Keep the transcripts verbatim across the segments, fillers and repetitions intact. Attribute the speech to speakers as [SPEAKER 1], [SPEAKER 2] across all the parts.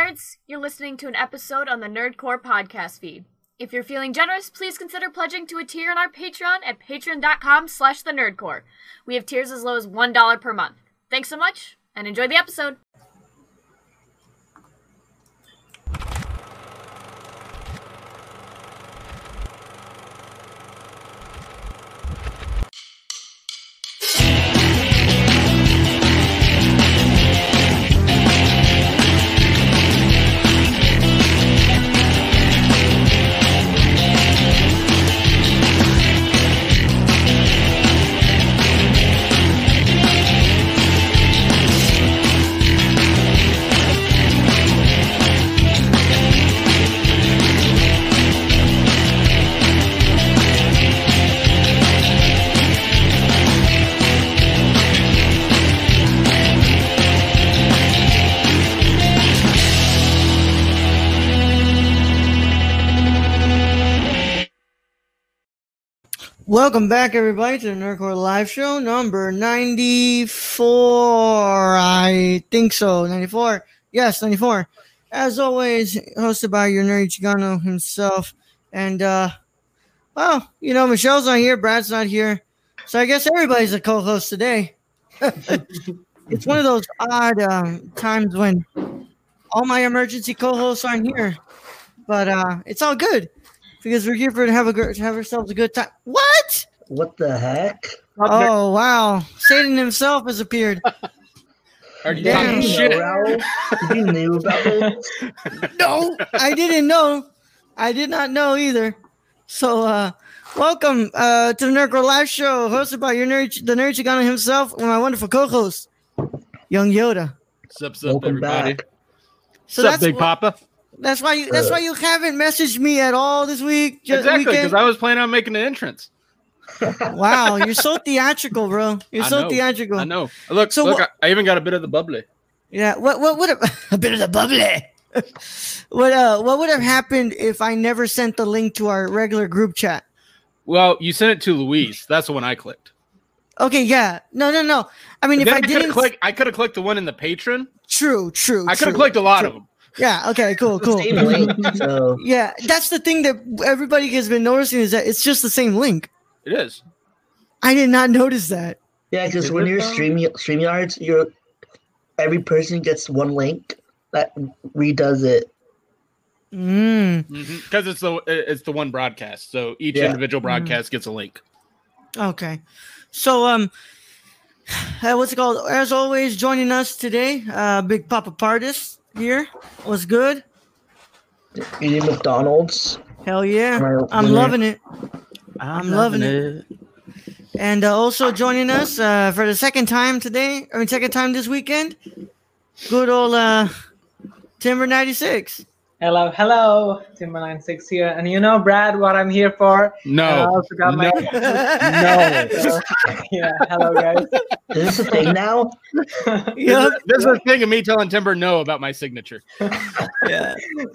[SPEAKER 1] nerds! You're listening to an episode on the Nerdcore podcast feed. If you're feeling generous, please consider pledging to a tier on our Patreon at patreon.com slash the Nerdcore. We have tiers as low as one dollar per month. Thanks so much, and enjoy the episode.
[SPEAKER 2] Welcome back, everybody, to the Nerdcore Live Show, number ninety-four. I think so. ninety-four. Yes, ninety-four. As always, hosted by your nerdy Chicano himself. And, uh, well, you know, Michelle's not here. Brad's not here. So I guess everybody's a co-host today. It's one of those odd uh, times when all my emergency co-hosts aren't here. But uh, it's all good. Because we're here for to have a to have ourselves a good time. What?
[SPEAKER 3] What the heck?
[SPEAKER 2] Oh wow! Satan himself has appeared.
[SPEAKER 4] Are you
[SPEAKER 2] Damn.
[SPEAKER 4] talking shit?
[SPEAKER 3] Raul? You knew about this?
[SPEAKER 2] No, I didn't know. I did not know either. So, uh, welcome uh, to the Nerdcore Live Show, hosted by your nerd, the nerd Chicano himself, and my wonderful co-host, Young Yoda.
[SPEAKER 4] Sup, sup,
[SPEAKER 3] Welcome
[SPEAKER 4] everybody.
[SPEAKER 3] back.
[SPEAKER 2] So
[SPEAKER 4] Sup,
[SPEAKER 2] that's
[SPEAKER 4] Big
[SPEAKER 2] wh-
[SPEAKER 4] Papa?
[SPEAKER 2] That's why you. That's why you haven't messaged me at all this week. Just
[SPEAKER 4] Exactly,
[SPEAKER 2] weekend.
[SPEAKER 4] because I was planning on making an entrance.
[SPEAKER 2] Wow, you're so theatrical, bro. You're
[SPEAKER 4] I
[SPEAKER 2] so
[SPEAKER 4] know,
[SPEAKER 2] theatrical.
[SPEAKER 4] I know. Look,
[SPEAKER 2] So
[SPEAKER 4] look,
[SPEAKER 2] wha-
[SPEAKER 4] I, I even got a bit of the bubbly.
[SPEAKER 2] Yeah. What? What would have a bit of the bubbly? what? Uh. What would have happened if I never sent the link to our regular group chat?
[SPEAKER 4] Well, you sent it to Louise. That's the one I clicked.
[SPEAKER 2] Okay. Yeah. No. No. No. I mean,
[SPEAKER 4] Then
[SPEAKER 2] if I
[SPEAKER 4] I could
[SPEAKER 2] didn't.
[SPEAKER 4] have clicked. I could have clicked the one in the patron.
[SPEAKER 2] True. True.
[SPEAKER 4] I could have
[SPEAKER 2] true,
[SPEAKER 4] clicked a lot
[SPEAKER 2] true.
[SPEAKER 4] of them.
[SPEAKER 2] Yeah. Okay. Cool. Cool.
[SPEAKER 3] Same link, so
[SPEAKER 2] Yeah. That's the thing that everybody has been noticing is that it's just the same link.
[SPEAKER 4] It is.
[SPEAKER 2] I did not notice that.
[SPEAKER 3] yeah, because
[SPEAKER 4] Is
[SPEAKER 3] when
[SPEAKER 4] it
[SPEAKER 3] you're
[SPEAKER 4] though?
[SPEAKER 3] stream StreamYards, you're every person gets one link that redoes it.
[SPEAKER 2] Mm.
[SPEAKER 4] Because it's the it's the one broadcast, so each
[SPEAKER 3] Yeah.
[SPEAKER 4] individual broadcast gets a link.
[SPEAKER 2] Okay. So um, uh, what's it called? As always, joining us today, uh, Big Papa Pardis here. What's good?
[SPEAKER 3] Eating McDonald's.
[SPEAKER 2] Hell yeah.
[SPEAKER 3] Right,
[SPEAKER 2] I'm
[SPEAKER 3] winner.
[SPEAKER 2] loving it. I'm loving
[SPEAKER 4] it.
[SPEAKER 2] And uh, also joining us uh, for the second time today, I mean, second time this weekend, good old uh, Timber ninety-six.
[SPEAKER 5] Hello, hello, Timber ninety-six here. And you know, Brad, what I'm here for? And I
[SPEAKER 4] No.
[SPEAKER 5] also got my...
[SPEAKER 4] No. No.
[SPEAKER 5] So, yeah, hello, guys.
[SPEAKER 3] Is this a thing now?
[SPEAKER 2] Yep.
[SPEAKER 4] This is the thing of me telling Timber no about my signature.
[SPEAKER 2] Yeah.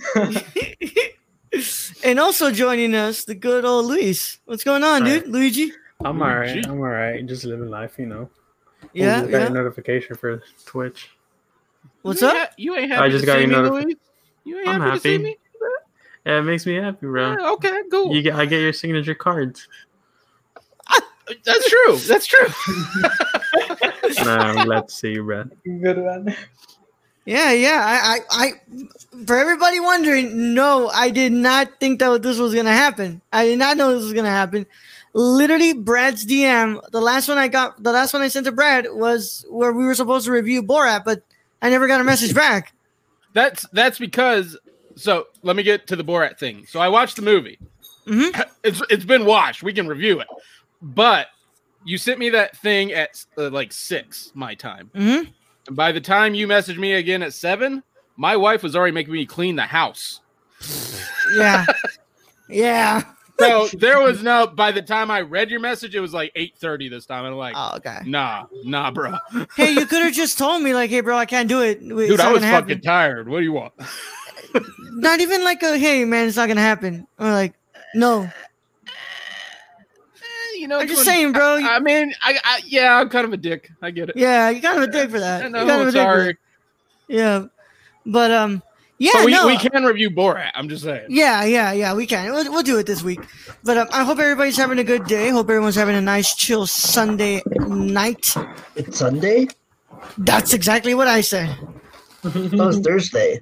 [SPEAKER 2] And also joining us, the good old Luis. What's going on,
[SPEAKER 6] Right.
[SPEAKER 2] dude? Luigi?
[SPEAKER 6] I'm
[SPEAKER 4] Ooh,
[SPEAKER 6] alright.
[SPEAKER 4] gee.
[SPEAKER 6] I'm alright. Just living life, you know.
[SPEAKER 2] Yeah,
[SPEAKER 6] I just got
[SPEAKER 2] yeah.
[SPEAKER 6] a notification for Twitch.
[SPEAKER 2] What's
[SPEAKER 4] you
[SPEAKER 2] up?
[SPEAKER 4] Ha- you ain't happy
[SPEAKER 6] I just
[SPEAKER 4] to
[SPEAKER 6] got
[SPEAKER 4] see
[SPEAKER 6] your
[SPEAKER 4] me,
[SPEAKER 6] notif-
[SPEAKER 4] Louise? You ain't
[SPEAKER 6] I'm
[SPEAKER 4] happy, to see
[SPEAKER 6] happy.
[SPEAKER 4] me?
[SPEAKER 6] Yeah, it makes me happy, bro.
[SPEAKER 4] Yeah, okay, cool.
[SPEAKER 6] You get, I get your signature cards.
[SPEAKER 4] That's true. That's true.
[SPEAKER 6] Nah, I'm glad to see you, bro.
[SPEAKER 5] Good one.
[SPEAKER 2] Yeah, yeah. I, I, I, for everybody wondering, no, I did not think that this was gonna happen. I did not know this was gonna happen. Literally, Brad's D M. The last one I got, the last one I sent to Brad was where we were supposed to review Borat, but I never got a message back.
[SPEAKER 4] That's that's because. So let me get to the Borat thing. So I watched the movie.
[SPEAKER 2] Mhm.
[SPEAKER 4] It's it's been watched. We can review it. But you sent me that thing at uh, like six my time.
[SPEAKER 2] Mm-hmm.
[SPEAKER 4] And by the time you messaged me again at seven, my wife was already making me clean the house.
[SPEAKER 2] Yeah, yeah.
[SPEAKER 4] So there was no. By the time I read your message, it was like eight thirty this time. And I'm like,
[SPEAKER 2] Oh, okay.
[SPEAKER 4] nah, nah, bro.
[SPEAKER 2] Hey, you could have just told me, like, hey, bro, I can't do it. It's
[SPEAKER 4] Dude,
[SPEAKER 2] not
[SPEAKER 4] I was
[SPEAKER 2] gonna
[SPEAKER 4] fucking
[SPEAKER 2] happen.
[SPEAKER 4] tired. What do you want?
[SPEAKER 2] Not even like a, hey, man, it's not gonna happen. Or like, no.
[SPEAKER 4] You know,
[SPEAKER 2] I'm just
[SPEAKER 4] when-
[SPEAKER 2] saying, bro.
[SPEAKER 4] I, I mean, I, I yeah, I'm kind of a dick. I get it.
[SPEAKER 2] Yeah, you're kind of a dick for that.
[SPEAKER 4] I
[SPEAKER 2] You're
[SPEAKER 4] know,
[SPEAKER 2] kind of a dick for
[SPEAKER 4] sorry.
[SPEAKER 2] that. Yeah, but um, Yeah,
[SPEAKER 4] But we,
[SPEAKER 2] no.
[SPEAKER 4] we can review Borat. I'm just saying.
[SPEAKER 2] Yeah, yeah, yeah, we can. We'll, we'll do it this week. But um, I hope everybody's having a good day. Hope everyone's having a nice, chill Sunday night.
[SPEAKER 3] It's Sunday?
[SPEAKER 2] That's exactly what I said.
[SPEAKER 3] That was Thursday.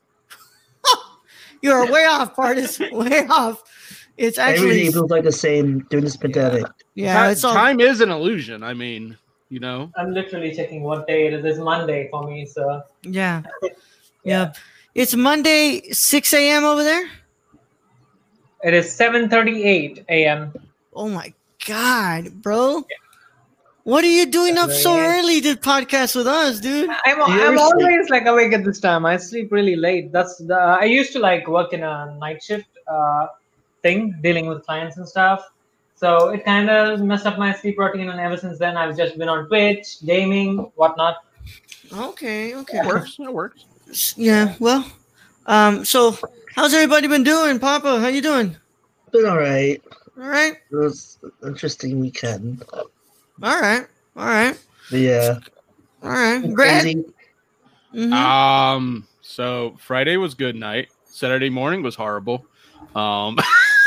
[SPEAKER 2] You are way off, Partis. Way off. It's actually
[SPEAKER 3] Everything feels like the same during this pandemic.
[SPEAKER 2] yeah.
[SPEAKER 4] Ti-
[SPEAKER 2] It's all
[SPEAKER 4] time is an illusion. I mean, you know.
[SPEAKER 5] I'm literally checking what day it is. It's Monday for me, so
[SPEAKER 2] yeah, yeah. It's Monday, six a.m. over there.
[SPEAKER 5] it is seven thirty-eight a.m.
[SPEAKER 2] Oh my god, bro! What are you doing up so
[SPEAKER 5] Yeah.
[SPEAKER 2] early to podcast with us, dude?
[SPEAKER 5] I'm I'm
[SPEAKER 3] Seriously?
[SPEAKER 5] always like awake at this time. I sleep really late. That's the I used to like work in a night shift uh thing, dealing with clients and stuff. So it kind of messed up my sleep routine, and ever since then, I've just been on Twitch, gaming, whatnot.
[SPEAKER 2] Okay, okay.
[SPEAKER 4] It works. It works.
[SPEAKER 2] Yeah, well, um, so how's everybody been doing, Papa? How you doing?
[SPEAKER 3] Been alright.
[SPEAKER 2] All right,
[SPEAKER 3] It was an interesting weekend.
[SPEAKER 2] all right, all right,
[SPEAKER 3] But yeah.
[SPEAKER 2] all right. Brad.
[SPEAKER 3] Crazy.
[SPEAKER 2] Mhm.
[SPEAKER 4] Um. So Friday was good night. Saturday morning was horrible. Um.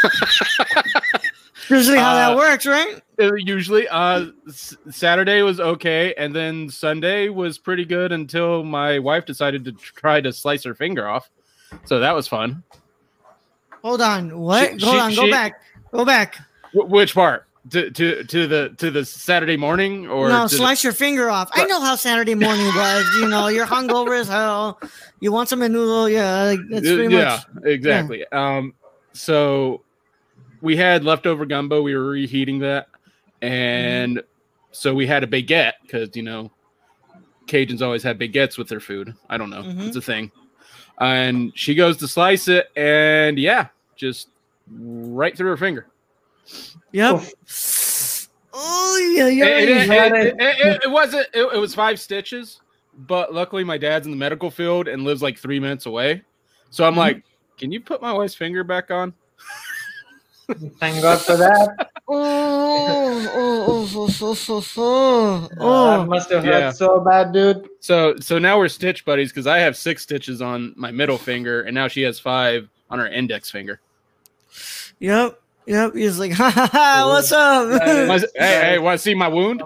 [SPEAKER 2] Usually how
[SPEAKER 4] uh,
[SPEAKER 2] that works, right?
[SPEAKER 4] Usually, uh, s- Saturday was okay, and then Sunday was pretty good until my wife decided to try to slice her finger off. So that was fun.
[SPEAKER 2] Hold on, what?
[SPEAKER 4] She-
[SPEAKER 2] Hold
[SPEAKER 4] she-
[SPEAKER 2] on, go
[SPEAKER 4] she-
[SPEAKER 2] back, go back.
[SPEAKER 4] Wh- which part? To to to the to the Saturday morning or
[SPEAKER 2] No,
[SPEAKER 4] to the-
[SPEAKER 2] slice your finger off. I know how Saturday morning was. You know, you're hungover as hell. You want some noodle, yeah. Like, that's
[SPEAKER 4] Uh,
[SPEAKER 2] pretty
[SPEAKER 4] yeah,
[SPEAKER 2] much.
[SPEAKER 4] exactly. Um, so we had leftover gumbo. We were reheating that, and so we had a baguette because you know Cajuns always have baguettes with their food. I don't know,
[SPEAKER 2] Mhm.
[SPEAKER 4] it's a thing. And she goes to slice it, and yeah, just right through her finger.
[SPEAKER 2] Yep. Oh yeah,
[SPEAKER 4] It,
[SPEAKER 2] yeah.
[SPEAKER 4] it, it,
[SPEAKER 5] got
[SPEAKER 4] it,
[SPEAKER 5] it.
[SPEAKER 4] it- it- it wasn't. It, it was five stitches, but luckily my dad's in the medical field and lives like three minutes away. So I'm
[SPEAKER 2] Mhm.
[SPEAKER 4] like, can you put my wife's finger back on?
[SPEAKER 5] Thank God for that.
[SPEAKER 2] Oh, oh, oh, oh, oh, oh,
[SPEAKER 5] Oh,
[SPEAKER 2] oh.
[SPEAKER 5] that must have hurt
[SPEAKER 4] Yeah.
[SPEAKER 5] so bad, dude.
[SPEAKER 4] So so now we're stitch buddies because I have six stitches on my middle finger and now she has five on her index finger.
[SPEAKER 2] Yep, yep. He's like, ha ha ha. What's up?
[SPEAKER 4] Was- hey, hey, want to see my wound?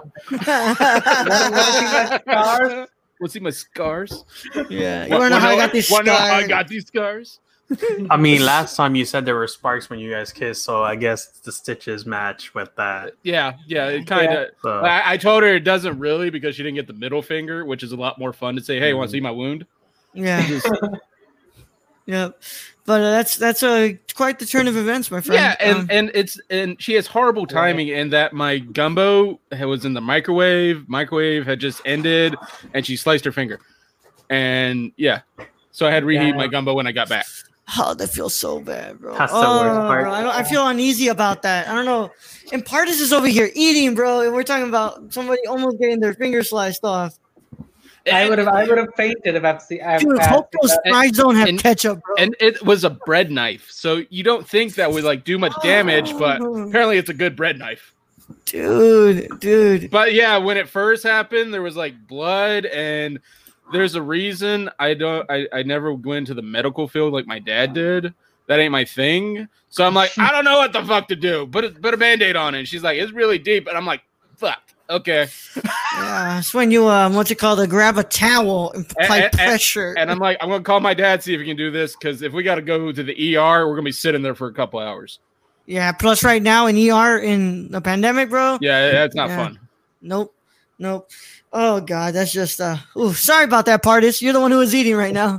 [SPEAKER 5] my scars?
[SPEAKER 4] Want to see my scars?
[SPEAKER 2] Yeah, you
[SPEAKER 4] Wa-
[SPEAKER 2] wanna know how I
[SPEAKER 4] wanna
[SPEAKER 2] got these
[SPEAKER 4] wanna know how I
[SPEAKER 2] scars?
[SPEAKER 4] got these scars?
[SPEAKER 6] I mean, last time you said there were sparks when you guys kissed, so I guess the stitches match with that.
[SPEAKER 4] Yeah, yeah, it kind of.
[SPEAKER 6] So,
[SPEAKER 4] I, I told her it doesn't really because she didn't get the middle finger, which is a lot more fun to say, "Hey, want to see my wound?"
[SPEAKER 2] Yeah,
[SPEAKER 4] Just-
[SPEAKER 2] yep. But uh, that's that's uh, quite the turn of events, my friend.
[SPEAKER 4] yeah, and
[SPEAKER 2] Um,
[SPEAKER 4] and it's and she has horrible timing in that my gumbo was in the microwave. Microwave had just ended, and she sliced her finger, and yeah, so I had to reheat
[SPEAKER 5] Yeah.
[SPEAKER 4] my gumbo when I got back.
[SPEAKER 2] oh, that feels so bad, bro.
[SPEAKER 6] That's the
[SPEAKER 2] oh,
[SPEAKER 6] worst part.
[SPEAKER 2] bro, I, don't, I feel uneasy about that. I don't know. And Partis is over here eating, bro, and we're talking about somebody almost getting their finger sliced off.
[SPEAKER 5] I would have, I would have fainted if I've seen. I've
[SPEAKER 2] Dude,
[SPEAKER 5] had
[SPEAKER 2] hope those
[SPEAKER 5] that.
[SPEAKER 2] fries don't have
[SPEAKER 4] and-
[SPEAKER 2] ketchup, bro.
[SPEAKER 4] And it was a bread knife, so you don't think that would like do much damage, but apparently it's a good bread knife.
[SPEAKER 2] dude, dude.
[SPEAKER 4] But yeah, when it first happened, there was like blood, and there's a reason I don't. I, I never went to the medical field like my dad did. That ain't my thing. So I'm like, I don't know what the fuck to do. Put a, put a band-aid on it. And she's like, it's really deep, and I'm like, fuck. Okay.
[SPEAKER 2] Yeah, it's when you um, what's it called? To grab a towel and apply
[SPEAKER 4] And- and-
[SPEAKER 2] pressure.
[SPEAKER 4] And I'm like, I'm gonna call my dad see if he can do this because if we got to go to the E R, we're gonna be sitting there for a couple hours.
[SPEAKER 2] yeah. Plus, right now in E R in the pandemic, bro.
[SPEAKER 4] Yeah, that's not
[SPEAKER 2] Yeah.
[SPEAKER 4] fun.
[SPEAKER 2] Nope, nope. Oh god, that's just uh. Ooh, sorry about that, Partis. You're the one who is eating right now.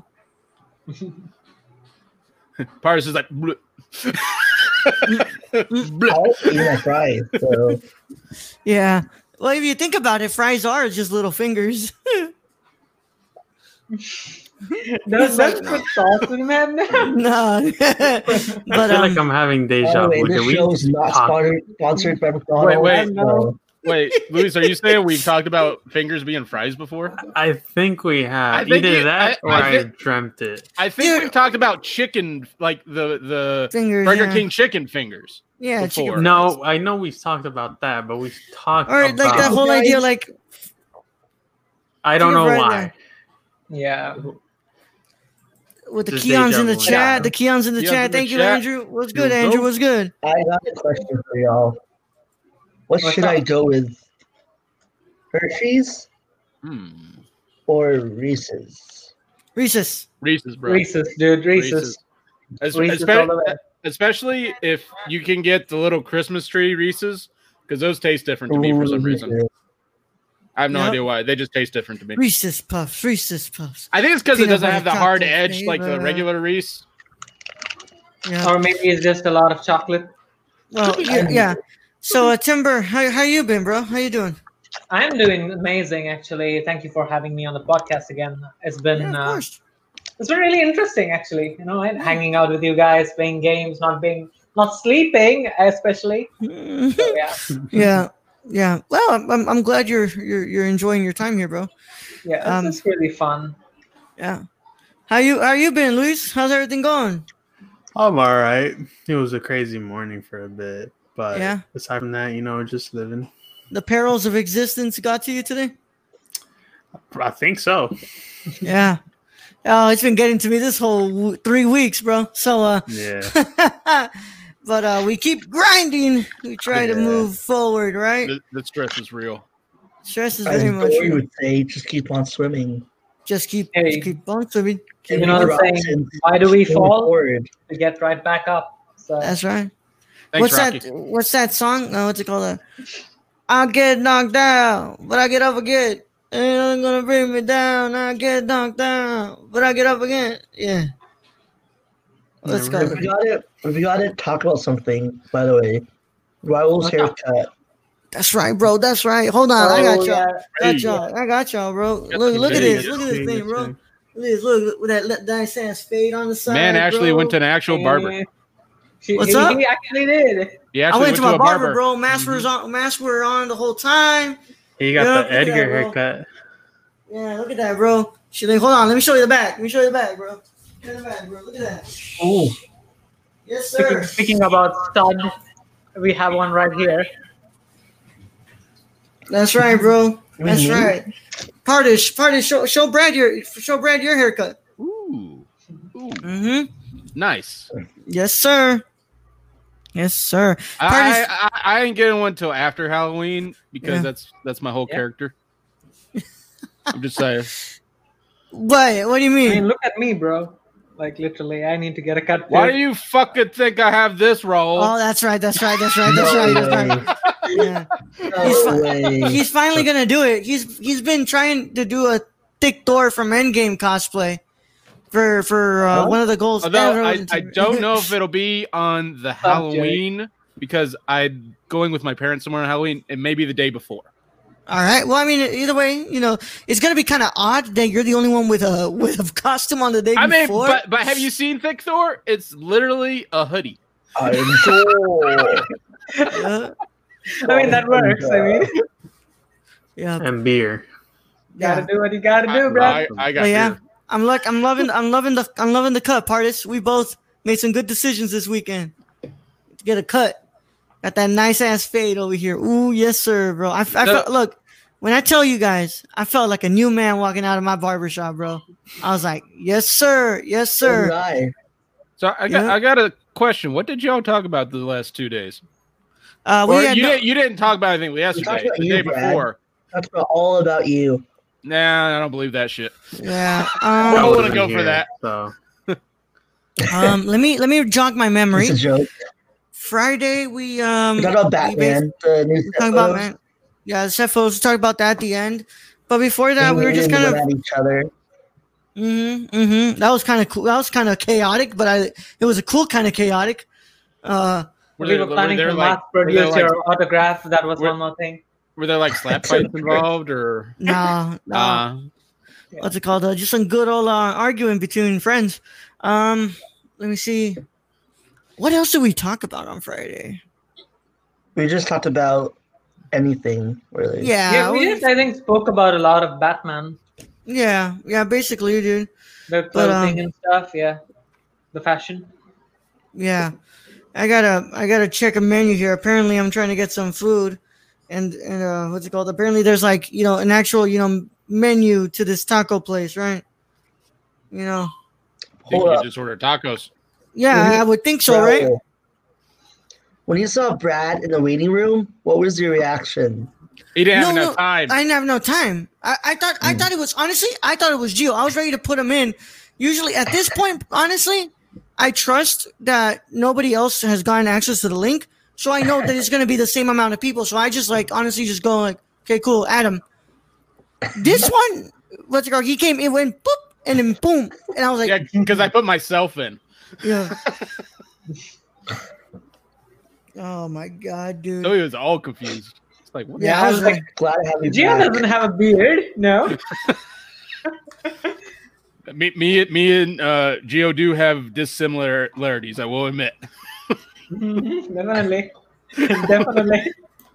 [SPEAKER 4] Paris is like, "Bleh." Bleh.
[SPEAKER 3] I'll eat my fries. So
[SPEAKER 2] Yeah. Well, if you think about it, fries are just little fingers.
[SPEAKER 5] Does that put sauce in them?
[SPEAKER 2] No.
[SPEAKER 6] I
[SPEAKER 2] but
[SPEAKER 6] feel like
[SPEAKER 2] um,
[SPEAKER 6] I'm having
[SPEAKER 3] by
[SPEAKER 6] deja
[SPEAKER 3] the way,
[SPEAKER 6] vu.
[SPEAKER 3] this
[SPEAKER 6] Can we
[SPEAKER 3] show is not
[SPEAKER 6] talk?
[SPEAKER 3] sponsored, sponsored by McDonald's.
[SPEAKER 4] wait.
[SPEAKER 3] so-
[SPEAKER 4] Wait, Luis, are you saying we've talked about fingers being fries before?
[SPEAKER 6] I think we have
[SPEAKER 4] I think
[SPEAKER 6] either
[SPEAKER 4] you-
[SPEAKER 6] that
[SPEAKER 4] I-
[SPEAKER 6] or
[SPEAKER 4] I
[SPEAKER 6] I,
[SPEAKER 4] think-
[SPEAKER 6] dreamt it.
[SPEAKER 4] I think
[SPEAKER 2] Dude.
[SPEAKER 4] we've talked about chicken, like the the
[SPEAKER 2] fingers.
[SPEAKER 4] Burger
[SPEAKER 2] yeah.
[SPEAKER 4] King chicken fingers.
[SPEAKER 2] Yeah.
[SPEAKER 4] before.
[SPEAKER 2] Chicken.
[SPEAKER 6] No, I know we've talked about that, but we've talked
[SPEAKER 2] Or
[SPEAKER 6] about.
[SPEAKER 2] like that whole
[SPEAKER 3] Fries.
[SPEAKER 2] idea, like
[SPEAKER 6] I don't
[SPEAKER 2] chicken
[SPEAKER 6] know
[SPEAKER 2] fried
[SPEAKER 6] why.
[SPEAKER 5] Yeah.
[SPEAKER 2] with the
[SPEAKER 6] Just
[SPEAKER 2] Keons
[SPEAKER 6] deja
[SPEAKER 2] in the
[SPEAKER 6] vu.
[SPEAKER 2] chat. The Keons in the
[SPEAKER 4] Keons
[SPEAKER 2] chat.
[SPEAKER 4] in the
[SPEAKER 2] Thank you,
[SPEAKER 4] chat.
[SPEAKER 2] Andrew. What's good,
[SPEAKER 4] Yo,
[SPEAKER 2] Andrew?
[SPEAKER 4] yo.
[SPEAKER 2] What's good?
[SPEAKER 3] I got a question for y'all. What
[SPEAKER 5] What's
[SPEAKER 3] should
[SPEAKER 5] up?
[SPEAKER 3] I go with? Hershey's
[SPEAKER 4] Hmm.
[SPEAKER 3] or Reese's?
[SPEAKER 2] Reese's.
[SPEAKER 4] Reese's, bro.
[SPEAKER 5] Reese's, dude. Reese's.
[SPEAKER 4] Es-
[SPEAKER 5] Reese's
[SPEAKER 4] espe-
[SPEAKER 5] all the way.
[SPEAKER 4] especially if you can get the little Christmas tree Reese's, because those taste different to me for some
[SPEAKER 3] Ooh,
[SPEAKER 4] reason. I have no
[SPEAKER 2] Yep.
[SPEAKER 4] idea why. They just taste different to me.
[SPEAKER 2] Reese's Puffs. Reese's Puffs.
[SPEAKER 4] I think it's because it
[SPEAKER 2] Peanut
[SPEAKER 4] doesn't
[SPEAKER 2] butter
[SPEAKER 4] have the hard
[SPEAKER 2] chocolate
[SPEAKER 4] edge like the
[SPEAKER 2] flavor.
[SPEAKER 4] regular Reese.
[SPEAKER 2] Yeah.
[SPEAKER 5] Or maybe it's just a lot of chocolate.
[SPEAKER 2] Well, yeah. yeah. So, uh, Timber, how how you been, bro? How you doing?
[SPEAKER 5] I'm doing amazing, actually. Thank you for having me on the podcast again. It's been
[SPEAKER 2] Yeah, of
[SPEAKER 5] uh,
[SPEAKER 2] course.
[SPEAKER 5] it's been really interesting, actually. You know, and hanging out with you guys, playing games, not being, not sleeping, especially. So, yeah,
[SPEAKER 2] Yeah. Yeah. Well, I'm, I'm I'm glad you're you're you're enjoying your time here, bro.
[SPEAKER 5] yeah, it's
[SPEAKER 2] Um,
[SPEAKER 5] just really fun.
[SPEAKER 2] Yeah. How you how you been, Luis? How's everything going?
[SPEAKER 6] I'm all right. It was a crazy morning for a bit, but
[SPEAKER 2] Yeah.
[SPEAKER 6] aside from that, you know, just living.
[SPEAKER 2] The perils of existence got to you today?
[SPEAKER 6] I think so.
[SPEAKER 2] Yeah. Oh, it's been getting to me this whole w- three weeks, bro. So, uh,
[SPEAKER 6] Yeah.
[SPEAKER 2] but uh, we keep grinding. We try to
[SPEAKER 6] Yeah.
[SPEAKER 2] move forward, right?
[SPEAKER 4] The, the stress is real.
[SPEAKER 2] Stress is
[SPEAKER 3] As
[SPEAKER 2] very much.
[SPEAKER 3] Dory would say, just keep on swimming.
[SPEAKER 2] Just keep,
[SPEAKER 5] Hey.
[SPEAKER 2] just keep on swimming. Keep
[SPEAKER 5] You know
[SPEAKER 2] on-
[SPEAKER 5] the saying,
[SPEAKER 3] Robinson,
[SPEAKER 5] why do we
[SPEAKER 3] going
[SPEAKER 5] fall?
[SPEAKER 3] forward.
[SPEAKER 5] To get right back up. So
[SPEAKER 2] That's right.
[SPEAKER 4] Thanks,
[SPEAKER 2] what's
[SPEAKER 4] Rocky.
[SPEAKER 2] that? What's that song? No, what's it called? Uh, I get knocked down, but I get up again. Ain't nothing gonna bring me down. I get knocked down, but I get up again. Yeah. Let's go.
[SPEAKER 3] If we got it, if we got it, talk about something. By the way, Raul's
[SPEAKER 5] What's up?
[SPEAKER 3] haircut.
[SPEAKER 2] That's right, bro. That's right. Hold on, I got
[SPEAKER 5] Oh,
[SPEAKER 2] y'all.
[SPEAKER 5] yeah.
[SPEAKER 2] Got y'all. I got y'all, bro.
[SPEAKER 4] Got
[SPEAKER 2] Look,
[SPEAKER 4] some
[SPEAKER 2] look at
[SPEAKER 4] big-
[SPEAKER 2] this. Look at this thing, bro. Look at this. Look with that le- nice ass fade on the side.
[SPEAKER 4] Man actually
[SPEAKER 2] bro.
[SPEAKER 4] went to an actual barber.
[SPEAKER 5] Eh, She,
[SPEAKER 2] What's
[SPEAKER 5] he,
[SPEAKER 2] up?
[SPEAKER 5] he actually did.
[SPEAKER 4] He
[SPEAKER 2] I
[SPEAKER 4] actually
[SPEAKER 2] went to my
[SPEAKER 4] a
[SPEAKER 2] barber,
[SPEAKER 4] barber.
[SPEAKER 2] bro. Mask was on. Mask were on the whole time.
[SPEAKER 6] He got
[SPEAKER 2] Yeah,
[SPEAKER 6] the
[SPEAKER 2] look at that,
[SPEAKER 6] Edgar
[SPEAKER 2] bro.
[SPEAKER 6] haircut.
[SPEAKER 2] Yeah, look at that, bro. She like, hold on. Let me show you the back. Let me show you the back, bro. Show you the back, bro. Look at that.
[SPEAKER 3] Oh,
[SPEAKER 2] Yes,
[SPEAKER 5] Speaking,
[SPEAKER 2] sir.
[SPEAKER 5] speaking about stud, we have one right here.
[SPEAKER 2] That's right, bro. That's
[SPEAKER 3] Mhm.
[SPEAKER 2] right. Partish, Partish, show, show Brad your show Brad your haircut.
[SPEAKER 4] Ooh. Ooh.
[SPEAKER 2] Mm-hmm.
[SPEAKER 4] Nice.
[SPEAKER 2] Yes, sir. Yes, sir.
[SPEAKER 4] I,
[SPEAKER 2] Partish-
[SPEAKER 4] I, I ain't getting one till after Halloween because
[SPEAKER 2] Yeah.
[SPEAKER 4] that's that's my whole
[SPEAKER 5] Yeah.
[SPEAKER 4] character. I'm just saying.
[SPEAKER 2] What? What do you
[SPEAKER 5] I
[SPEAKER 2] mean?
[SPEAKER 5] mean, look at me, bro. Like literally, I need to get a cut.
[SPEAKER 4] Why
[SPEAKER 5] too.
[SPEAKER 4] do you fucking think I have this role?
[SPEAKER 2] Oh, that's right. That's right. That's right. That's
[SPEAKER 3] no
[SPEAKER 2] right. That's right.
[SPEAKER 3] way.
[SPEAKER 2] Yeah.
[SPEAKER 3] No
[SPEAKER 2] He's fi-
[SPEAKER 3] way.
[SPEAKER 2] He's finally gonna do it. He's he's been trying to do a Thick Thor from Endgame cosplay for for uh,
[SPEAKER 3] Huh?
[SPEAKER 2] one of the goals.
[SPEAKER 4] Although I, I don't know if it'll be on the Halloween because I'm going with my parents somewhere on Halloween. It may be the day before.
[SPEAKER 2] All right. Well, I mean, either way, you know, it's gonna be kind of odd that you're the only one with a with a costume on the day
[SPEAKER 4] I mean,
[SPEAKER 2] before.
[SPEAKER 4] but but have you seen Thick Thor? It's literally a hoodie.
[SPEAKER 3] I'm sure.
[SPEAKER 2] Uh,
[SPEAKER 5] I mean, that works. I mean,
[SPEAKER 2] yeah.
[SPEAKER 6] And beer.
[SPEAKER 5] gotta
[SPEAKER 2] Yeah.
[SPEAKER 5] do what you gotta do,
[SPEAKER 4] I,
[SPEAKER 5] bro.
[SPEAKER 4] I, I got
[SPEAKER 2] But yeah,
[SPEAKER 4] beer.
[SPEAKER 2] I'm like I'm loving I'm loving the I'm loving the cut, Partis. We both made some good decisions this weekend to get a cut. Got that nice ass fade over here. Ooh, yes, sir, bro. I, I felt, look, when I tell you guys, I felt like a new man walking out of my barbershop, bro. I was like, yes, sir, yes,
[SPEAKER 3] So did
[SPEAKER 2] sir.
[SPEAKER 3] I.
[SPEAKER 4] So I got
[SPEAKER 2] Yeah.
[SPEAKER 4] I got a question. What did y'all talk about the last two days?
[SPEAKER 2] Uh,
[SPEAKER 4] Or
[SPEAKER 2] we had
[SPEAKER 4] you
[SPEAKER 2] no-
[SPEAKER 4] didn't you didn't talk about anything
[SPEAKER 3] talked
[SPEAKER 4] yesterday.
[SPEAKER 3] about
[SPEAKER 4] The
[SPEAKER 3] you,
[SPEAKER 4] day
[SPEAKER 3] Brad.
[SPEAKER 4] before.
[SPEAKER 3] That's about all about you.
[SPEAKER 4] Nah, I don't believe that shit.
[SPEAKER 2] yeah.
[SPEAKER 4] I
[SPEAKER 2] Um,
[SPEAKER 4] wanna
[SPEAKER 6] wasn't
[SPEAKER 4] go for
[SPEAKER 6] here,
[SPEAKER 4] that.
[SPEAKER 6] So
[SPEAKER 2] um, let me let me jog my memory.
[SPEAKER 3] It's a joke.
[SPEAKER 2] Friday we um
[SPEAKER 3] We talked about
[SPEAKER 2] we
[SPEAKER 3] Batman, the new
[SPEAKER 2] we
[SPEAKER 3] set
[SPEAKER 2] talking about
[SPEAKER 3] photos.
[SPEAKER 2] man. Yeah, the set photos. We talked about that at the end. But before that,
[SPEAKER 3] We
[SPEAKER 2] we were just
[SPEAKER 3] went
[SPEAKER 2] kind of
[SPEAKER 3] at each other.
[SPEAKER 2] Mm-hmm, mm-hmm. That was kind of cool. That was kind of chaotic, but I it was a cool kind of chaotic. Uh,
[SPEAKER 4] Were
[SPEAKER 5] we
[SPEAKER 4] there,
[SPEAKER 5] were planning
[SPEAKER 4] there
[SPEAKER 5] to
[SPEAKER 4] like,
[SPEAKER 5] mass
[SPEAKER 4] were there
[SPEAKER 5] produce
[SPEAKER 4] like,
[SPEAKER 5] your autograph. That was
[SPEAKER 4] were-
[SPEAKER 5] one more thing.
[SPEAKER 4] were there like slap fights involved or
[SPEAKER 2] no, no.
[SPEAKER 4] uh
[SPEAKER 2] What's it called? Uh, just some good old uh, arguing between friends. Um, let me see. What else did we talk about on Friday?
[SPEAKER 3] We just talked about anything, really.
[SPEAKER 2] Yeah,
[SPEAKER 5] Yeah, we
[SPEAKER 2] we-
[SPEAKER 5] just I think spoke about a lot of Batman,
[SPEAKER 2] yeah, yeah. Basically, dude.
[SPEAKER 5] the
[SPEAKER 2] But, um,
[SPEAKER 5] clothing and stuff. Yeah, the fashion.
[SPEAKER 2] Yeah, I gotta, I gotta check a menu here. Apparently, I'm trying to get some food, and and uh, what's it called? Apparently, there's like you know an actual you know menu to this taco place, right? You know.
[SPEAKER 4] think
[SPEAKER 3] Hold
[SPEAKER 4] you
[SPEAKER 3] up.
[SPEAKER 4] just ordered tacos.
[SPEAKER 2] Yeah,
[SPEAKER 3] Mhm.
[SPEAKER 2] I would think so, right?
[SPEAKER 3] Bro, when you saw Brad in the waiting room, what was your reaction?
[SPEAKER 4] He didn't have
[SPEAKER 2] No,
[SPEAKER 4] enough
[SPEAKER 2] no,
[SPEAKER 4] time.
[SPEAKER 2] I didn't have no time. I, I thought I
[SPEAKER 3] Mm.
[SPEAKER 2] thought it was honestly, I thought it was Gio. I was ready to put him in. Usually at this point, honestly, I trust that nobody else has gotten access to the link. So I know that it's gonna be the same amount of people. So I just like honestly just go like, okay, cool, Adam. This one, what's it called? He came, it went boop, and then boom. And I was like,
[SPEAKER 4] Yeah, because I put myself in.
[SPEAKER 2] yeah. Oh my god, dude.
[SPEAKER 4] So he was all confused. It's like, what?
[SPEAKER 2] Yeah,
[SPEAKER 3] I
[SPEAKER 2] I
[SPEAKER 3] was
[SPEAKER 2] was
[SPEAKER 3] like,
[SPEAKER 2] like,
[SPEAKER 3] glad to have you
[SPEAKER 5] Gio
[SPEAKER 3] back.
[SPEAKER 5] doesn't have a beard. No.
[SPEAKER 4] Me, me, me and uh, Gio do have dissimilarities. I will admit.
[SPEAKER 5] Definitely. Definitely.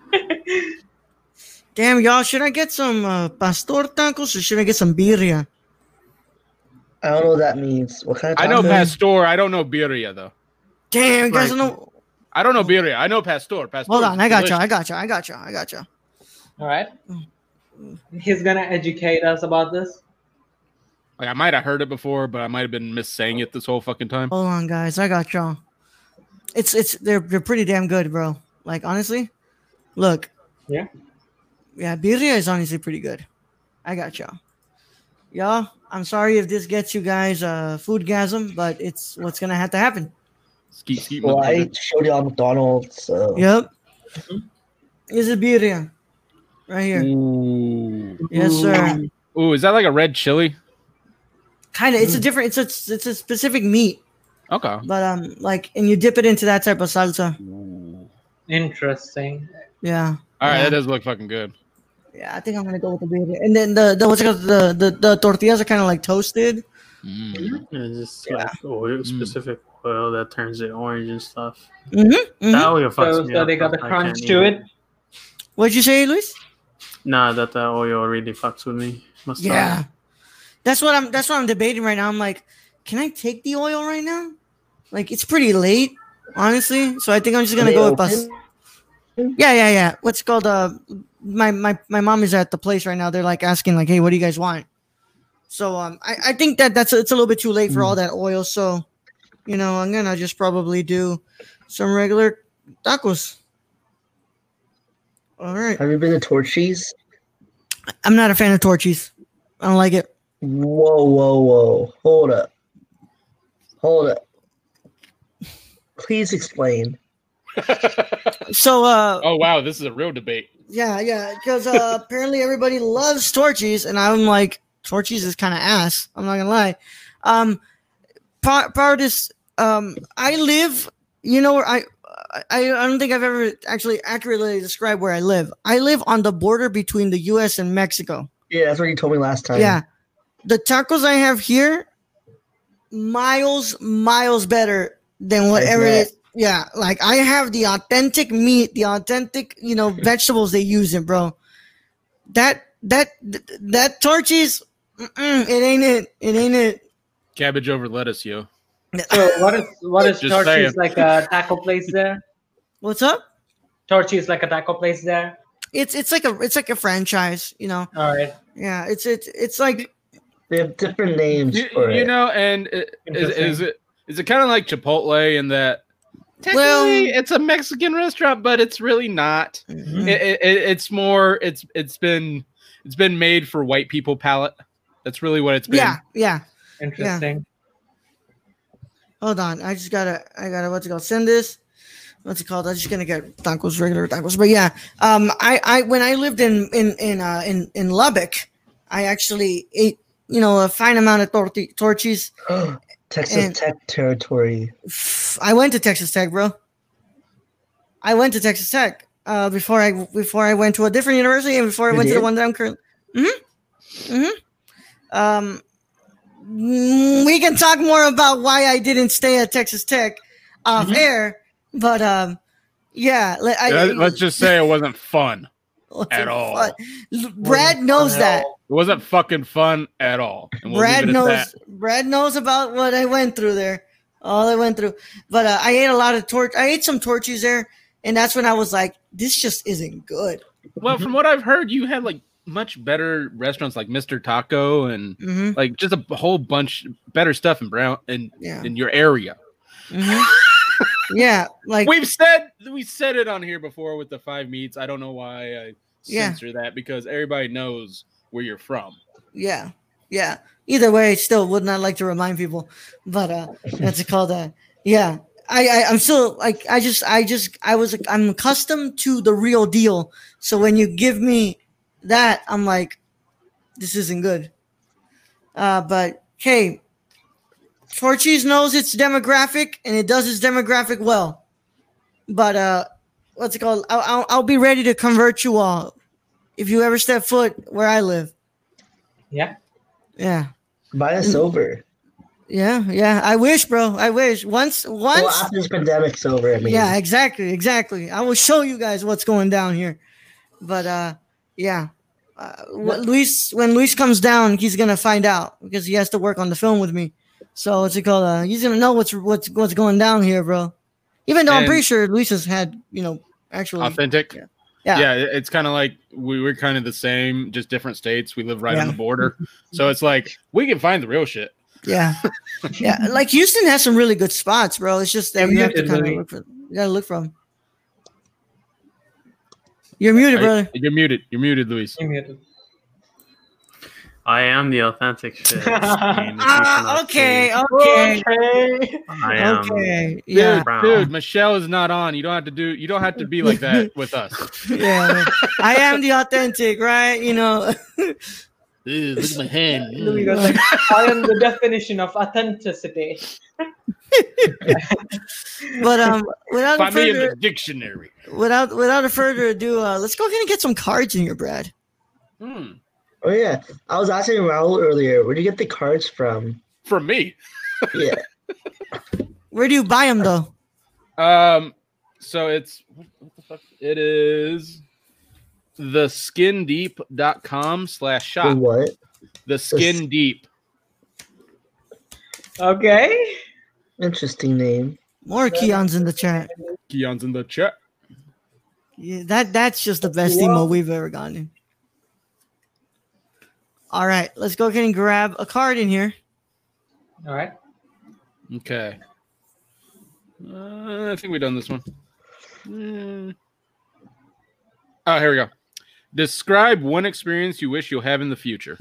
[SPEAKER 2] damn, y'all, should I get some uh, pastor tacos or should I get some birria?
[SPEAKER 3] I don't know what that means. What kind of
[SPEAKER 4] I know
[SPEAKER 3] taco?
[SPEAKER 4] pastor. I don't know birria though.
[SPEAKER 2] Damn, you guys
[SPEAKER 6] Right.
[SPEAKER 2] don't know.
[SPEAKER 4] I don't know birria. I know pastor. Pastor.
[SPEAKER 2] Hold
[SPEAKER 4] is
[SPEAKER 2] on, I got you.
[SPEAKER 4] delicious.
[SPEAKER 2] I got you. I got you. I got you.
[SPEAKER 5] All right. He's gonna educate us about this.
[SPEAKER 4] Like I might have heard it before, but I might have been missaying it this whole fucking time.
[SPEAKER 2] Hold on, guys. I got y'all. It's it's they're they're pretty damn good, bro. Like honestly, look.
[SPEAKER 5] Yeah.
[SPEAKER 2] Yeah, birria is honestly pretty good. I got y'all. Y'all, I'm sorry if this gets you guys uh foodgasm, but it's what's gonna have to happen.
[SPEAKER 4] Skeet, skeet,
[SPEAKER 3] Well, I
[SPEAKER 4] motherfucker.
[SPEAKER 3] showed you on McDonald's, so
[SPEAKER 2] Yep. Is it birria? Right here.
[SPEAKER 4] Ooh.
[SPEAKER 2] Yes, sir.
[SPEAKER 4] Ooh, is that like a red chili?
[SPEAKER 2] Kind of. It's a different. It's a it's a specific meat,
[SPEAKER 4] Okay.
[SPEAKER 2] but um, like, and you dip it into that type of salsa.
[SPEAKER 5] Interesting.
[SPEAKER 2] Yeah.
[SPEAKER 4] All right,
[SPEAKER 2] Yeah.
[SPEAKER 4] that does look fucking good.
[SPEAKER 2] Yeah, I think I'm gonna go with the birria. And then the the what's it called? The the, the tortillas are kind of like toasted.
[SPEAKER 4] Mm.
[SPEAKER 6] It's just
[SPEAKER 2] Yeah.
[SPEAKER 6] like oil, specific oil that turns it orange and stuff.
[SPEAKER 2] Mm-hmm.
[SPEAKER 6] That oil fucks
[SPEAKER 5] So,
[SPEAKER 6] me
[SPEAKER 5] so
[SPEAKER 6] up.
[SPEAKER 5] they got the
[SPEAKER 6] I
[SPEAKER 5] crunch
[SPEAKER 6] can't
[SPEAKER 5] to
[SPEAKER 6] eat
[SPEAKER 5] it.
[SPEAKER 2] What'd you say, Luis?
[SPEAKER 6] Nah, that the oil really fucks with me. My stomach.
[SPEAKER 2] Yeah. That's what I'm. That's what I'm debating right now. I'm like, can I take the oil right now? Like, it's pretty late, honestly. So I think I'm just gonna
[SPEAKER 3] Are they
[SPEAKER 2] go with pas-
[SPEAKER 3] open?
[SPEAKER 2] Yeah, yeah, yeah. What's it called? Uh, my my my mom is at the place right now. They're like asking, like, hey, what do you guys want? So um, I I think that that's it's a little bit too late for all that oil. So, you know, I'm gonna just probably do some regular tacos. All right.
[SPEAKER 3] Have you been to Torchy's?
[SPEAKER 2] I'm not a fan of torchies. I don't like it.
[SPEAKER 3] Whoa, whoa, whoa. Hold up. Hold up. Please explain.
[SPEAKER 2] So uh,
[SPEAKER 4] Oh wow, this is a real debate.
[SPEAKER 2] yeah, yeah, because uh, apparently everybody loves torchies, and I'm like, torchies is kind of ass. I'm not gonna lie. Um, part, part of this, um, I live. You know where I, I, I don't think I've ever actually accurately described where I live. I live on the border between the U S and Mexico.
[SPEAKER 3] Yeah, that's what you told me last time.
[SPEAKER 2] Yeah, the tacos I have here, miles, miles better than whatever it
[SPEAKER 3] bet.
[SPEAKER 2] is. Yeah, like I have the authentic meat, the authentic, you know, vegetables they use it, bro. That that that torchies, mm-mm, it ain't it. It ain't it.
[SPEAKER 4] Cabbage over lettuce, yo.
[SPEAKER 5] So what is what is
[SPEAKER 4] Just
[SPEAKER 5] Torchy's
[SPEAKER 4] saying.
[SPEAKER 5] like a taco place there?
[SPEAKER 2] What's up?
[SPEAKER 5] Torchy's like a taco place there.
[SPEAKER 2] It's it's like a it's like a franchise, you know.
[SPEAKER 5] All right.
[SPEAKER 2] Yeah, it's it's it's like
[SPEAKER 3] They have different names
[SPEAKER 4] You,
[SPEAKER 3] for
[SPEAKER 4] you
[SPEAKER 3] it.
[SPEAKER 4] know, and it, is,
[SPEAKER 5] Interesting.
[SPEAKER 4] is it is it kind of like Chipotle in that?
[SPEAKER 2] Well-
[SPEAKER 4] Technically, it's a Mexican restaurant, but it's really not.
[SPEAKER 2] mhm.
[SPEAKER 4] It, it, it- it's more. It's it's been it's been made for white people palate. That's really what it's been.
[SPEAKER 2] yeah, yeah.
[SPEAKER 5] Interesting.
[SPEAKER 2] Hold on, I just gotta I gotta what's it called? Send this. What's it called? I'm just gonna get tacos, regular tacos. But yeah, um, I I when I lived in in in uh in in Lubbock, I actually ate you know a fine amount of torti- torchies.
[SPEAKER 3] Texas
[SPEAKER 2] And-
[SPEAKER 3] Tech territory.
[SPEAKER 2] I went to Texas Tech, bro. I went to Texas Tech uh, before I before I went to a different university and before I
[SPEAKER 3] You
[SPEAKER 2] went to the
[SPEAKER 3] did?
[SPEAKER 2] one that I'm currently. Mm-hmm. Mm-hmm. Um, mm, we can talk more about why I didn't stay at Texas Tech off
[SPEAKER 3] Mm-hmm.
[SPEAKER 2] air, but um, yeah. let- I,
[SPEAKER 4] Let- Let's just say it wasn't fun.
[SPEAKER 2] What's
[SPEAKER 4] at
[SPEAKER 2] it
[SPEAKER 4] all.
[SPEAKER 2] fun? Brad knows that.
[SPEAKER 4] It wasn't fucking fun at all. And we'll
[SPEAKER 2] Brad
[SPEAKER 4] leave it at
[SPEAKER 2] knows.
[SPEAKER 4] that.
[SPEAKER 2] Brad knows about what I went through there. All I went through. But uh, I ate a lot of torch. I ate some torchies there, and that's when I was like, "This just isn't good."
[SPEAKER 4] Well, from what I've heard, you had like much better restaurants like Mister Taco and
[SPEAKER 2] Mm-hmm.
[SPEAKER 4] like just a whole bunch better stuff in Brown in
[SPEAKER 2] Yeah.
[SPEAKER 4] in your area.
[SPEAKER 2] Mm-hmm. Yeah, like
[SPEAKER 4] We've said we said it on here before with the five meats. I don't know why I
[SPEAKER 2] Yeah.
[SPEAKER 4] censor that because everybody knows where you're from.
[SPEAKER 2] yeah, yeah. Either way, still would not like to remind people, but uh, that's called uh, yeah. I, I I'm still like I just I just I was I'm accustomed to the real deal. So when you give me that, I'm like, this isn't good. Uh, but hey, Torchies knows its demographic and it does its demographic well. But uh, what's it called? I'll, I'll I'll be ready to convert you all if you ever step foot where I live.
[SPEAKER 5] Yeah.
[SPEAKER 2] Yeah.
[SPEAKER 3] Buy us over.
[SPEAKER 2] Yeah, yeah. I wish, bro. I wish. Once, once.
[SPEAKER 3] Well, after this pandemic's over, I mean.
[SPEAKER 2] Yeah, exactly, exactly. I will show you guys what's going down here. But uh, yeah. Uh, wh- Luis, when Luis comes down, he's gonna find out because he has to work on the film with me. So what's it called? Uh, he's gonna know what's what's what's going down here, bro. Even though I'm
[SPEAKER 4] And-
[SPEAKER 2] pretty sure Luis has had, you know, actually.
[SPEAKER 4] Authentic.
[SPEAKER 2] Yeah.
[SPEAKER 4] Yeah,
[SPEAKER 2] Yeah.
[SPEAKER 4] it- it's kind of like we were kind of the same, just different states. We live right
[SPEAKER 2] Yeah.
[SPEAKER 4] on the border, so it's like we can find the real shit.
[SPEAKER 2] Yeah, yeah. Like Houston has some really good spots, bro. It's just that
[SPEAKER 5] I'm
[SPEAKER 2] you have to
[SPEAKER 5] muted,
[SPEAKER 2] kind of
[SPEAKER 5] Louis.
[SPEAKER 2] look for. You gotta look for them. You're muted,
[SPEAKER 4] Are you-
[SPEAKER 2] brother.
[SPEAKER 4] You're muted. You're muted, Luis.
[SPEAKER 5] You muted.
[SPEAKER 6] I am the authentic shit. I mean, if you
[SPEAKER 2] Ah,
[SPEAKER 6] cannot
[SPEAKER 2] okay,
[SPEAKER 6] see,
[SPEAKER 2] okay,
[SPEAKER 5] Okay.
[SPEAKER 6] I am.
[SPEAKER 2] okay. Yeah,
[SPEAKER 6] Brown.
[SPEAKER 4] Dude, Michelle is not on. You don't have to do. You don't have to be like that with us.
[SPEAKER 2] yeah. I am the authentic, right? You know.
[SPEAKER 4] Ew, look at my hand.
[SPEAKER 5] Louis goes like, I am the definition of authenticity.
[SPEAKER 2] But um, without
[SPEAKER 4] Find me in
[SPEAKER 2] further
[SPEAKER 4] the dictionary.
[SPEAKER 2] without without a further ado, uh, let's go ahead and get some cards in here, Brad.
[SPEAKER 4] Hmm.
[SPEAKER 3] Oh, yeah. I was asking Raul earlier, where do you get the cards from?
[SPEAKER 4] From me.
[SPEAKER 3] Yeah.
[SPEAKER 2] Where do you buy them, though?
[SPEAKER 4] Um. So it's what the fuck? It is the skin deep dot com slash
[SPEAKER 3] The
[SPEAKER 4] shop.
[SPEAKER 3] what?
[SPEAKER 4] The Skin Deep.
[SPEAKER 5] Okay.
[SPEAKER 3] Interesting name.
[SPEAKER 2] More Keon's in the chat.
[SPEAKER 4] Keon's in the chat.
[SPEAKER 2] Yeah, that that's just the best
[SPEAKER 5] Whoa.
[SPEAKER 2] emo we've ever gotten. All right, let's go ahead and grab a card in here.
[SPEAKER 5] All right.
[SPEAKER 4] Okay. Uh, I think we've done this one. Mm. Oh, here we go. Describe one experience you wish you'll have in the future.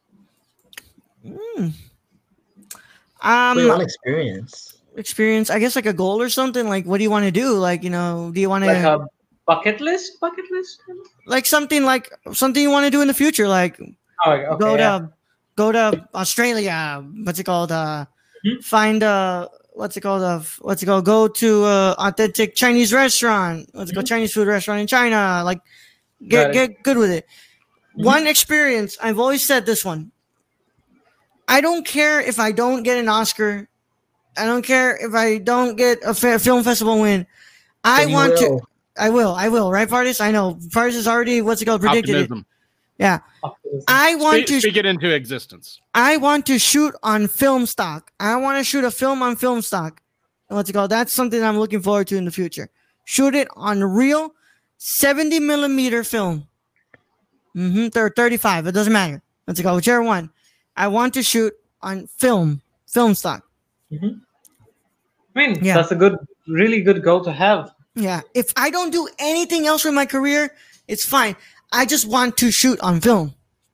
[SPEAKER 2] Hmm. Um,
[SPEAKER 3] Wait, one experience.
[SPEAKER 2] experience. I guess like a goal or something. Like, what do you want to do? Like, you know, do you want to
[SPEAKER 5] Like a bucket list? Bucket list?
[SPEAKER 2] like something like something you want to do in the future? Like,
[SPEAKER 5] Oh, okay.
[SPEAKER 2] go
[SPEAKER 5] yeah.
[SPEAKER 2] to go to Australia. What's it called? Uh,
[SPEAKER 5] Mhm.
[SPEAKER 2] find uh, what's it called? Uh, what's it called? Go to uh, authentic Chinese restaurant. What's it called? Chinese food restaurant in China. Like, get
[SPEAKER 5] Got it.
[SPEAKER 2] get good with it.
[SPEAKER 5] Mhm.
[SPEAKER 2] One experience. I've always said this one. I don't care if I don't get an Oscar. I don't care if I don't get a fa- film festival win. I
[SPEAKER 3] But you
[SPEAKER 2] want to.
[SPEAKER 3] will.
[SPEAKER 2] I will. I will. Right, Pardis? I know. Pardis is already what's it called? Predicted it.
[SPEAKER 4] Optimism.
[SPEAKER 2] Yeah.
[SPEAKER 5] Optimism.
[SPEAKER 2] I want
[SPEAKER 4] Speak,
[SPEAKER 2] to.
[SPEAKER 4] speak it into existence.
[SPEAKER 2] I want to shoot on film stock. I want to shoot a film on film stock. What's it called? That's something I'm looking forward to in the future. Shoot it on real seventy millimeter film. Mm-hmm. They're thirty-five. It doesn't matter. What's it called? Whichever one. I want to shoot on film, film stock.
[SPEAKER 5] I mean,
[SPEAKER 2] Yeah.
[SPEAKER 5] that's a good, really good goal to have.
[SPEAKER 2] Yeah. If I don't do anything else with my career, it's fine. I just want to shoot on film.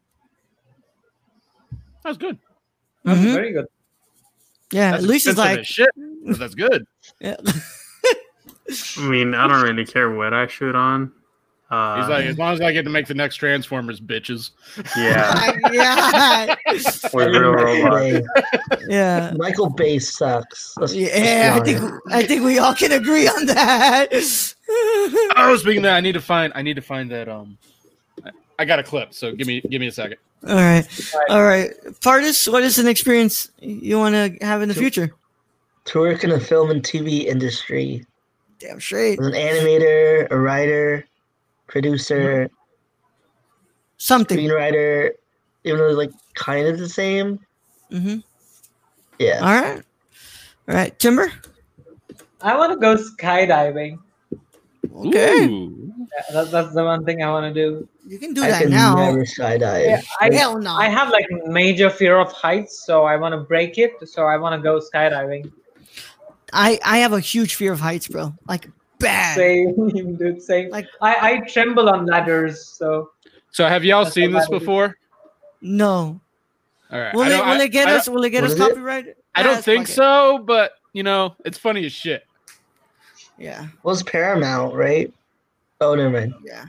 [SPEAKER 4] That's good.
[SPEAKER 5] That's
[SPEAKER 2] Mhm.
[SPEAKER 5] very good.
[SPEAKER 2] Yeah.
[SPEAKER 4] That's
[SPEAKER 2] At least it's
[SPEAKER 4] expensive
[SPEAKER 2] like.
[SPEAKER 4] as shit, but that's good.
[SPEAKER 2] Yeah.
[SPEAKER 6] I mean, I don't really care what I shoot on. Uh,
[SPEAKER 4] He's like, as long as I get to make the next Transformers, bitches.
[SPEAKER 6] yeah,
[SPEAKER 2] yeah.
[SPEAKER 6] with real robots.
[SPEAKER 2] Yeah.
[SPEAKER 3] Michael Bay sucks. Let's- let's be
[SPEAKER 2] Yeah, I think
[SPEAKER 3] honest.
[SPEAKER 2] I think we all can agree on that.
[SPEAKER 4] Oh, speaking of that, I need to find. I need to find that. Um, I got a clip. So give me, give me a second.
[SPEAKER 2] All right, all right. Pardis, what is an experience you want to have in the future?
[SPEAKER 3] To work in the film and T V industry
[SPEAKER 2] Damn straight.
[SPEAKER 3] as an animator, a writer, producer,
[SPEAKER 2] Something.
[SPEAKER 3] screenwriter, even though they're like kind of the same.
[SPEAKER 2] Mm-hmm.
[SPEAKER 3] Yeah.
[SPEAKER 2] All right, all right. Timber.
[SPEAKER 5] I want to go skydiving.
[SPEAKER 2] Okay.
[SPEAKER 4] Ooh.
[SPEAKER 5] Yeah, that, that's the one thing I want to do.
[SPEAKER 2] You can do
[SPEAKER 3] I
[SPEAKER 2] that
[SPEAKER 3] can
[SPEAKER 2] now.
[SPEAKER 3] never skydive.
[SPEAKER 5] Yeah, I,
[SPEAKER 2] Hell no.
[SPEAKER 5] I have like major fear of heights, so I want to break it. So I want to go skydiving.
[SPEAKER 2] I, I have a huge fear of heights, bro. Like bad.
[SPEAKER 5] Same, dude. Same.
[SPEAKER 2] Like
[SPEAKER 5] I, I tremble on ladders, so
[SPEAKER 4] So have y'all
[SPEAKER 5] That's
[SPEAKER 4] seen
[SPEAKER 5] what
[SPEAKER 4] this
[SPEAKER 5] I do.
[SPEAKER 4] before?
[SPEAKER 2] no.
[SPEAKER 4] All right.
[SPEAKER 2] Will
[SPEAKER 4] I
[SPEAKER 2] it
[SPEAKER 4] don't,
[SPEAKER 2] will
[SPEAKER 4] I,
[SPEAKER 2] it get
[SPEAKER 4] I
[SPEAKER 2] us? Will it get
[SPEAKER 3] What
[SPEAKER 2] us
[SPEAKER 3] is it?
[SPEAKER 2] copyrighted?
[SPEAKER 4] I don't
[SPEAKER 2] Ah,
[SPEAKER 4] think
[SPEAKER 2] fuck it.
[SPEAKER 4] so, but you know, it's funny as shit.
[SPEAKER 2] Yeah.
[SPEAKER 3] Well, it's Paramount, right? Oh, never mind.
[SPEAKER 2] Yeah.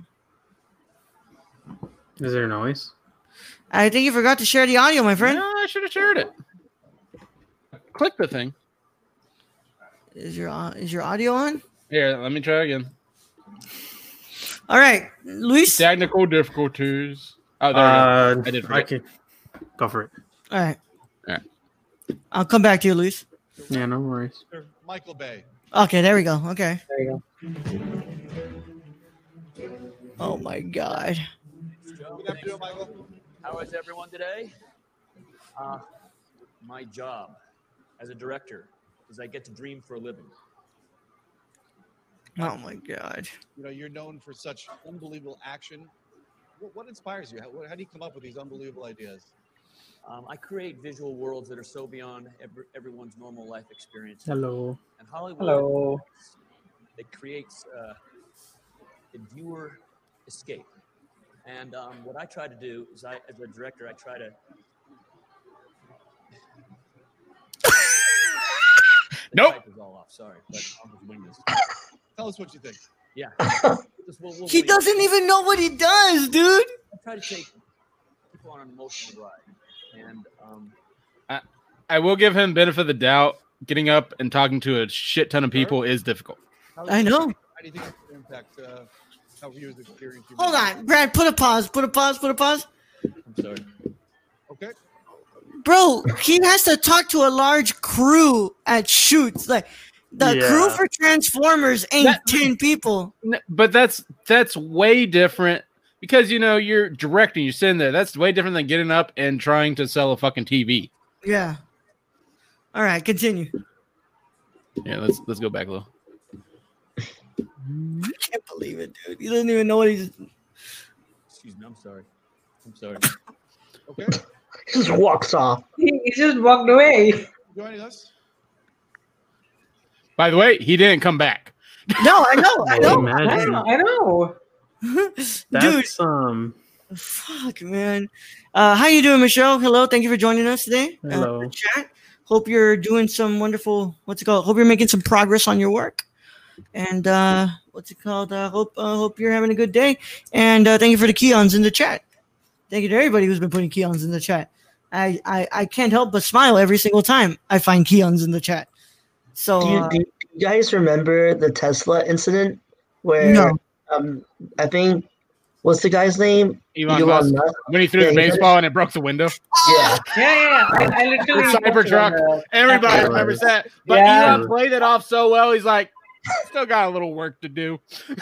[SPEAKER 6] Is there noise?
[SPEAKER 2] I think you forgot to share the audio, my friend.
[SPEAKER 4] No, I should have shared it. Click the thing.
[SPEAKER 2] Is your au- is your audio on?
[SPEAKER 4] Here, let me try again.
[SPEAKER 2] All right, Luis. All
[SPEAKER 4] Technical difficulties. Oh, there
[SPEAKER 6] Uh,
[SPEAKER 4] I did
[SPEAKER 6] I
[SPEAKER 4] forget.
[SPEAKER 6] can go for it.
[SPEAKER 2] right.
[SPEAKER 4] All right.
[SPEAKER 2] I'll come back to you, Luis.
[SPEAKER 6] Yeah, no worries.
[SPEAKER 7] Michael Bay.
[SPEAKER 2] Okay, there we go. Okay.
[SPEAKER 5] there you go.
[SPEAKER 2] Oh my God.
[SPEAKER 7] Good afternoon, Michael.
[SPEAKER 8] How is everyone today? Uh, my job as a director is I get to dream for a living.
[SPEAKER 2] Oh my God.
[SPEAKER 7] You know, you're known for such unbelievable action. What, what inspires you? How, what, how do you come up with these unbelievable ideas?
[SPEAKER 8] Um, I create visual worlds that are so beyond every, everyone's normal life experience.
[SPEAKER 6] Hello.
[SPEAKER 8] And Hollywood,
[SPEAKER 5] Hello.
[SPEAKER 8] it creates uh, a viewer escape. And um, what I try to do is, I, as a director, I try to.
[SPEAKER 4] Nope.
[SPEAKER 8] Type is all off. Sorry, but I'll just wing this.
[SPEAKER 7] Tell us what you think.
[SPEAKER 8] Yeah. Just- we'll- we'll
[SPEAKER 2] He
[SPEAKER 8] wing it.
[SPEAKER 2] doesn't even know what he does, dude.
[SPEAKER 8] I try to take people on an emotional ride, and um,
[SPEAKER 4] I will give him benefit of the doubt. Getting up and talking to a shit ton of people is difficult.
[SPEAKER 7] How
[SPEAKER 2] I know.
[SPEAKER 7] How do you think it will impact uh, how viewers experience you?
[SPEAKER 2] Hold on, Brad. Put a pause. Put a pause. Put a pause.
[SPEAKER 8] I'm sorry.
[SPEAKER 7] Okay.
[SPEAKER 2] Bro, he has to talk to a large crew at shoots. Like the
[SPEAKER 6] Yeah.
[SPEAKER 2] crew for Transformers ain't
[SPEAKER 4] That-
[SPEAKER 2] ten people.
[SPEAKER 4] N- But that's that's way different because you know you're directing, you're sitting there. That's way different than getting up and trying to sell a fucking T V.
[SPEAKER 2] Yeah. All right, continue.
[SPEAKER 4] Yeah, let's let's go back a little.
[SPEAKER 2] I can't believe it, dude. He doesn't even know what he's.
[SPEAKER 8] Excuse me. I'm sorry. I'm sorry.
[SPEAKER 7] Okay.
[SPEAKER 3] He just walks off.
[SPEAKER 5] He, he just walked away.
[SPEAKER 7] Joining us.
[SPEAKER 4] By the way, he didn't come back.
[SPEAKER 2] No, I know, I know.
[SPEAKER 5] I
[SPEAKER 6] Imagine.
[SPEAKER 5] know. I know.
[SPEAKER 2] Dude,
[SPEAKER 6] That's um.
[SPEAKER 2] fuck, man. Uh, how you doing, Michelle? Hello, thank you for joining us today. Uh,
[SPEAKER 6] Hello.
[SPEAKER 2] for chat. Hope you're doing some wonderful. What's it called? Hope you're making some progress on your work. And uh, what's it called? Uh, hope uh, hope you're having a good day. And uh, thank you for the keons in the chat. Thank you to everybody who's been putting keons in the chat. I, I, I can't help but smile every single time I find keons in the chat. So
[SPEAKER 3] Do you,
[SPEAKER 2] uh,
[SPEAKER 3] do you guys remember the Tesla incident where
[SPEAKER 2] No.
[SPEAKER 3] um I think what's the guy's name?
[SPEAKER 4] Elon, Musk, when he threw
[SPEAKER 3] Yeah,
[SPEAKER 4] the
[SPEAKER 3] he
[SPEAKER 4] baseball and it broke the window.
[SPEAKER 3] Yeah.
[SPEAKER 5] Yeah, yeah, yeah. I, I literally.
[SPEAKER 4] The Cybertruck.
[SPEAKER 5] Uh,
[SPEAKER 4] Everybody
[SPEAKER 5] Yeah.
[SPEAKER 4] remembers that. But
[SPEAKER 5] Yeah.
[SPEAKER 4] Elon played it off so well. He's like, still got a little work to do.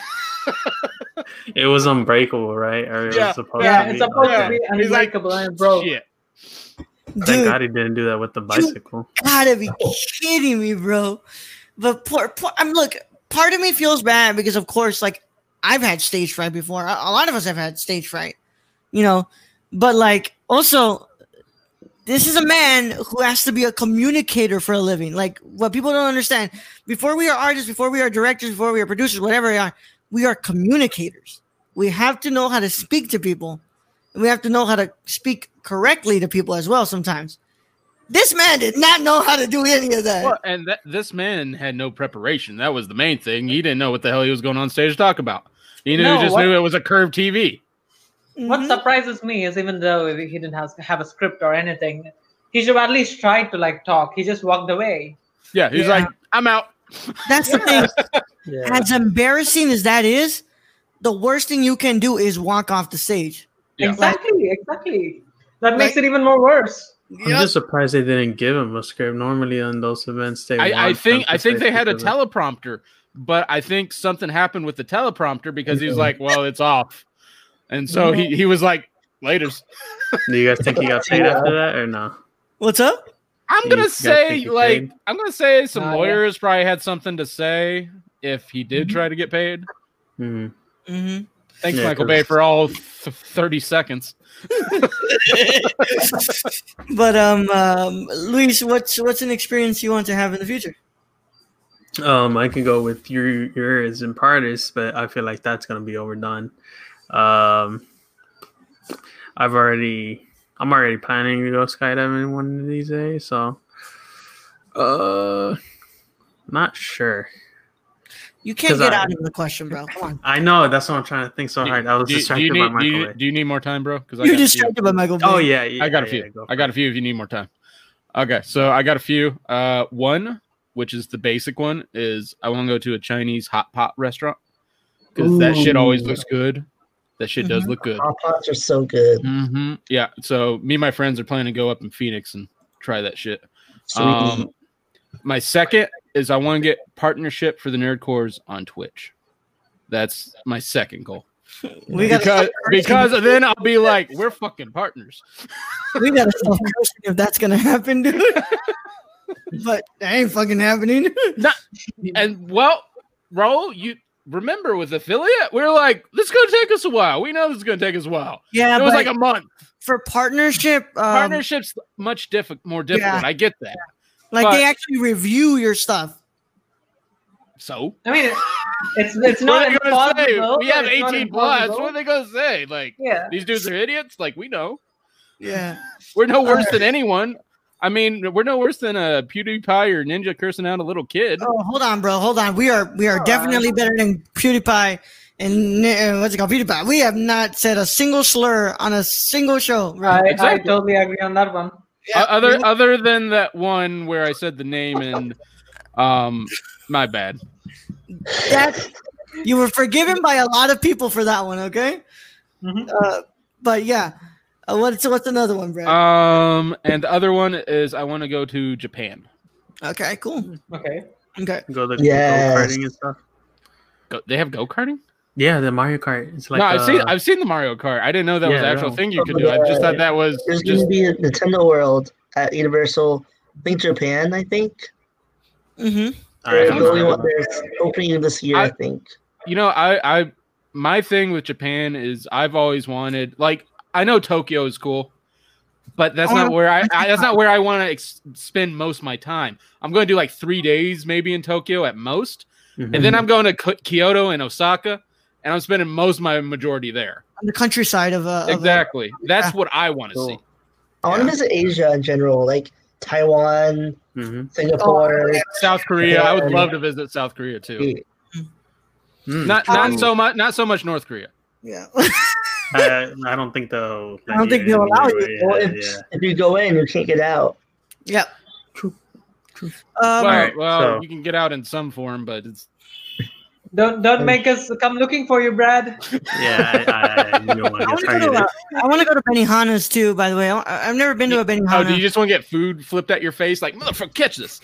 [SPEAKER 6] It was unbreakable, right? Or it
[SPEAKER 4] Yeah,
[SPEAKER 6] was supposed
[SPEAKER 5] yeah,
[SPEAKER 6] to be.
[SPEAKER 5] it's supposed
[SPEAKER 4] Yeah.
[SPEAKER 5] to be
[SPEAKER 4] He's like,
[SPEAKER 5] unbreakable and it broke.
[SPEAKER 4] Shit.
[SPEAKER 6] Thank
[SPEAKER 2] dude,
[SPEAKER 6] God he didn't do that with the bicycle.
[SPEAKER 2] gotta be kidding me, bro. But poor, poor, I'm look. Part of me feels bad because, of course, like I've had stage fright before. A, a lot of us have had stage fright, you know. But like, also, this is a man who has to be a communicator for a living. Like, what people don't understand: before we are artists, before we are directors, before we are producers, whatever we are, we are communicators. We have to know how to speak to people. And we have to know how to speak correctly to people as well. Sometimes. This man did not know how to do any of that.
[SPEAKER 4] Well, and that, this man had no preparation. That was the main thing. He didn't know what the hell he was going on stage to talk about. He knew,
[SPEAKER 5] No,
[SPEAKER 4] just
[SPEAKER 5] what-
[SPEAKER 4] knew it was a curved T V.
[SPEAKER 5] What
[SPEAKER 2] Mhm.
[SPEAKER 5] surprises me is even though he didn't have, have a script or anything, he should have at least tried to like talk. He just walked away.
[SPEAKER 4] Yeah, he was
[SPEAKER 2] Yeah.
[SPEAKER 4] like, I'm out.
[SPEAKER 2] That's the thing.
[SPEAKER 6] Yeah.
[SPEAKER 2] As embarrassing as that is, the worst thing you can do is walk off the stage.
[SPEAKER 4] Yeah.
[SPEAKER 5] Exactly, exactly. That makes
[SPEAKER 2] Like-
[SPEAKER 5] it even more worse.
[SPEAKER 6] I'm just surprised they didn't give him a script. Normally on those events, they.
[SPEAKER 4] I, I
[SPEAKER 6] want
[SPEAKER 4] think
[SPEAKER 6] them
[SPEAKER 4] I
[SPEAKER 6] to
[SPEAKER 4] think
[SPEAKER 6] say
[SPEAKER 4] they had a
[SPEAKER 6] specific-
[SPEAKER 4] teleprompter, but I think something happened with the teleprompter because he was like, well, it's off. And so he, he was like, laters.
[SPEAKER 6] Do you guys think he got paid after that or no?
[SPEAKER 2] What's up?
[SPEAKER 4] I'm
[SPEAKER 6] You
[SPEAKER 4] gonna
[SPEAKER 6] guys
[SPEAKER 4] say
[SPEAKER 6] think he
[SPEAKER 4] like
[SPEAKER 6] paid?
[SPEAKER 4] I'm gonna say some
[SPEAKER 5] Uh, yeah.
[SPEAKER 4] lawyers probably had something to say if he did
[SPEAKER 2] Mm-hmm.
[SPEAKER 4] try to get paid.
[SPEAKER 6] Mm.
[SPEAKER 2] Mm-hmm.
[SPEAKER 4] Thanks,
[SPEAKER 6] Yeah,
[SPEAKER 4] Michael
[SPEAKER 6] 'cause-
[SPEAKER 4] Bay, for all th- thirty seconds.
[SPEAKER 2] But um, um, Luis, what's what's an experience you want to have in the future?
[SPEAKER 6] Um, I can go with your yours and Partis, but I feel like that's gonna be overdone. Um, I've already, I'm already planning to go skydiving one of these days, so uh, not sure.
[SPEAKER 2] You can't
[SPEAKER 6] 'Cause
[SPEAKER 2] get
[SPEAKER 6] I-
[SPEAKER 2] out of the question, bro. Come on.
[SPEAKER 6] I know that's what I'm trying to think so hard. I was
[SPEAKER 4] Do, do
[SPEAKER 6] distracted
[SPEAKER 4] you
[SPEAKER 6] by
[SPEAKER 4] need do
[SPEAKER 6] Michael
[SPEAKER 4] you,
[SPEAKER 6] Bay.
[SPEAKER 4] do you need more time, bro? Because
[SPEAKER 2] You're distracted by Michael Bay.
[SPEAKER 6] Oh yeah, yeah,
[SPEAKER 4] I got a
[SPEAKER 6] yeah,
[SPEAKER 4] few.
[SPEAKER 6] yeah, go
[SPEAKER 4] I
[SPEAKER 6] for
[SPEAKER 4] got
[SPEAKER 6] it.
[SPEAKER 4] a few if you need more time. Okay, so I got a few. Uh, one, which is the basic one, is I want to go to a Chinese hot pot restaurant because that shit always
[SPEAKER 3] Ooh.
[SPEAKER 4] looks good. That shit does look good.
[SPEAKER 3] Hot pots are so good.
[SPEAKER 4] hmm Yeah. So me and my friends are planning to go up in Phoenix and try that shit.
[SPEAKER 3] Sweet.
[SPEAKER 4] Um, my second is I want to get partnership for the Nerdcores on Twitch. That's my second goal.
[SPEAKER 2] We got
[SPEAKER 4] Because because then I'll be like, we're fucking partners.
[SPEAKER 2] we got to stop cursing if that's gonna happen, dude. But that ain't fucking happening.
[SPEAKER 4] Not, and well, Raul, you remember with affiliate, we were like, this is gonna take us a while. We know this is gonna take us a while.
[SPEAKER 2] Yeah,
[SPEAKER 4] It was
[SPEAKER 2] but
[SPEAKER 4] like a month.
[SPEAKER 2] for partnership, um,
[SPEAKER 4] Partnership's much diffi- more difficult.
[SPEAKER 2] yeah.
[SPEAKER 4] I get that.
[SPEAKER 2] like
[SPEAKER 4] but-
[SPEAKER 2] they actually review your stuff.
[SPEAKER 4] So
[SPEAKER 5] I mean, it's it's
[SPEAKER 4] what
[SPEAKER 5] not
[SPEAKER 4] are they gonna say?
[SPEAKER 5] impossible.
[SPEAKER 4] We have
[SPEAKER 5] it's not
[SPEAKER 4] eighteen plus.
[SPEAKER 5] impossible.
[SPEAKER 4] What are they gonna say? Like
[SPEAKER 5] Yeah.
[SPEAKER 4] these dudes are idiots? Like we know.
[SPEAKER 2] Yeah.
[SPEAKER 4] We're no worse than anyone. I mean, we're no worse than a PewDiePie or Ninja cursing out a little kid.
[SPEAKER 2] Oh, hold on, bro. Hold on. We are we are
[SPEAKER 5] All
[SPEAKER 2] definitely better than PewDiePie and uh, what's it called? PewDiePie. We have not said a single slur on a single show.
[SPEAKER 5] I, I
[SPEAKER 4] Exactly.
[SPEAKER 5] totally agree on that one.
[SPEAKER 2] Yeah.
[SPEAKER 4] O- other other than that one where I said the name and um my bad.
[SPEAKER 2] That you were forgiven by a lot of people for that one. Okay.
[SPEAKER 5] Mhm.
[SPEAKER 2] Uh, but yeah. Uh, what's what's another one, Brad?
[SPEAKER 4] Um and the other one is I want to go to Japan.
[SPEAKER 2] okay. Cool.
[SPEAKER 5] Okay.
[SPEAKER 2] Okay.
[SPEAKER 6] Go the
[SPEAKER 3] Yes.
[SPEAKER 6] go karting and stuff.
[SPEAKER 4] Go, they have go-karting?
[SPEAKER 6] Yeah, the Mario Kart. It's like
[SPEAKER 4] no, I've
[SPEAKER 6] uh,
[SPEAKER 4] seen I've seen the Mario Kart. I didn't know that was
[SPEAKER 6] Yeah,
[SPEAKER 4] an actual
[SPEAKER 6] no.
[SPEAKER 4] thing you could do. I just thought that was
[SPEAKER 3] There's
[SPEAKER 4] just
[SPEAKER 3] going to be a Nintendo World at Universal, I think Japan, I think.
[SPEAKER 2] Mm-hmm.
[SPEAKER 6] I
[SPEAKER 3] They're,
[SPEAKER 6] haven't
[SPEAKER 3] building
[SPEAKER 6] heard
[SPEAKER 3] one,
[SPEAKER 6] of it.
[SPEAKER 3] they're opening this year, I,
[SPEAKER 4] I-
[SPEAKER 3] think.
[SPEAKER 4] you know, I, I, my thing with Japan is I've always wanted, like, I know Tokyo is cool, but that's
[SPEAKER 2] I
[SPEAKER 4] not
[SPEAKER 2] wanna-
[SPEAKER 4] where I, I that's not where I want to ex- spend most of my time. I'm going to do like three days maybe in Tokyo at most,
[SPEAKER 6] Mhm.
[SPEAKER 4] and then I'm going to K- Kyoto and Osaka, and I'm spending most of my majority there.
[SPEAKER 2] On the countryside of uh, of, uh,
[SPEAKER 4] Exactly, that's
[SPEAKER 2] yeah.
[SPEAKER 4] what I want to
[SPEAKER 3] Cool.
[SPEAKER 4] see.
[SPEAKER 3] I want to
[SPEAKER 2] Yeah.
[SPEAKER 3] visit Asia in general, like Taiwan,
[SPEAKER 6] Mhm.
[SPEAKER 3] Singapore.
[SPEAKER 4] South Korea, I would
[SPEAKER 3] Yeah.
[SPEAKER 4] love to visit South Korea too.
[SPEAKER 6] Mm.
[SPEAKER 4] Not
[SPEAKER 2] Um,
[SPEAKER 4] not so much, not so much North Korea.
[SPEAKER 2] yeah.
[SPEAKER 6] I, I don't think they'll.
[SPEAKER 2] I don't think they'll allow you.
[SPEAKER 3] Well,
[SPEAKER 6] Yeah,
[SPEAKER 3] if,
[SPEAKER 6] yeah.
[SPEAKER 3] if you go in, you can't get out.
[SPEAKER 2] yeah.
[SPEAKER 6] True. True.
[SPEAKER 2] Um,
[SPEAKER 4] well, well,
[SPEAKER 6] so-
[SPEAKER 4] you can get out in some form, but it's
[SPEAKER 5] Don't don't make us come looking for you, Brad.
[SPEAKER 6] Yeah, I, I, you don't want
[SPEAKER 2] I
[SPEAKER 6] to
[SPEAKER 2] want
[SPEAKER 6] get
[SPEAKER 2] to go to
[SPEAKER 6] targeted.
[SPEAKER 2] uh, I want to go to Benihana's too. By the way, I, I've never been to a
[SPEAKER 4] oh, do
[SPEAKER 2] Benihana.
[SPEAKER 4] you just want to get food flipped at your face? Like motherfucker, catch this.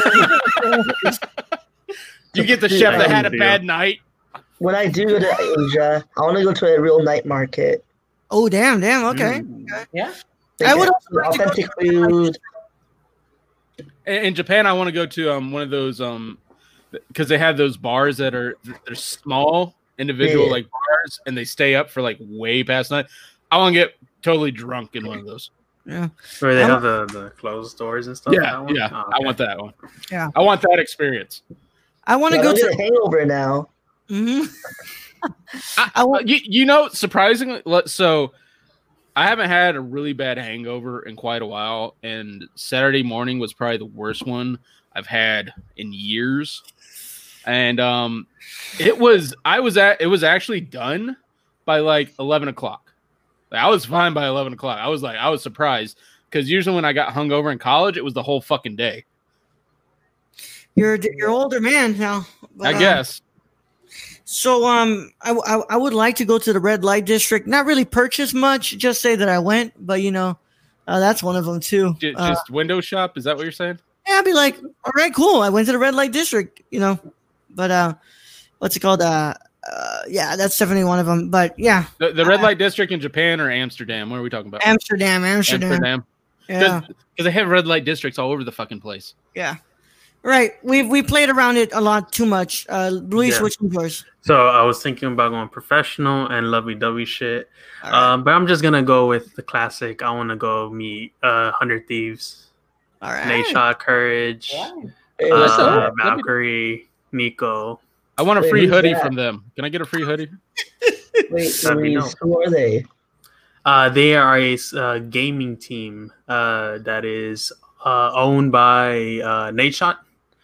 [SPEAKER 4] You get the chef that had a bad night.
[SPEAKER 3] When I do go to Asia, I want to go to a real night market.
[SPEAKER 2] Oh damn, damn. Okay.
[SPEAKER 5] Yeah.
[SPEAKER 3] They
[SPEAKER 2] I would
[SPEAKER 3] get
[SPEAKER 2] also like to go
[SPEAKER 3] authentic
[SPEAKER 2] to-
[SPEAKER 3] food.
[SPEAKER 4] In, in Japan, I want to go to um one of those um because they have those bars that are they're small individual
[SPEAKER 3] Yeah.
[SPEAKER 4] like bars and they stay up for like way past night. I want to get totally drunk in one of those.
[SPEAKER 2] Yeah.
[SPEAKER 6] Where they
[SPEAKER 2] I'm-
[SPEAKER 6] have the, the closed doors and stuff.
[SPEAKER 4] Yeah,
[SPEAKER 6] that one?
[SPEAKER 4] yeah,
[SPEAKER 6] Oh,
[SPEAKER 4] I
[SPEAKER 6] okay.
[SPEAKER 4] want that one.
[SPEAKER 2] Yeah.
[SPEAKER 4] I want that experience.
[SPEAKER 2] I want to
[SPEAKER 3] Yeah,
[SPEAKER 2] go
[SPEAKER 3] I don't
[SPEAKER 2] to.
[SPEAKER 3] get a hangover now.
[SPEAKER 2] Mhm.
[SPEAKER 4] I,
[SPEAKER 2] I want-
[SPEAKER 4] you, you know, surprisingly, let- so I haven't had a really bad hangover in quite a while, and Saturday morning was probably the worst one I've had in years. And um, it was I was at it was actually done by like eleven o'clock. Like, I was fine by eleven o'clock. I was like I was surprised because usually when I got hungover in college, it was the whole fucking day.
[SPEAKER 2] You're you're older man now. but,
[SPEAKER 4] I
[SPEAKER 2] uh,
[SPEAKER 4] guess.
[SPEAKER 2] So um, I, I I would like to go to the red light district. Not really purchase much. Just say that I went, but you know, uh, that's one of them too.
[SPEAKER 4] J-
[SPEAKER 2] Uh,
[SPEAKER 4] just window shop. Is that what you're saying?
[SPEAKER 2] yeah, I'd be like, all right, cool. I went to the red light district. You know, but uh, what's it called? Uh, uh yeah, that's definitely one of them. But yeah,
[SPEAKER 4] The, the red
[SPEAKER 2] Uh,
[SPEAKER 4] light district in Japan or Amsterdam? What are we talking about?
[SPEAKER 2] Amsterdam, Amsterdam.
[SPEAKER 4] Amsterdam.
[SPEAKER 2] Yeah,
[SPEAKER 4] Because they have red light districts all over the fucking place.
[SPEAKER 2] yeah. Right. We we played around it a lot too much. Uh, Luis,
[SPEAKER 6] Yeah.
[SPEAKER 2] which one's yours?
[SPEAKER 6] So I was thinking about going professional and lovey-dovey shit.
[SPEAKER 2] All right.
[SPEAKER 6] Um, but I'm just gonna go with the classic. I want to go meet uh, Hundred Thieves,
[SPEAKER 2] All right.
[SPEAKER 6] Nate Shot, Courage,
[SPEAKER 3] Hey, what's
[SPEAKER 6] uh,
[SPEAKER 3] up?
[SPEAKER 6] Valkyrie, Nico.
[SPEAKER 4] I want a
[SPEAKER 3] Wait,
[SPEAKER 4] free
[SPEAKER 3] who's
[SPEAKER 4] hoodie
[SPEAKER 3] that?
[SPEAKER 4] from them. Can I get a free hoodie?
[SPEAKER 3] Wait,
[SPEAKER 6] Let me
[SPEAKER 3] Luis, who are they?
[SPEAKER 6] Uh, they are a uh, gaming team uh, that is uh, owned by uh, Nate Shot,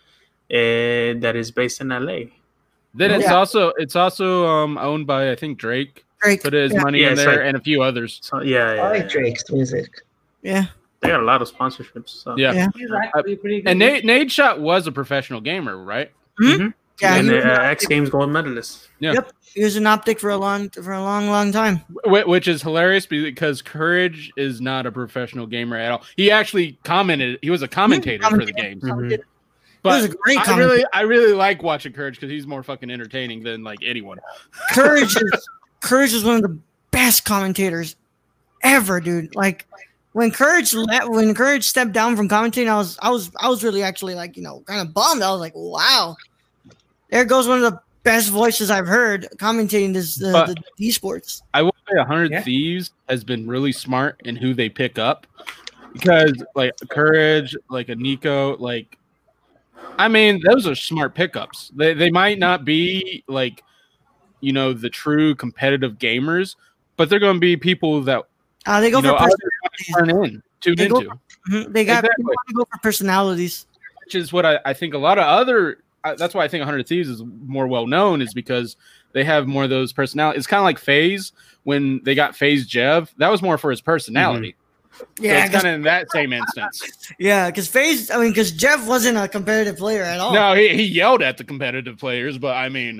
[SPEAKER 6] and that is based in L A.
[SPEAKER 4] Then it's
[SPEAKER 2] Yeah.
[SPEAKER 4] also it's also um owned by I think Drake.
[SPEAKER 2] Drake.
[SPEAKER 4] Put his
[SPEAKER 2] Yeah.
[SPEAKER 4] money
[SPEAKER 6] Yeah,
[SPEAKER 4] in
[SPEAKER 6] it's
[SPEAKER 4] there
[SPEAKER 6] like-
[SPEAKER 4] and a few others.
[SPEAKER 6] So yeah, yeah,
[SPEAKER 3] I like
[SPEAKER 6] yeah.
[SPEAKER 3] Drake's music.
[SPEAKER 2] Yeah.
[SPEAKER 6] They got a lot of sponsorships. So.
[SPEAKER 4] Yeah.
[SPEAKER 2] Yeah.
[SPEAKER 5] He's actually pretty good.
[SPEAKER 4] And Nate Nate Shot was a professional gamer, right?
[SPEAKER 6] Mhm.
[SPEAKER 2] Yeah.
[SPEAKER 6] and
[SPEAKER 2] He
[SPEAKER 6] the
[SPEAKER 2] was,
[SPEAKER 6] uh,
[SPEAKER 2] an
[SPEAKER 6] X
[SPEAKER 2] optic,
[SPEAKER 6] Games gold medalist.
[SPEAKER 4] Yeah.
[SPEAKER 2] Yep. he was an optic for a long for a long long time.
[SPEAKER 4] Wh- Which is hilarious because Courage is not a professional gamer at all. He actually commented. He was a commentator for the games.
[SPEAKER 6] Mhm.
[SPEAKER 2] He was
[SPEAKER 4] But
[SPEAKER 2] a great
[SPEAKER 4] I
[SPEAKER 2] commentator.
[SPEAKER 4] really, I really like watching Courage because he's more fucking entertaining than like anyone.
[SPEAKER 2] Courage is Courage is one of the best commentators ever, dude. Like when Courage let when Courage stepped down from commentating, I was I was I was really actually like, you know, kind of bummed. I was like, wow. There goes one of the best voices I've heard commentating this the,
[SPEAKER 4] But-
[SPEAKER 2] the esports.
[SPEAKER 4] I will say, a hundred
[SPEAKER 5] Yeah.
[SPEAKER 4] Thieves has been really smart in who they pick up because, like, Courage, like a Nico, like, I mean, those are smart pickups. They they might not be like, you know, the true competitive gamers, but they're going to be people that
[SPEAKER 2] Uh, they go
[SPEAKER 4] you know
[SPEAKER 2] for
[SPEAKER 4] others
[SPEAKER 2] personalities.
[SPEAKER 4] turn in, tune
[SPEAKER 2] They go
[SPEAKER 4] into.
[SPEAKER 2] Mhm. They got
[SPEAKER 4] Exactly.
[SPEAKER 2] people want to go for personalities.
[SPEAKER 4] Which is what I, I think a lot of other. I, that's why I think one hundred Thieves is more well known, is because they have more of those personalities. It's kind of like FaZe when they got FaZe Jev. That was more for his personality.
[SPEAKER 2] Yeah,
[SPEAKER 4] so it's kind of in that same instance.
[SPEAKER 2] yeah, because FaZe, I mean, because Jeff wasn't a competitive player at all.
[SPEAKER 4] No, he, he yelled at the competitive players, but I mean,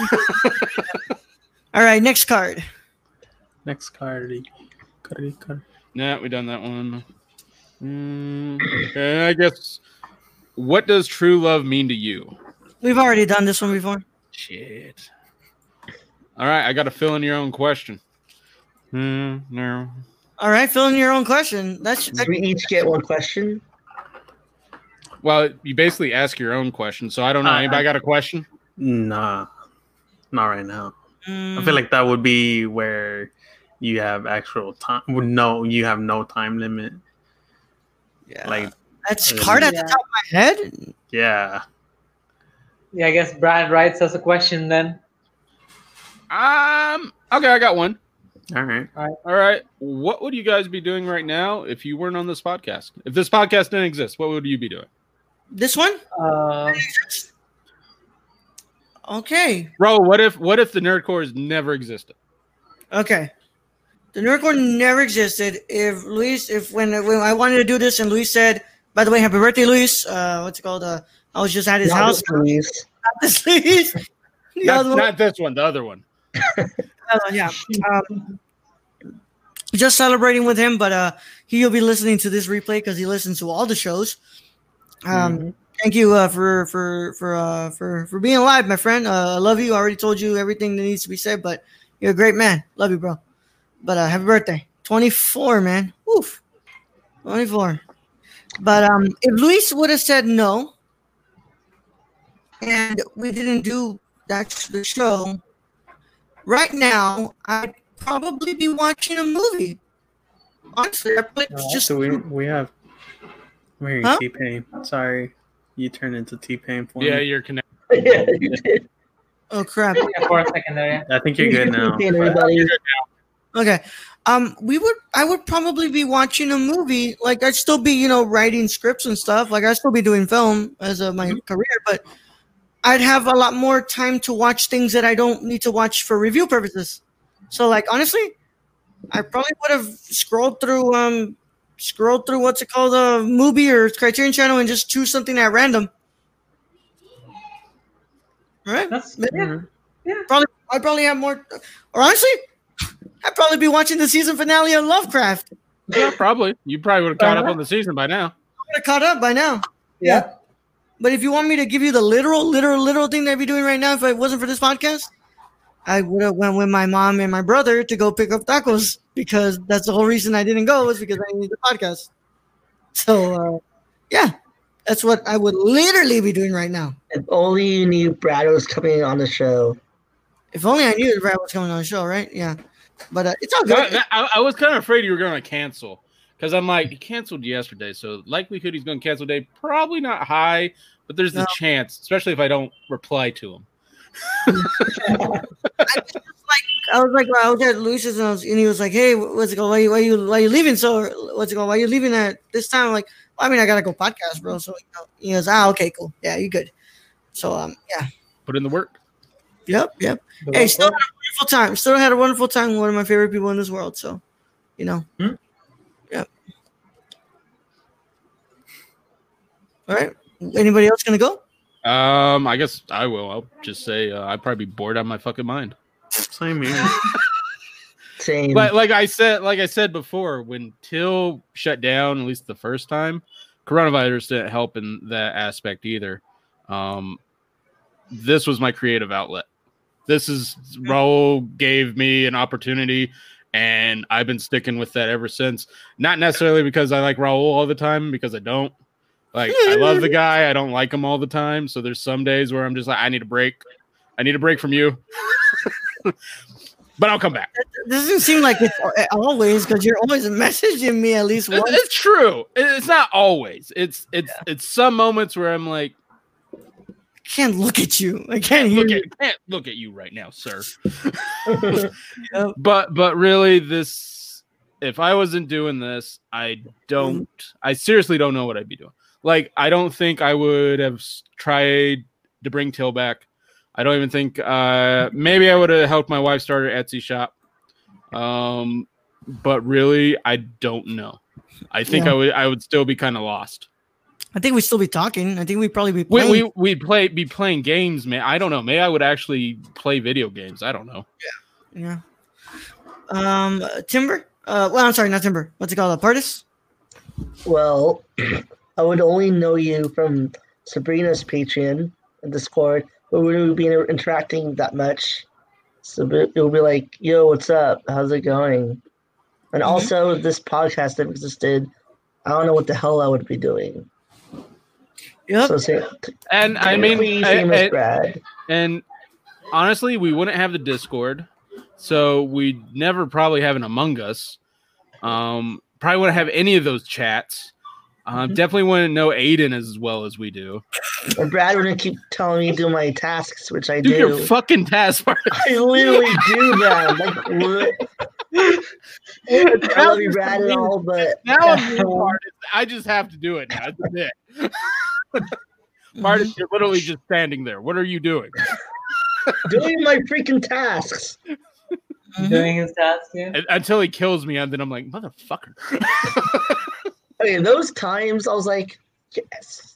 [SPEAKER 2] All right, next card.
[SPEAKER 6] Next card. card, card.
[SPEAKER 4] nah, we done that one. Mm, okay, I guess. What does true love mean to you?
[SPEAKER 2] We've already done this one before.
[SPEAKER 4] Shit. All right, I got to fill in your own question. Hmm, no.
[SPEAKER 2] All right, fill in your own question. That's
[SPEAKER 3] Did we each get one question?
[SPEAKER 4] Well, you basically ask your own question, so I don't know.
[SPEAKER 6] Uh,
[SPEAKER 4] Anybody got a question?
[SPEAKER 6] Nah, not right now. I
[SPEAKER 2] mm,
[SPEAKER 6] feel like that would be where you have actual time. No, you have no time limit.
[SPEAKER 2] yeah.
[SPEAKER 6] Like,
[SPEAKER 2] that's
[SPEAKER 6] Yeah.
[SPEAKER 2] hard at the
[SPEAKER 5] Yeah.
[SPEAKER 2] top of my head.
[SPEAKER 6] yeah.
[SPEAKER 5] Yeah, I guess Brad writes us a question then.
[SPEAKER 4] Um. Okay, I got one.
[SPEAKER 6] All right.
[SPEAKER 4] All right. What would you guys be doing right now if you weren't on this podcast? If this podcast didn't exist, what would you be doing?
[SPEAKER 2] This one?
[SPEAKER 5] Uh,
[SPEAKER 2] Okay.
[SPEAKER 4] Bro, what if what if the Nerd Cores never existed?
[SPEAKER 2] Okay. The Nerdcore never existed. If Luis, if when when I wanted to do this and Luis said, by the way, happy birthday, Luis. Uh, what's it called? Uh, I was just at his
[SPEAKER 3] Not
[SPEAKER 2] house.
[SPEAKER 3] this Luis.
[SPEAKER 2] Not this Luis. The
[SPEAKER 4] Not,
[SPEAKER 2] other one.
[SPEAKER 4] not this one, the other one.
[SPEAKER 2] Uh, yeah. Um, just celebrating with him, but uh, he'll be listening to this replay because he listens to all the shows. Um,
[SPEAKER 5] Mm-hmm.
[SPEAKER 2] Thank you uh, for for for uh, for for being alive, my friend. Uh, I love you. I already told you everything that needs to be said, but you're a great man. Love you, bro. But uh, happy birthday, twenty-four, man. Oof, twenty-four. But um, if Luis would have said no, and we didn't do that the show, right now I'd probably be watching a movie. Honestly, I probably
[SPEAKER 5] Alright,
[SPEAKER 2] just
[SPEAKER 6] So we we have. I'm hearing
[SPEAKER 2] Huh?
[SPEAKER 6] T-Pain. Sorry, you turned into T-Pain for
[SPEAKER 4] Yeah,
[SPEAKER 6] me.
[SPEAKER 4] you're connected.
[SPEAKER 3] Yeah, you did.
[SPEAKER 2] oh crap.
[SPEAKER 5] yeah, for a second there. Yeah.
[SPEAKER 6] I think you're good now.
[SPEAKER 3] Okay, everybody.
[SPEAKER 2] Okay. Um, we would I would probably be watching a movie. Like I'd still be, you know, writing scripts and stuff. Like I'd still be doing film as a, my career, but I'd have a lot more time to watch things that I don't need to watch for review purposes. So like honestly, I probably would have scrolled through um scrolled through what's it called, a movie or Criterion Channel and just choose something at random. All right?
[SPEAKER 5] That's
[SPEAKER 2] Maybe-
[SPEAKER 5] yeah.
[SPEAKER 2] Probably I'd probably have more or honestly, I'd probably be watching the season finale of Lovecraft.
[SPEAKER 4] Yeah, probably. You probably would have caught up on the season by now.
[SPEAKER 2] Would have caught up by now.
[SPEAKER 5] Yeah.
[SPEAKER 2] But if you want me to give you the literal, literal, literal thing that I'd be doing right now, if it wasn't for this podcast, I would have went with my mom and my brother to go pick up tacos because that's the whole reason I didn't go was because I needed the podcast. So, uh, yeah, That's what I would literally be doing right now.
[SPEAKER 3] If only you knew Brad was coming on the show.
[SPEAKER 2] If only I knew that Brad was coming on the show, right? Yeah. But uh, it's all good.
[SPEAKER 4] I, I, I was kind of afraid you were going to cancel because I'm like, he canceled yesterday, so likelihood he's going to cancel today probably not high, but there's the
[SPEAKER 2] No.
[SPEAKER 4] chance, especially if I don't reply to him.
[SPEAKER 2] I was like, I was like, I was at Lucius and, I was, and he was like, "Hey, what's it called? Why you, why you, why you leaving? So, what's it called? Why you leaving at this time?" I'm like, well, I mean, I gotta go podcast, bro. So, you know, he goes, "Ah, okay, cool. Yeah, you good." So, um, yeah,
[SPEAKER 4] Put in the work.
[SPEAKER 2] yep, yep.
[SPEAKER 5] The
[SPEAKER 2] Hey,
[SPEAKER 5] work-
[SPEAKER 2] still had a wonderful time. Still had a wonderful time with one of my favorite people in this world. So, you know,
[SPEAKER 5] Hmm?
[SPEAKER 2] yep. All right. Anybody else gonna go?
[SPEAKER 4] Um, I guess I will. I'll just say uh, I'd probably be bored out of my fucking mind.
[SPEAKER 6] Same here.
[SPEAKER 3] Same.
[SPEAKER 4] But like I said, like I said before, when Till shut down, at least the first time, coronavirus didn't help in that aspect either. Um, this was my creative outlet. This is Raul gave me an opportunity, and I've been sticking with that ever since. Not necessarily because I like Raul all the time, because I don't. Like, I love the guy. I don't like him all the time. So there's some days where I'm just like, I need a break. I need a break from you. But I'll come back.
[SPEAKER 2] It doesn't seem like it's always because you're always messaging me at least
[SPEAKER 4] It's,
[SPEAKER 2] once.
[SPEAKER 4] it's true. It's not always. It's it's it's some moments where I'm like,
[SPEAKER 2] I can't look at you. I can't hear
[SPEAKER 4] look
[SPEAKER 2] you.
[SPEAKER 4] at can't look at you right now, sir.
[SPEAKER 2] Yep.
[SPEAKER 4] But but really, this if I wasn't doing this, I don't. I seriously don't know what I'd be doing. Like, I don't think I would have s- tried to bring Till back. I don't even think. Uh, maybe I would have helped my wife start her Etsy shop. Um, but really, I don't know. I think
[SPEAKER 2] Yeah.
[SPEAKER 4] I would. I would still be kind of lost.
[SPEAKER 2] I think we'd still be talking. I think we'd probably be
[SPEAKER 4] We
[SPEAKER 2] playing.
[SPEAKER 4] we we'd play be playing games, man. I don't know. Maybe I would actually play video games. I don't know.
[SPEAKER 2] Yeah. Um, Timber. Uh, well, I'm sorry, not Timber. What's it called? Partis.
[SPEAKER 3] Well, I would only know you from Sabrina's Patreon and Discord, but we wouldn't be interacting that much. So it would be like, yo, what's up? How's it going? And
[SPEAKER 2] Mhm.
[SPEAKER 3] also, if this podcast that existed, I don't know what the hell I would be doing.
[SPEAKER 2] Yep.
[SPEAKER 3] So say,
[SPEAKER 4] And I mean,
[SPEAKER 3] technically,
[SPEAKER 4] I-
[SPEAKER 3] same as
[SPEAKER 4] I-
[SPEAKER 3] Brad.
[SPEAKER 4] and honestly, we wouldn't have the Discord, so we'd never probably have an Among Us. Um, probably wouldn't have any of those chats. Um, definitely wouldn't know Aiden as well as we do.
[SPEAKER 3] And Brad wouldn't keep telling me to do my tasks, which I
[SPEAKER 4] Do
[SPEAKER 3] do.
[SPEAKER 4] your fucking task.
[SPEAKER 3] I literally do them. Like, what? I love you, Brad, and all, but
[SPEAKER 4] Now I'm being part. I just have to do it now. That's it. Martin, you're literally just standing there. What are you doing?
[SPEAKER 3] doing my freaking tasks.
[SPEAKER 2] Mhm.
[SPEAKER 5] Doing his task, yeah.
[SPEAKER 4] And- Until he kills me, and then I'm like, motherfucker.
[SPEAKER 3] Okay, those times I was like, yes.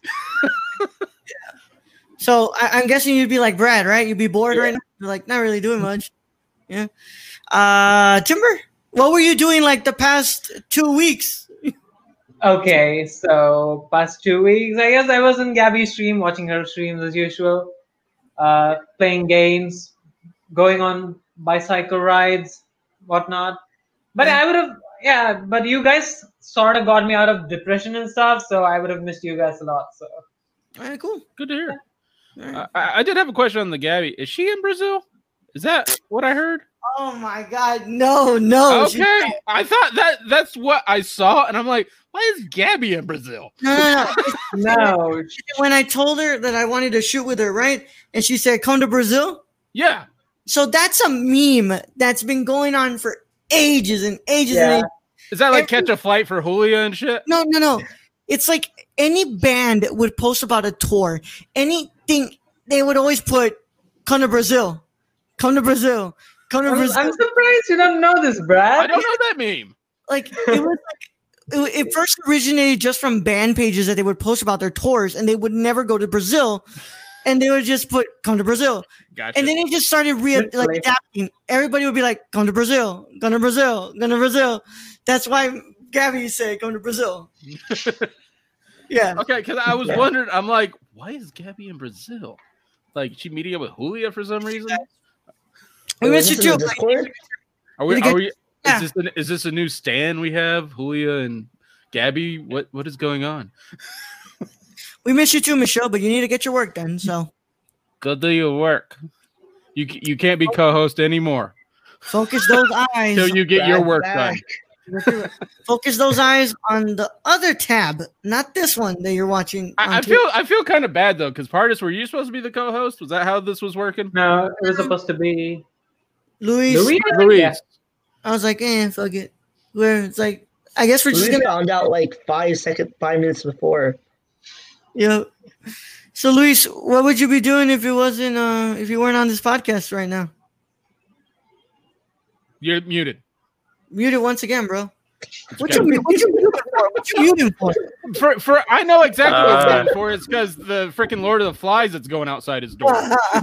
[SPEAKER 2] So I, I'm guessing you'd be like Brad, right? You'd be bored right now. You're like, not really doing much. Yeah. Uh, Timber, what were you doing like the past two weeks?
[SPEAKER 5] Okay, so past two weeks, I guess I was in Gabby's stream, watching her streams as usual, uh, playing games, going on bicycle rides, whatnot. But I would have, yeah. But you guys sort of got me out of depression and stuff, so I would have missed you guys a lot. So
[SPEAKER 2] All right, cool.
[SPEAKER 4] Good to hear.
[SPEAKER 2] All right.
[SPEAKER 4] I, I I did have a question on the Gabby. Is she in Brazil? Is that what I heard?
[SPEAKER 2] Oh my God, no, no. she-
[SPEAKER 4] Okay, I thought that that's what I saw, and I'm like, why is Gabby in Brazil?
[SPEAKER 2] No, no, no.
[SPEAKER 5] no,
[SPEAKER 2] When I told her that I wanted to shoot with her, right? And she said, come to Brazil.
[SPEAKER 4] Yeah,
[SPEAKER 2] So that's a meme that's been going on for ages and ages and
[SPEAKER 5] Yeah.
[SPEAKER 2] ages.
[SPEAKER 4] is that like catch a flight for Julia and shit?
[SPEAKER 2] No, no, no. It's like any band would post about a tour. Anything, they would always put, come to Brazil. Come to Brazil. Come to
[SPEAKER 5] I'm,
[SPEAKER 2] Brazil.
[SPEAKER 5] I'm surprised you don't know this,
[SPEAKER 4] I
[SPEAKER 5] Brad.
[SPEAKER 4] don't know that meme.
[SPEAKER 2] Like, it was like, it, it first originated just from band pages that they would post about their tours, and they would never go to Brazil. And they would just put, come to Brazil.
[SPEAKER 4] Gotcha.
[SPEAKER 2] And then it just started re- like
[SPEAKER 5] Literally.
[SPEAKER 2] adapting. Everybody would be like, come to Brazil, come to Brazil, come to Brazil. That's why Gabby said, come to Brazil. Yeah.
[SPEAKER 4] Okay, because I was
[SPEAKER 5] Yeah.
[SPEAKER 4] wondering, I'm like, why is Gabby in Brazil? Like, she meeting up with Julia for some reason?
[SPEAKER 2] We
[SPEAKER 3] Wait,
[SPEAKER 2] missed you
[SPEAKER 3] is this in
[SPEAKER 2] too.
[SPEAKER 3] the Discord?
[SPEAKER 4] Are we?
[SPEAKER 2] Did you
[SPEAKER 4] Are we?
[SPEAKER 2] Yeah.
[SPEAKER 4] Is this an, is this a new stand we have? Julia and Gabby. What what is going on?
[SPEAKER 2] We miss you too, Michelle, but you need to get your work done. So
[SPEAKER 4] Go do your work. You you can't be co-host anymore
[SPEAKER 2] focus those eyes.
[SPEAKER 4] until you get your
[SPEAKER 3] Back,
[SPEAKER 4] work
[SPEAKER 3] back.
[SPEAKER 4] done.
[SPEAKER 2] Focus those eyes on the other tab, not this one that you're watching. on
[SPEAKER 4] I, I
[SPEAKER 2] Twitch.
[SPEAKER 4] feel I feel kind of bad though, because Pardis, were you supposed to be the co-host? Was that how this was working?
[SPEAKER 5] No, it was supposed to be
[SPEAKER 2] Luis.
[SPEAKER 5] Louis.
[SPEAKER 4] Luis.
[SPEAKER 5] Yeah.
[SPEAKER 2] I was like, eh, fuck it. Where it's like, I guess we're just
[SPEAKER 3] We
[SPEAKER 2] gonna.
[SPEAKER 3] found out like five second, five minutes before.
[SPEAKER 2] Yeah. So, Luis, what would you be doing if it wasn't, uh, if you weren't on this podcast right now?
[SPEAKER 4] You're muted.
[SPEAKER 2] Mute it once again, bro. What
[SPEAKER 4] Okay.
[SPEAKER 2] you, mu- what you muting for? What you muting for?
[SPEAKER 4] For for I know exactly what it's
[SPEAKER 6] Uh.
[SPEAKER 4] going for. It's because the freaking Lord of the Flies that's going outside his door.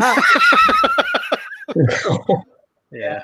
[SPEAKER 6] Yeah.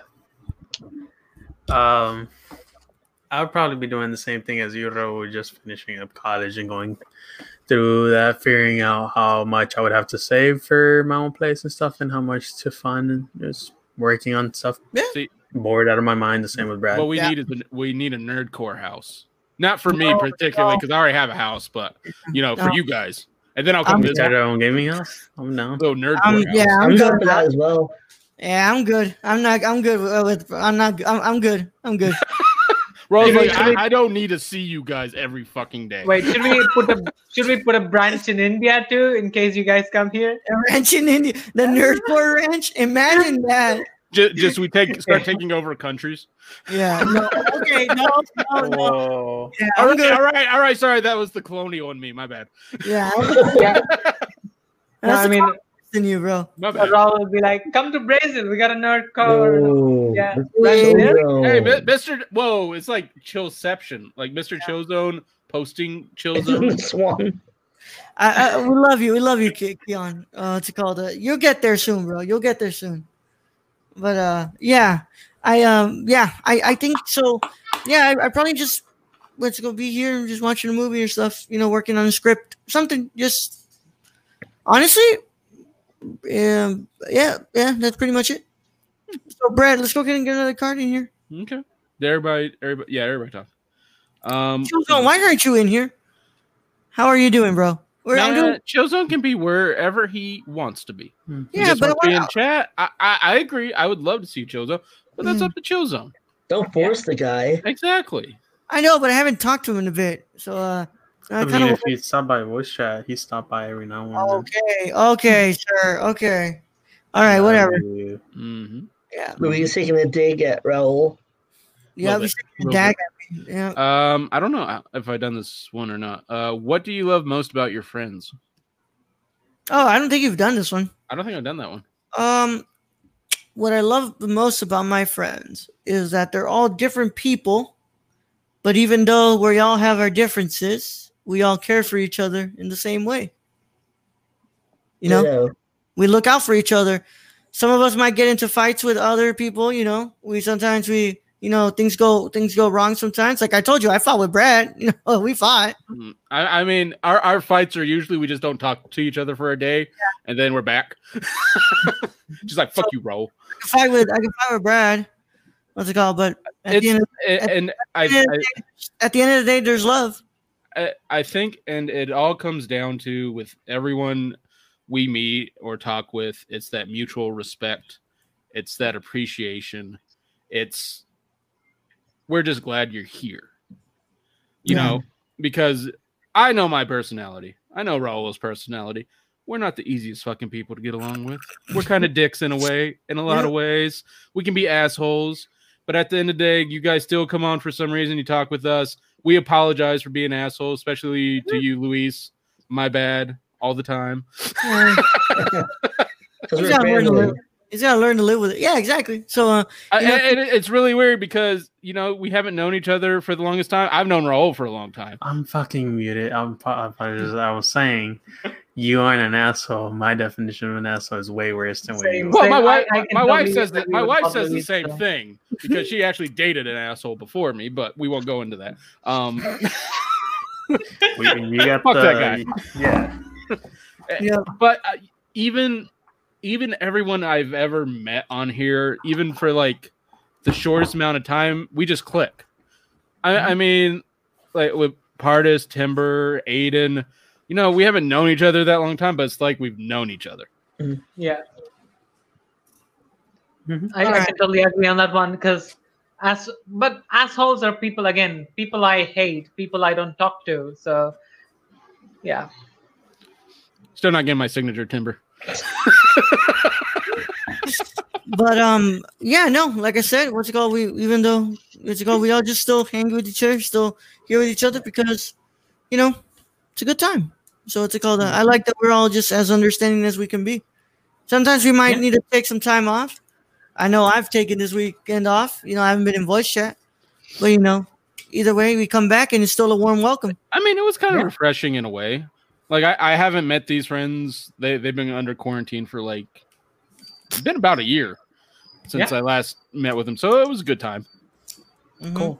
[SPEAKER 6] Um, I would probably be doing the same thing as you, Ro, just finishing up college and going through that, figuring out how much I would have to save for my own place and stuff, and how much to fund, and just working on stuff.
[SPEAKER 4] See,
[SPEAKER 6] Bored out of my mind. The same with Brad.
[SPEAKER 4] what we
[SPEAKER 2] Yeah.
[SPEAKER 4] need is a, we need a nerdcore house. Not for me particularly, because I already have a house, but you know, for
[SPEAKER 2] No.
[SPEAKER 4] you guys. And then I'll come
[SPEAKER 2] I'm
[SPEAKER 4] visit.
[SPEAKER 6] Start our own gaming house. I'm down.
[SPEAKER 4] Little nerdcore
[SPEAKER 2] Um,
[SPEAKER 4] house.
[SPEAKER 2] yeah, I'm
[SPEAKER 3] I'm
[SPEAKER 2] good.
[SPEAKER 3] down for that as well.
[SPEAKER 2] Yeah, I'm good. I'm not. I'm good with. with I'm not. I'm, I'm good. I'm good.
[SPEAKER 4] Rose,
[SPEAKER 5] Should we-
[SPEAKER 4] like,
[SPEAKER 5] should we-
[SPEAKER 4] I, I don't need to see you guys every fucking day.
[SPEAKER 5] Wait, should we put a should we put a branch in India too, in case you guys come here?
[SPEAKER 2] A ranch in India, the Nerdcore Ranch. Imagine that.
[SPEAKER 4] Just, just we take start taking over countries.
[SPEAKER 2] Yeah. No. Okay. No. No. No.
[SPEAKER 6] Whoa.
[SPEAKER 2] Yeah,
[SPEAKER 4] All
[SPEAKER 2] I'm
[SPEAKER 4] right,
[SPEAKER 2] good.
[SPEAKER 4] all right, all right. Sorry, that was the colonial in me. My bad.
[SPEAKER 2] Yeah. I'm-
[SPEAKER 5] Yeah. No,
[SPEAKER 2] That's
[SPEAKER 5] I mean,
[SPEAKER 2] than you, bro.
[SPEAKER 4] My bad.
[SPEAKER 5] Raul will be like, "Come to Brazil. We got a nerd core."
[SPEAKER 3] No.
[SPEAKER 5] Yeah.
[SPEAKER 3] No,
[SPEAKER 5] Right
[SPEAKER 3] no.
[SPEAKER 4] Hey, Mi- Mister Whoa, it's like Chillception, like Mister Chillzone posting Chillzone.
[SPEAKER 3] Swan.
[SPEAKER 2] I, I, we love you. We love you, Ke- Keon. Uh, what's it called? Uh, you'll get there soon, bro. You'll get there soon. But uh, yeah, I um, yeah, I, I think so. Yeah, I, I probably just let's go be here and just watching a movie or stuff. You know, working on a script, something. Just honestly, um, yeah, yeah, that's pretty much it. So, Brad, let's go get and get another card in here.
[SPEAKER 4] Okay. Everybody, everybody, yeah, everybody talk. Um,
[SPEAKER 2] Chillzone, why aren't you in here? How are you doing, bro? Where, I'm doing.
[SPEAKER 4] Nah, Chillzone can be wherever he wants to be. He
[SPEAKER 2] Yeah,
[SPEAKER 4] just
[SPEAKER 2] but
[SPEAKER 4] wants to be
[SPEAKER 2] what-
[SPEAKER 4] in chat. I, I, I agree. I would love to see Chillzone, but that's
[SPEAKER 2] Mm.
[SPEAKER 4] up to Chillzone.
[SPEAKER 3] Don't force the guy.
[SPEAKER 4] Exactly.
[SPEAKER 2] I know, but I haven't talked to him in a bit, so uh, I
[SPEAKER 6] I
[SPEAKER 2] kind
[SPEAKER 6] mean,
[SPEAKER 2] of.
[SPEAKER 6] if you stop by voice chat, he stopped by every now and then.
[SPEAKER 2] Okay, okay, sir. Okay. All right, whatever.
[SPEAKER 6] Uh,
[SPEAKER 4] Mm-hmm.
[SPEAKER 2] Yeah.
[SPEAKER 3] Louis taking a dig at Raul.
[SPEAKER 2] Yeah,
[SPEAKER 4] Little
[SPEAKER 2] we
[SPEAKER 4] bit,
[SPEAKER 2] should
[SPEAKER 4] little
[SPEAKER 2] dag at me. Yeah.
[SPEAKER 4] Um, I don't know if I've done this one or not. Uh, what do you love most about your friends?
[SPEAKER 2] Oh, I don't think you've done this one.
[SPEAKER 4] I don't think I've done that one.
[SPEAKER 2] Um, what I love the most about my friends is that they're all different people, but even though we all have our differences, we all care for each other in the same way. You know,
[SPEAKER 3] Yeah.
[SPEAKER 2] we look out for each other. Some of us might get into fights with other people. You know, we sometimes we, you know, things go things go wrong sometimes. Like I told you, I fought with Brad. You know, we fought.
[SPEAKER 4] Mm, I, I mean, our, our fights are usually we just don't talk to each other for a day, and then we're back. Just like fuck you, bro.
[SPEAKER 2] I can fight with I can fight with Brad. What's it called? But at
[SPEAKER 4] It's
[SPEAKER 2] the end of,
[SPEAKER 4] and, and I,
[SPEAKER 2] at the end of
[SPEAKER 4] I
[SPEAKER 2] the day- at the end of the day, there's love.
[SPEAKER 4] I, I think, and it all comes down to with everyone we meet or talk with, it's that mutual respect, it's that appreciation, it's we're just glad you're here, you
[SPEAKER 2] Yeah.
[SPEAKER 4] know, because I know my personality, I know Raul's personality. We're not the easiest fucking people to get along with. We're kind of dicks in a way, in a lot
[SPEAKER 2] Yeah.
[SPEAKER 4] of ways. We can be assholes, but at the end of the day, you guys still come on for some reason. You talk with us. We apologize for being assholes, especially to you, Luis. My bad, all the time.
[SPEAKER 2] Yeah.
[SPEAKER 3] Because
[SPEAKER 2] He's
[SPEAKER 3] we're
[SPEAKER 2] gotta learn to
[SPEAKER 3] family.
[SPEAKER 2] live. He's gotta learn to live with it. Yeah, exactly. So uh,
[SPEAKER 4] I,
[SPEAKER 2] You know-
[SPEAKER 4] and it- it's really weird because you know we haven't known each other for the longest time. I've known Raul for a long time.
[SPEAKER 6] I'm fucking muted. I'm, I, was, I was saying, you aren't an asshole. My definition of an asshole is way worse than what you
[SPEAKER 5] Same.
[SPEAKER 6] are.
[SPEAKER 4] Well, my
[SPEAKER 5] I-
[SPEAKER 4] wife,
[SPEAKER 5] I can
[SPEAKER 4] my wife
[SPEAKER 5] totally
[SPEAKER 4] says that.
[SPEAKER 5] agree
[SPEAKER 4] My
[SPEAKER 5] with
[SPEAKER 4] wife
[SPEAKER 5] both
[SPEAKER 4] says
[SPEAKER 5] of
[SPEAKER 4] the
[SPEAKER 5] you,
[SPEAKER 4] same
[SPEAKER 5] so.
[SPEAKER 4] thing because she actually dated an asshole before me, but we won't go into that. Um,
[SPEAKER 6] We, you got
[SPEAKER 4] Fuck
[SPEAKER 6] the,
[SPEAKER 4] that guy.
[SPEAKER 6] Yeah.
[SPEAKER 2] yeah,
[SPEAKER 4] but uh, even even everyone I've ever met on here, even for like the shortest amount of time, we just click. I, I mean, like with Pardis, Timber, Aiden, you know, we haven't known each other that long time, but it's like we've known each other.
[SPEAKER 5] Yeah.
[SPEAKER 6] Mhm.
[SPEAKER 5] I, I
[SPEAKER 2] Alright.
[SPEAKER 5] can totally agree on that one because as but assholes are people again, people I hate, people I don't talk to. So yeah.
[SPEAKER 4] Still not getting my signature, Timber.
[SPEAKER 2] But um, yeah, no, like I said, what's it called? We even though what's it called, we all just still hang with each other, still here with each other because, you know, it's a good time. So what's it called? Uh, I like that we're all just as understanding as we can be. Sometimes we might
[SPEAKER 5] Yeah.
[SPEAKER 2] need to take some time off. I know I've taken this weekend off. You know, I haven't been in voice chat, but you know, either way, we come back and it's still a warm welcome.
[SPEAKER 4] I mean, it was kind of
[SPEAKER 5] Yeah.
[SPEAKER 4] refreshing in a way. Like I, I haven't met these friends. They they've been under quarantine for like it's been about a year since
[SPEAKER 5] Yeah.
[SPEAKER 4] I last met with them. So it was a good time.
[SPEAKER 2] Mhm.
[SPEAKER 6] Cool.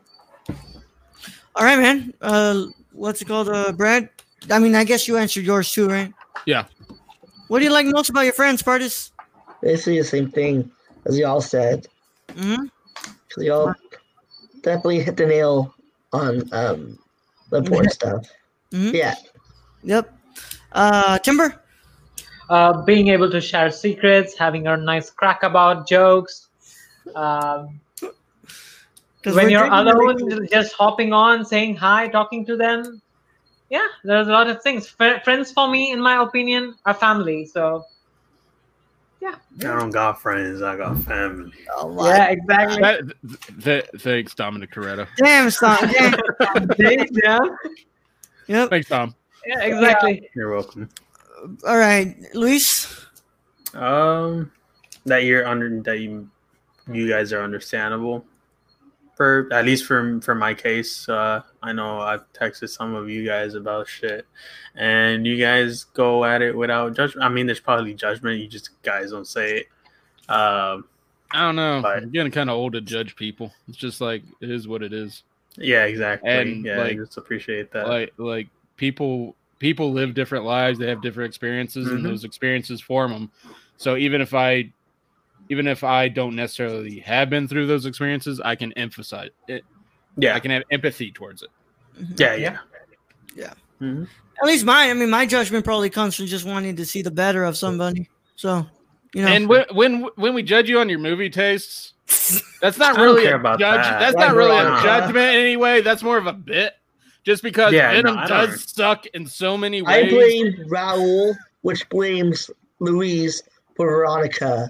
[SPEAKER 2] All right, man. Uh, what's it called, uh, Brad? I mean, I guess you answered yours too, right?
[SPEAKER 4] Yeah.
[SPEAKER 2] What do you like most about your friends, Partis?
[SPEAKER 3] Basically the same thing as y'all said.
[SPEAKER 2] Mm-hmm.
[SPEAKER 3] So y'all definitely hit the nail on um, the important stuff.
[SPEAKER 2] Mhm.
[SPEAKER 3] Yeah.
[SPEAKER 2] Yep. Uh, Timber.
[SPEAKER 5] Uh, being able to share secrets, having a nice crack about jokes. Um,
[SPEAKER 2] 'Cause
[SPEAKER 5] when
[SPEAKER 2] we're
[SPEAKER 5] you're
[SPEAKER 2] drinking
[SPEAKER 5] alone,
[SPEAKER 2] everything.
[SPEAKER 5] just hopping on, saying hi, talking to them. Yeah, there's a lot of things. Fr- friends for me, in my opinion, are family. So yeah,
[SPEAKER 6] I don't got friends. I got family.
[SPEAKER 2] Oh my
[SPEAKER 5] yeah, exactly.
[SPEAKER 4] That, th- th- thanks, Dominic Toretto.
[SPEAKER 2] damn, stop. Damn.
[SPEAKER 5] yeah,
[SPEAKER 2] Yep.
[SPEAKER 4] Thanks, Tom.
[SPEAKER 5] yeah, exactly.
[SPEAKER 6] You're welcome.
[SPEAKER 2] All right, Luis.
[SPEAKER 6] Um, that you're under that you you guys are understandable. For at least for for my case, uh, I know I've texted some of you guys about shit, and you guys go at it without judgment. I mean, there's probably judgment. You just guys don't say it. Um,
[SPEAKER 4] I don't know.
[SPEAKER 6] But-
[SPEAKER 4] I'm getting kind of old to judge people. It's just like it is what it is.
[SPEAKER 6] yeah, exactly.
[SPEAKER 4] And,
[SPEAKER 6] yeah,
[SPEAKER 4] like-
[SPEAKER 6] I just appreciate that.
[SPEAKER 4] Like like people people live different lives. They have different experiences,
[SPEAKER 6] Mhm.
[SPEAKER 4] and those experiences form them. So even if I even if I don't necessarily have been through those experiences, I can emphasize it.
[SPEAKER 6] yeah,
[SPEAKER 4] I can have empathy towards it.
[SPEAKER 6] yeah, yeah,
[SPEAKER 2] Yeah.
[SPEAKER 6] Mhm.
[SPEAKER 2] At least mine. I mean, my judgment probably comes from just wanting to see the better of somebody. So, you know.
[SPEAKER 4] And when, when when we judge you on your movie tastes, that's not
[SPEAKER 6] I don't
[SPEAKER 4] really
[SPEAKER 6] care
[SPEAKER 4] a
[SPEAKER 6] about
[SPEAKER 4] judge.
[SPEAKER 6] that.
[SPEAKER 4] That's
[SPEAKER 3] Right,
[SPEAKER 4] not really a
[SPEAKER 3] Veronica.
[SPEAKER 4] judgment anyway. That's more of a bit. Just because
[SPEAKER 6] Yeah, no,
[SPEAKER 4] Venom
[SPEAKER 6] I
[SPEAKER 4] does
[SPEAKER 6] don't-
[SPEAKER 4] suck in so many
[SPEAKER 3] I
[SPEAKER 4] ways.
[SPEAKER 3] blame Raul, which blames Louise for Veronica.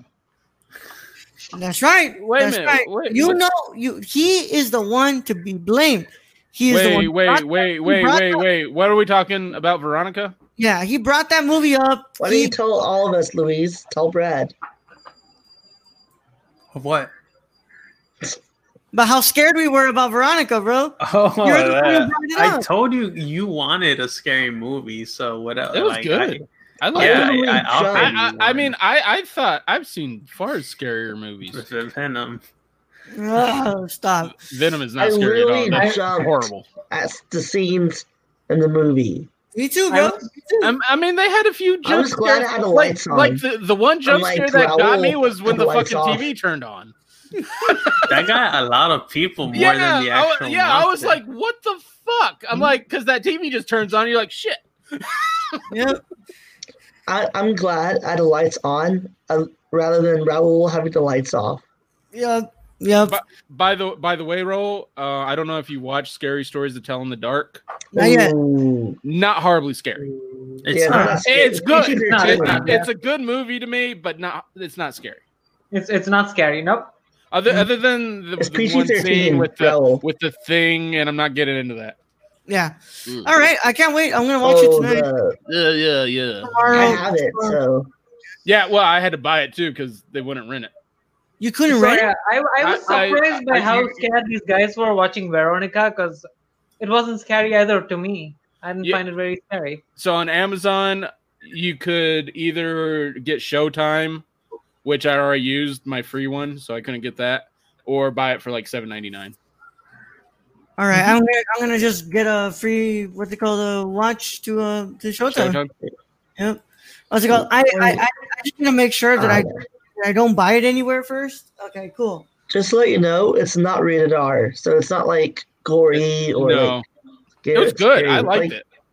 [SPEAKER 2] That's right.
[SPEAKER 4] Wait a
[SPEAKER 2] That's
[SPEAKER 4] minute,
[SPEAKER 2] right.
[SPEAKER 4] wait,
[SPEAKER 2] you
[SPEAKER 4] what-
[SPEAKER 2] know, you he is the one to be blamed. He is the one.
[SPEAKER 4] Wait,
[SPEAKER 2] who brought
[SPEAKER 4] wait,
[SPEAKER 2] that-
[SPEAKER 4] wait,
[SPEAKER 2] he
[SPEAKER 4] wait,
[SPEAKER 2] brought
[SPEAKER 4] wait,
[SPEAKER 2] that-
[SPEAKER 4] wait. What are we talking about, Veronica?
[SPEAKER 2] Yeah, he brought that movie up.
[SPEAKER 3] Why don't
[SPEAKER 2] He,
[SPEAKER 3] you tell all of us, Louise? Tell Brad.
[SPEAKER 6] Of what?
[SPEAKER 2] but how scared we were about Veronica, bro.
[SPEAKER 6] Oh,
[SPEAKER 2] You're the one who
[SPEAKER 6] that-
[SPEAKER 2] brought it
[SPEAKER 6] I
[SPEAKER 2] up.
[SPEAKER 6] told you you wanted a scary movie, so what else?
[SPEAKER 4] It was
[SPEAKER 6] like,
[SPEAKER 4] good. I
[SPEAKER 6] I,
[SPEAKER 4] like
[SPEAKER 6] yeah,
[SPEAKER 4] it.
[SPEAKER 6] I, I, I'll
[SPEAKER 3] Jump.
[SPEAKER 6] pay
[SPEAKER 4] I,
[SPEAKER 6] you
[SPEAKER 4] I, I
[SPEAKER 6] one.
[SPEAKER 4] mean, I, I thought I've seen far scarier movies.
[SPEAKER 6] with the Venom.
[SPEAKER 2] Oh, stop.
[SPEAKER 4] Venom is not
[SPEAKER 3] I
[SPEAKER 4] scary
[SPEAKER 3] really
[SPEAKER 4] at all. That's
[SPEAKER 3] jumped.
[SPEAKER 4] horrible.
[SPEAKER 3] At the scenes in the movie.
[SPEAKER 2] Me too,
[SPEAKER 5] I
[SPEAKER 2] bro.
[SPEAKER 5] was-
[SPEAKER 2] Me too.
[SPEAKER 4] Um, I mean, they had a few
[SPEAKER 3] I
[SPEAKER 4] jump
[SPEAKER 3] was glad
[SPEAKER 4] scares.
[SPEAKER 3] I had the
[SPEAKER 4] like,
[SPEAKER 3] lights on.
[SPEAKER 4] like the, the one jump
[SPEAKER 3] Unlike
[SPEAKER 4] scare that got me
[SPEAKER 3] Raoul
[SPEAKER 4] was when
[SPEAKER 3] had
[SPEAKER 4] the
[SPEAKER 3] the lights
[SPEAKER 4] fucking
[SPEAKER 3] off.
[SPEAKER 4] T V turned on.
[SPEAKER 6] That got a lot of people more
[SPEAKER 4] yeah,
[SPEAKER 6] than the
[SPEAKER 4] I wa-
[SPEAKER 6] actual.
[SPEAKER 4] yeah. I was
[SPEAKER 6] monster.
[SPEAKER 4] like, what the fuck? I'm like, because that T V just turns on. You're like, shit.
[SPEAKER 2] Yep.
[SPEAKER 3] I, I'm glad I had the lights on uh, rather than Raul having the lights off.
[SPEAKER 2] Yep. Yep.
[SPEAKER 4] But by the by the way, Roll, uh, I don't know if you watch Scary Stories to Tell in the Dark.
[SPEAKER 2] Not yet.
[SPEAKER 3] Ooh.
[SPEAKER 4] Not horribly scary.
[SPEAKER 6] It's
[SPEAKER 3] Yeah,
[SPEAKER 6] not.
[SPEAKER 3] that's scary.
[SPEAKER 4] It's good.
[SPEAKER 3] P G
[SPEAKER 4] It's,
[SPEAKER 3] thirteen.
[SPEAKER 5] not.
[SPEAKER 4] it's a good movie to me, but not. It's not scary.
[SPEAKER 5] It's it's not scary. Nope.
[SPEAKER 4] Other other than the,
[SPEAKER 3] It's
[SPEAKER 4] the one
[SPEAKER 3] P G thirteen,
[SPEAKER 4] scene with the
[SPEAKER 3] Raoul.
[SPEAKER 4] with the thing, and I'm not getting into that.
[SPEAKER 2] Yeah.
[SPEAKER 4] Mm.
[SPEAKER 2] All right. I can't wait. I'm gonna watch
[SPEAKER 3] Oh,
[SPEAKER 2] it tonight.
[SPEAKER 3] the-
[SPEAKER 4] Yeah, yeah, yeah.
[SPEAKER 2] Tomorrow.
[SPEAKER 3] I have it, so
[SPEAKER 4] Yeah, well, I had to buy it too because they wouldn't rent it.
[SPEAKER 2] You couldn't
[SPEAKER 5] So,
[SPEAKER 2] rent
[SPEAKER 5] yeah,
[SPEAKER 2] it?
[SPEAKER 5] I, I was
[SPEAKER 4] I- I-
[SPEAKER 5] surprised by
[SPEAKER 4] I-
[SPEAKER 5] how
[SPEAKER 4] you-
[SPEAKER 5] scared these guys were watching Veronica because it wasn't scary either to me. I didn't
[SPEAKER 4] Yeah.
[SPEAKER 5] find it very scary.
[SPEAKER 4] So on Amazon, you could either get Showtime, which I already used my free one, so I couldn't get that, or buy it for like seven ninety nine.
[SPEAKER 2] All right. I'm gonna I'm gonna just get a free what they call the watch to uh to Showtime.
[SPEAKER 4] Showtime.
[SPEAKER 2] Yep. What's it called? I I, I I just need to make sure that I
[SPEAKER 3] uh,
[SPEAKER 2] that I don't buy it anywhere first. Okay. Cool.
[SPEAKER 3] just to let you know, it's not rated R, so it's not like gory or
[SPEAKER 4] No,
[SPEAKER 3] like
[SPEAKER 4] it was good.
[SPEAKER 3] scary.
[SPEAKER 4] I liked
[SPEAKER 3] Like,
[SPEAKER 4] it.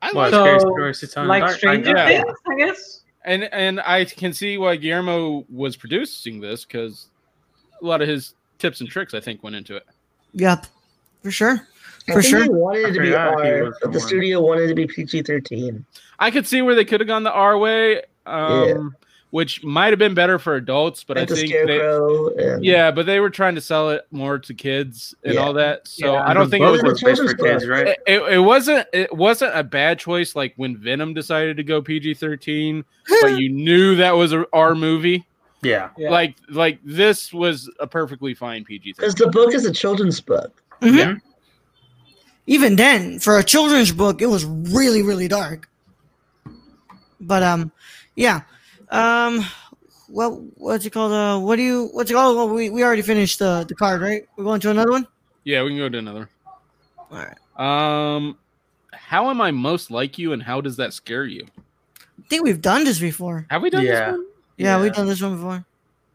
[SPEAKER 4] I
[SPEAKER 6] Well,
[SPEAKER 4] like
[SPEAKER 5] So,
[SPEAKER 6] Scary Stories to Tell in the
[SPEAKER 5] like
[SPEAKER 6] Dark. I
[SPEAKER 5] Stranger
[SPEAKER 6] got it.
[SPEAKER 5] Things, I guess.
[SPEAKER 4] and and I can see why Guillermo was producing this because a lot of his tips and tricks I think went into it.
[SPEAKER 2] Yep, for sure,
[SPEAKER 3] I
[SPEAKER 2] for
[SPEAKER 3] think
[SPEAKER 2] sure.
[SPEAKER 3] he wanted
[SPEAKER 6] I
[SPEAKER 3] it to be
[SPEAKER 6] forgot he
[SPEAKER 3] R,
[SPEAKER 6] was the
[SPEAKER 3] but the
[SPEAKER 6] one.
[SPEAKER 3] studio wanted it to be P G thirteen.
[SPEAKER 4] I could see where they could have gone the R way, um, which might have been better for adults, but
[SPEAKER 3] Like
[SPEAKER 4] I
[SPEAKER 3] the
[SPEAKER 4] think they,
[SPEAKER 3] Scarecrow. And
[SPEAKER 4] yeah, but they were trying to sell it more to kids and
[SPEAKER 3] Yeah.
[SPEAKER 4] all that. So
[SPEAKER 5] Yeah,
[SPEAKER 4] I don't
[SPEAKER 6] The
[SPEAKER 4] think it
[SPEAKER 6] book
[SPEAKER 4] was.
[SPEAKER 6] was based for kids, right?
[SPEAKER 4] It, it, it wasn't. It wasn't a bad choice. Like when Venom decided to go P G thirteen, but you knew that was a R movie.
[SPEAKER 6] Yeah.
[SPEAKER 5] Yeah.
[SPEAKER 4] Like like this was a perfectly fine P G
[SPEAKER 3] because
[SPEAKER 4] thirteen.
[SPEAKER 3] the book is a children's book.
[SPEAKER 2] Mhm.
[SPEAKER 4] Yeah.
[SPEAKER 2] Even then, for a children's book, it was really, really dark. But um, yeah, um, what what's it called? Uh, what do you what's it called? Well, we we already finished the the card, right? We're going to another one.
[SPEAKER 4] Yeah, we can go to another.
[SPEAKER 2] All right.
[SPEAKER 4] Um, how am I most like you, and how does that scare you?
[SPEAKER 2] I think we've done this before.
[SPEAKER 4] Have we done
[SPEAKER 6] Yeah.
[SPEAKER 4] this one?
[SPEAKER 2] Yeah,
[SPEAKER 6] Yeah.
[SPEAKER 2] we've done this one before.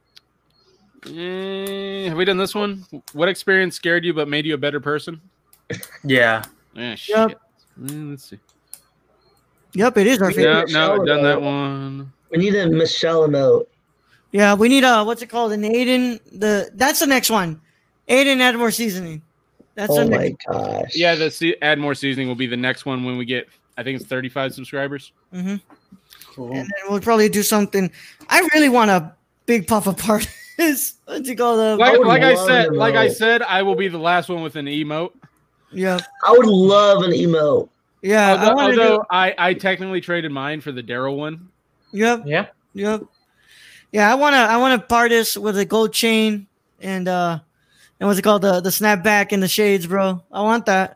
[SPEAKER 4] Eh, have we done this one? What experience scared you but made you a better person?
[SPEAKER 6] Yeah.
[SPEAKER 4] Yeah, shit.
[SPEAKER 2] Yep.
[SPEAKER 4] Mm, let's see.
[SPEAKER 2] Yep, it is our
[SPEAKER 3] Yeah.
[SPEAKER 2] favorite.
[SPEAKER 4] No,
[SPEAKER 3] Michelle
[SPEAKER 4] no, done that
[SPEAKER 3] emote.
[SPEAKER 4] one.
[SPEAKER 3] We need a Michelle emote.
[SPEAKER 2] Yeah, we need a what's it called? An Aiden. The that's the next one. Aiden add more seasoning. That's
[SPEAKER 3] Oh
[SPEAKER 2] the
[SPEAKER 3] my
[SPEAKER 2] next.
[SPEAKER 3] gosh.
[SPEAKER 4] Yeah, the se- add more seasoning will be the next one when we get. I think it's thirty-five subscribers.
[SPEAKER 2] Mm-hmm.
[SPEAKER 6] Cool.
[SPEAKER 2] And then we'll probably do something. I really want a big puff apart. What's it called? Uh,
[SPEAKER 4] Like,
[SPEAKER 3] would
[SPEAKER 4] like I
[SPEAKER 3] love
[SPEAKER 4] said,
[SPEAKER 3] an
[SPEAKER 4] like I
[SPEAKER 3] emote.
[SPEAKER 4] said, I will be the last one with an emote.
[SPEAKER 2] yeah,
[SPEAKER 3] I would love an emote.
[SPEAKER 2] yeah. I
[SPEAKER 4] although
[SPEAKER 2] want to
[SPEAKER 4] although
[SPEAKER 2] do.
[SPEAKER 4] I, I technically traded mine for the Daryl one.
[SPEAKER 2] Yep,
[SPEAKER 5] Yeah.
[SPEAKER 2] yep. Yeah, I wanna, I wanna part this with a gold chain and uh, and what's it called? The the snapback and the shades, bro. I want that.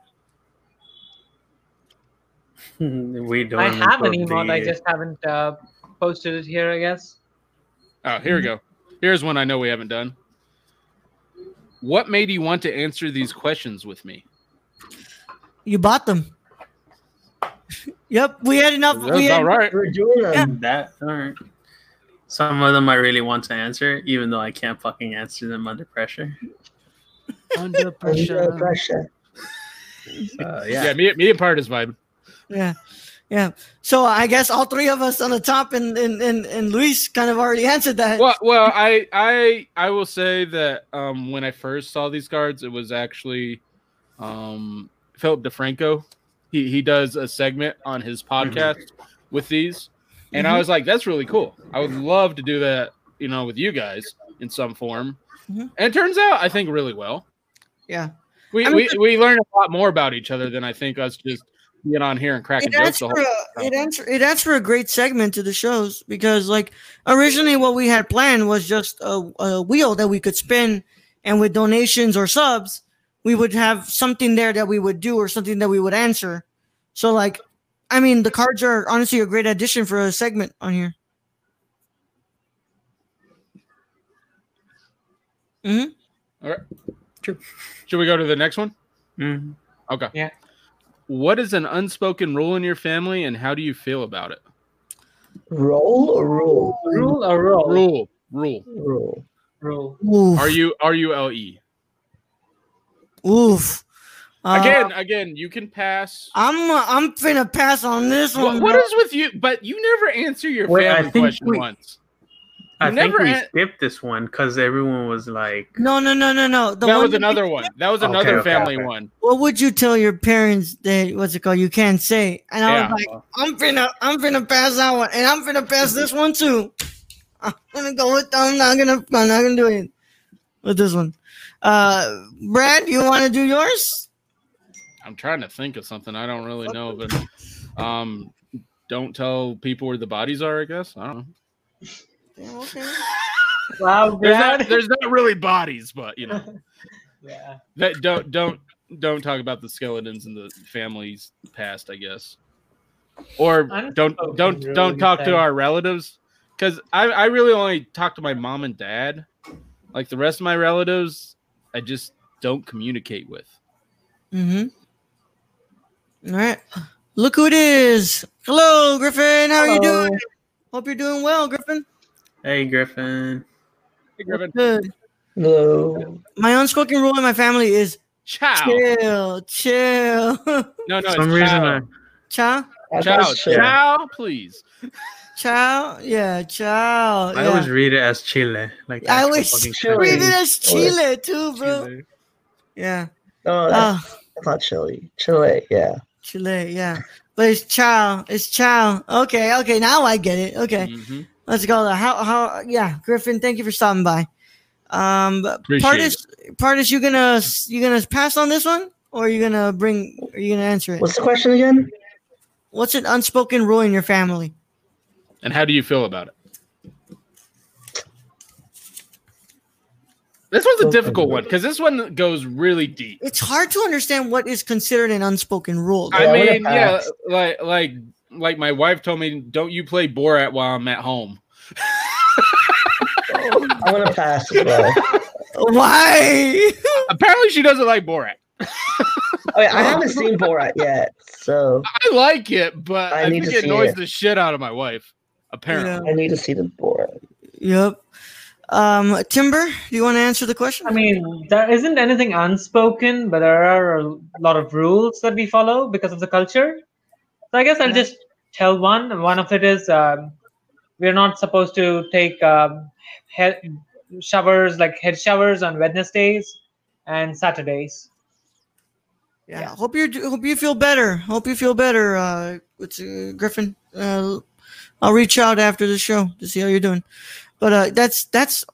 [SPEAKER 6] we don't.
[SPEAKER 5] I have an
[SPEAKER 6] include
[SPEAKER 5] emote. I
[SPEAKER 6] the-
[SPEAKER 5] just haven't uh, posted it here, I guess.
[SPEAKER 4] Oh, here we go. Here's one I know we haven't done. What made you want to answer these questions with me?
[SPEAKER 2] You bought them. Yep, we had enough.
[SPEAKER 4] That's
[SPEAKER 2] we had,
[SPEAKER 4] all right.
[SPEAKER 3] We're doing them.
[SPEAKER 6] that. All right. Some of them I really want to answer, even though I can't fucking answer them under pressure.
[SPEAKER 4] Under
[SPEAKER 3] Under
[SPEAKER 4] pressure.
[SPEAKER 3] pressure.
[SPEAKER 6] Uh,
[SPEAKER 4] Yeah,
[SPEAKER 6] yeah.
[SPEAKER 4] me, me and Part is vibe.
[SPEAKER 2] Yeah, yeah. So I guess all three of us on the top, and and and, and Luis kind of already answered that.
[SPEAKER 4] Well, well, I, I, I will say that um, when I first saw these cards, it was actually um, Philip DeFranco. He he does a segment on his podcast with these, and I
[SPEAKER 2] Mhm.
[SPEAKER 4] was like, that's really cool. I would love to do that, you know, with you guys in some form.
[SPEAKER 2] Mhm.
[SPEAKER 4] And it turns out, I think really well.
[SPEAKER 2] Yeah.
[SPEAKER 4] We
[SPEAKER 2] I mean,
[SPEAKER 4] we we learn a lot more about each other than I think us just being on here and cracking
[SPEAKER 2] It
[SPEAKER 4] jokes
[SPEAKER 2] adds,
[SPEAKER 4] the
[SPEAKER 2] for
[SPEAKER 4] whole.
[SPEAKER 2] a, it, adds, it adds for a great segment to the shows because, like, originally what we had planned was just a, a wheel that we could spin, and with donations or subs, we would have something there that we would do or something that we would answer. So, like, I mean, the cards are honestly a great addition for a segment on here. Mm-hmm.
[SPEAKER 4] All right. Should we go to the next one?
[SPEAKER 6] Mhm.
[SPEAKER 4] Okay.
[SPEAKER 5] Yeah.
[SPEAKER 4] What is an unspoken rule in your family, and how do you feel about it?
[SPEAKER 3] Roll or rule?
[SPEAKER 5] Rule or roll?
[SPEAKER 4] Rule, rule.
[SPEAKER 3] Rule.
[SPEAKER 5] Rule.
[SPEAKER 2] Oof.
[SPEAKER 4] Are you R U L E?
[SPEAKER 2] Oof. Uh,
[SPEAKER 4] Again, again, you can pass.
[SPEAKER 2] I'm I'm finna pass on this one.
[SPEAKER 4] What, what
[SPEAKER 2] bro.
[SPEAKER 4] is with you? But you never answer your
[SPEAKER 6] Wait, I
[SPEAKER 4] family
[SPEAKER 6] think
[SPEAKER 4] question
[SPEAKER 6] we-
[SPEAKER 4] once.
[SPEAKER 6] I
[SPEAKER 4] You
[SPEAKER 6] think
[SPEAKER 4] never
[SPEAKER 6] we
[SPEAKER 4] an-
[SPEAKER 6] skipped this one because everyone was like,
[SPEAKER 2] No, no, no, no, no. The
[SPEAKER 4] that
[SPEAKER 2] one
[SPEAKER 4] was
[SPEAKER 2] that-
[SPEAKER 4] another one. That was
[SPEAKER 6] Okay,
[SPEAKER 4] another
[SPEAKER 6] okay,
[SPEAKER 4] family
[SPEAKER 6] okay.
[SPEAKER 4] one.
[SPEAKER 2] What would you tell your parents that what's it called? You can't say. And I
[SPEAKER 4] Yeah.
[SPEAKER 2] was like, I'm finna, I'm finna pass that one, and I'm finna pass this one too. I'm gonna go with. I'm not gonna. I'm not gonna do it with this one. Uh, Brad, you want to do yours?
[SPEAKER 4] I'm trying to think of something. I don't really know, but um, don't tell people where the bodies are. I guess I don't know.
[SPEAKER 2] Yeah, okay.
[SPEAKER 5] Wow,
[SPEAKER 4] There's
[SPEAKER 5] Brad.
[SPEAKER 4] not, there's not really bodies, but you know
[SPEAKER 5] Yeah.
[SPEAKER 4] that don't don't don't talk about the skeletons in the family's past. I guess, or
[SPEAKER 5] Unspoken
[SPEAKER 4] don't don't
[SPEAKER 5] rule,
[SPEAKER 4] don't
[SPEAKER 5] you
[SPEAKER 4] talk
[SPEAKER 5] say.
[SPEAKER 4] to our relatives because I I really only talk to my mom and dad. Like the rest of my relatives, I just don't communicate with.
[SPEAKER 2] Mm-hmm. All right. Look who it is. Hello, Griffin. How are you
[SPEAKER 5] Hello.
[SPEAKER 2] doing? Hope you're doing well, Griffin.
[SPEAKER 6] "Hey, Griffin."
[SPEAKER 4] Hey, Griffin.
[SPEAKER 2] Good.
[SPEAKER 3] No.
[SPEAKER 2] My unspoken rule in my family is
[SPEAKER 4] Chow.
[SPEAKER 2] chill, chill.
[SPEAKER 4] No, no,
[SPEAKER 6] For some
[SPEAKER 4] it's
[SPEAKER 6] reason,
[SPEAKER 4] chow.
[SPEAKER 6] I,
[SPEAKER 2] Cha?
[SPEAKER 4] Chow,
[SPEAKER 3] That's true.
[SPEAKER 4] chow, please.
[SPEAKER 2] Chow, yeah, chow.
[SPEAKER 6] I
[SPEAKER 2] yeah.
[SPEAKER 6] always read it as Chile. Like
[SPEAKER 2] I
[SPEAKER 6] actual
[SPEAKER 2] always
[SPEAKER 6] fucking
[SPEAKER 3] Chile.
[SPEAKER 2] read
[SPEAKER 6] Chinese.
[SPEAKER 2] it as Chile too, bro.
[SPEAKER 6] Chile.
[SPEAKER 2] Yeah.
[SPEAKER 3] No, that's,
[SPEAKER 2] Oh,
[SPEAKER 3] that's not Chile. Chile, yeah.
[SPEAKER 2] Chile, yeah. But it's chow. It's chow. Okay, okay. Now I get it. Okay.
[SPEAKER 4] Mhm.
[SPEAKER 2] Let's go. How how yeah, Griffin, thank you for stopping by. Um
[SPEAKER 4] Appreciate
[SPEAKER 2] Partis Partis, you gonna you gonna pass on this one? Or are you gonna bring are you gonna answer it?
[SPEAKER 3] What's the question again?
[SPEAKER 2] What's an unspoken rule in your family?
[SPEAKER 4] And how do you feel about it? This one's a difficult one because this one goes really deep.
[SPEAKER 2] It's hard to understand what is considered an unspoken rule.
[SPEAKER 4] I
[SPEAKER 3] Yeah, I'm gonna
[SPEAKER 4] mean, yeah,
[SPEAKER 3] pass.
[SPEAKER 4] like like like my wife told me, don't you play Borat while I'm at home.
[SPEAKER 3] I'm gonna pass as well.
[SPEAKER 2] Why?
[SPEAKER 4] Apparently, she doesn't like Borat.
[SPEAKER 3] Okay, I haven't seen Borat yet, so
[SPEAKER 4] I like it, but
[SPEAKER 3] I
[SPEAKER 4] I,
[SPEAKER 3] need
[SPEAKER 4] think
[SPEAKER 3] to
[SPEAKER 4] it
[SPEAKER 3] see
[SPEAKER 4] annoys
[SPEAKER 3] it.
[SPEAKER 4] the shit out of my wife. Apparently,
[SPEAKER 3] I need to see the Borat.
[SPEAKER 2] Yep. Um, Timber, do you want to answer the question?
[SPEAKER 5] I mean, there isn't anything unspoken, but there are a lot of rules that we follow because of the culture. So I guess I'll
[SPEAKER 2] Yeah.
[SPEAKER 5] just tell one. And one of it is um, we're not supposed to take um, head showers, like head showers, on Wednesdays and Saturdays.
[SPEAKER 2] Yeah.
[SPEAKER 5] Yeah.
[SPEAKER 2] Hope you hope you feel better. Hope you feel better. Uh, it's uh, Griffin. Uh, I'll reach out after the show to see how you're doing. But uh, that's that's.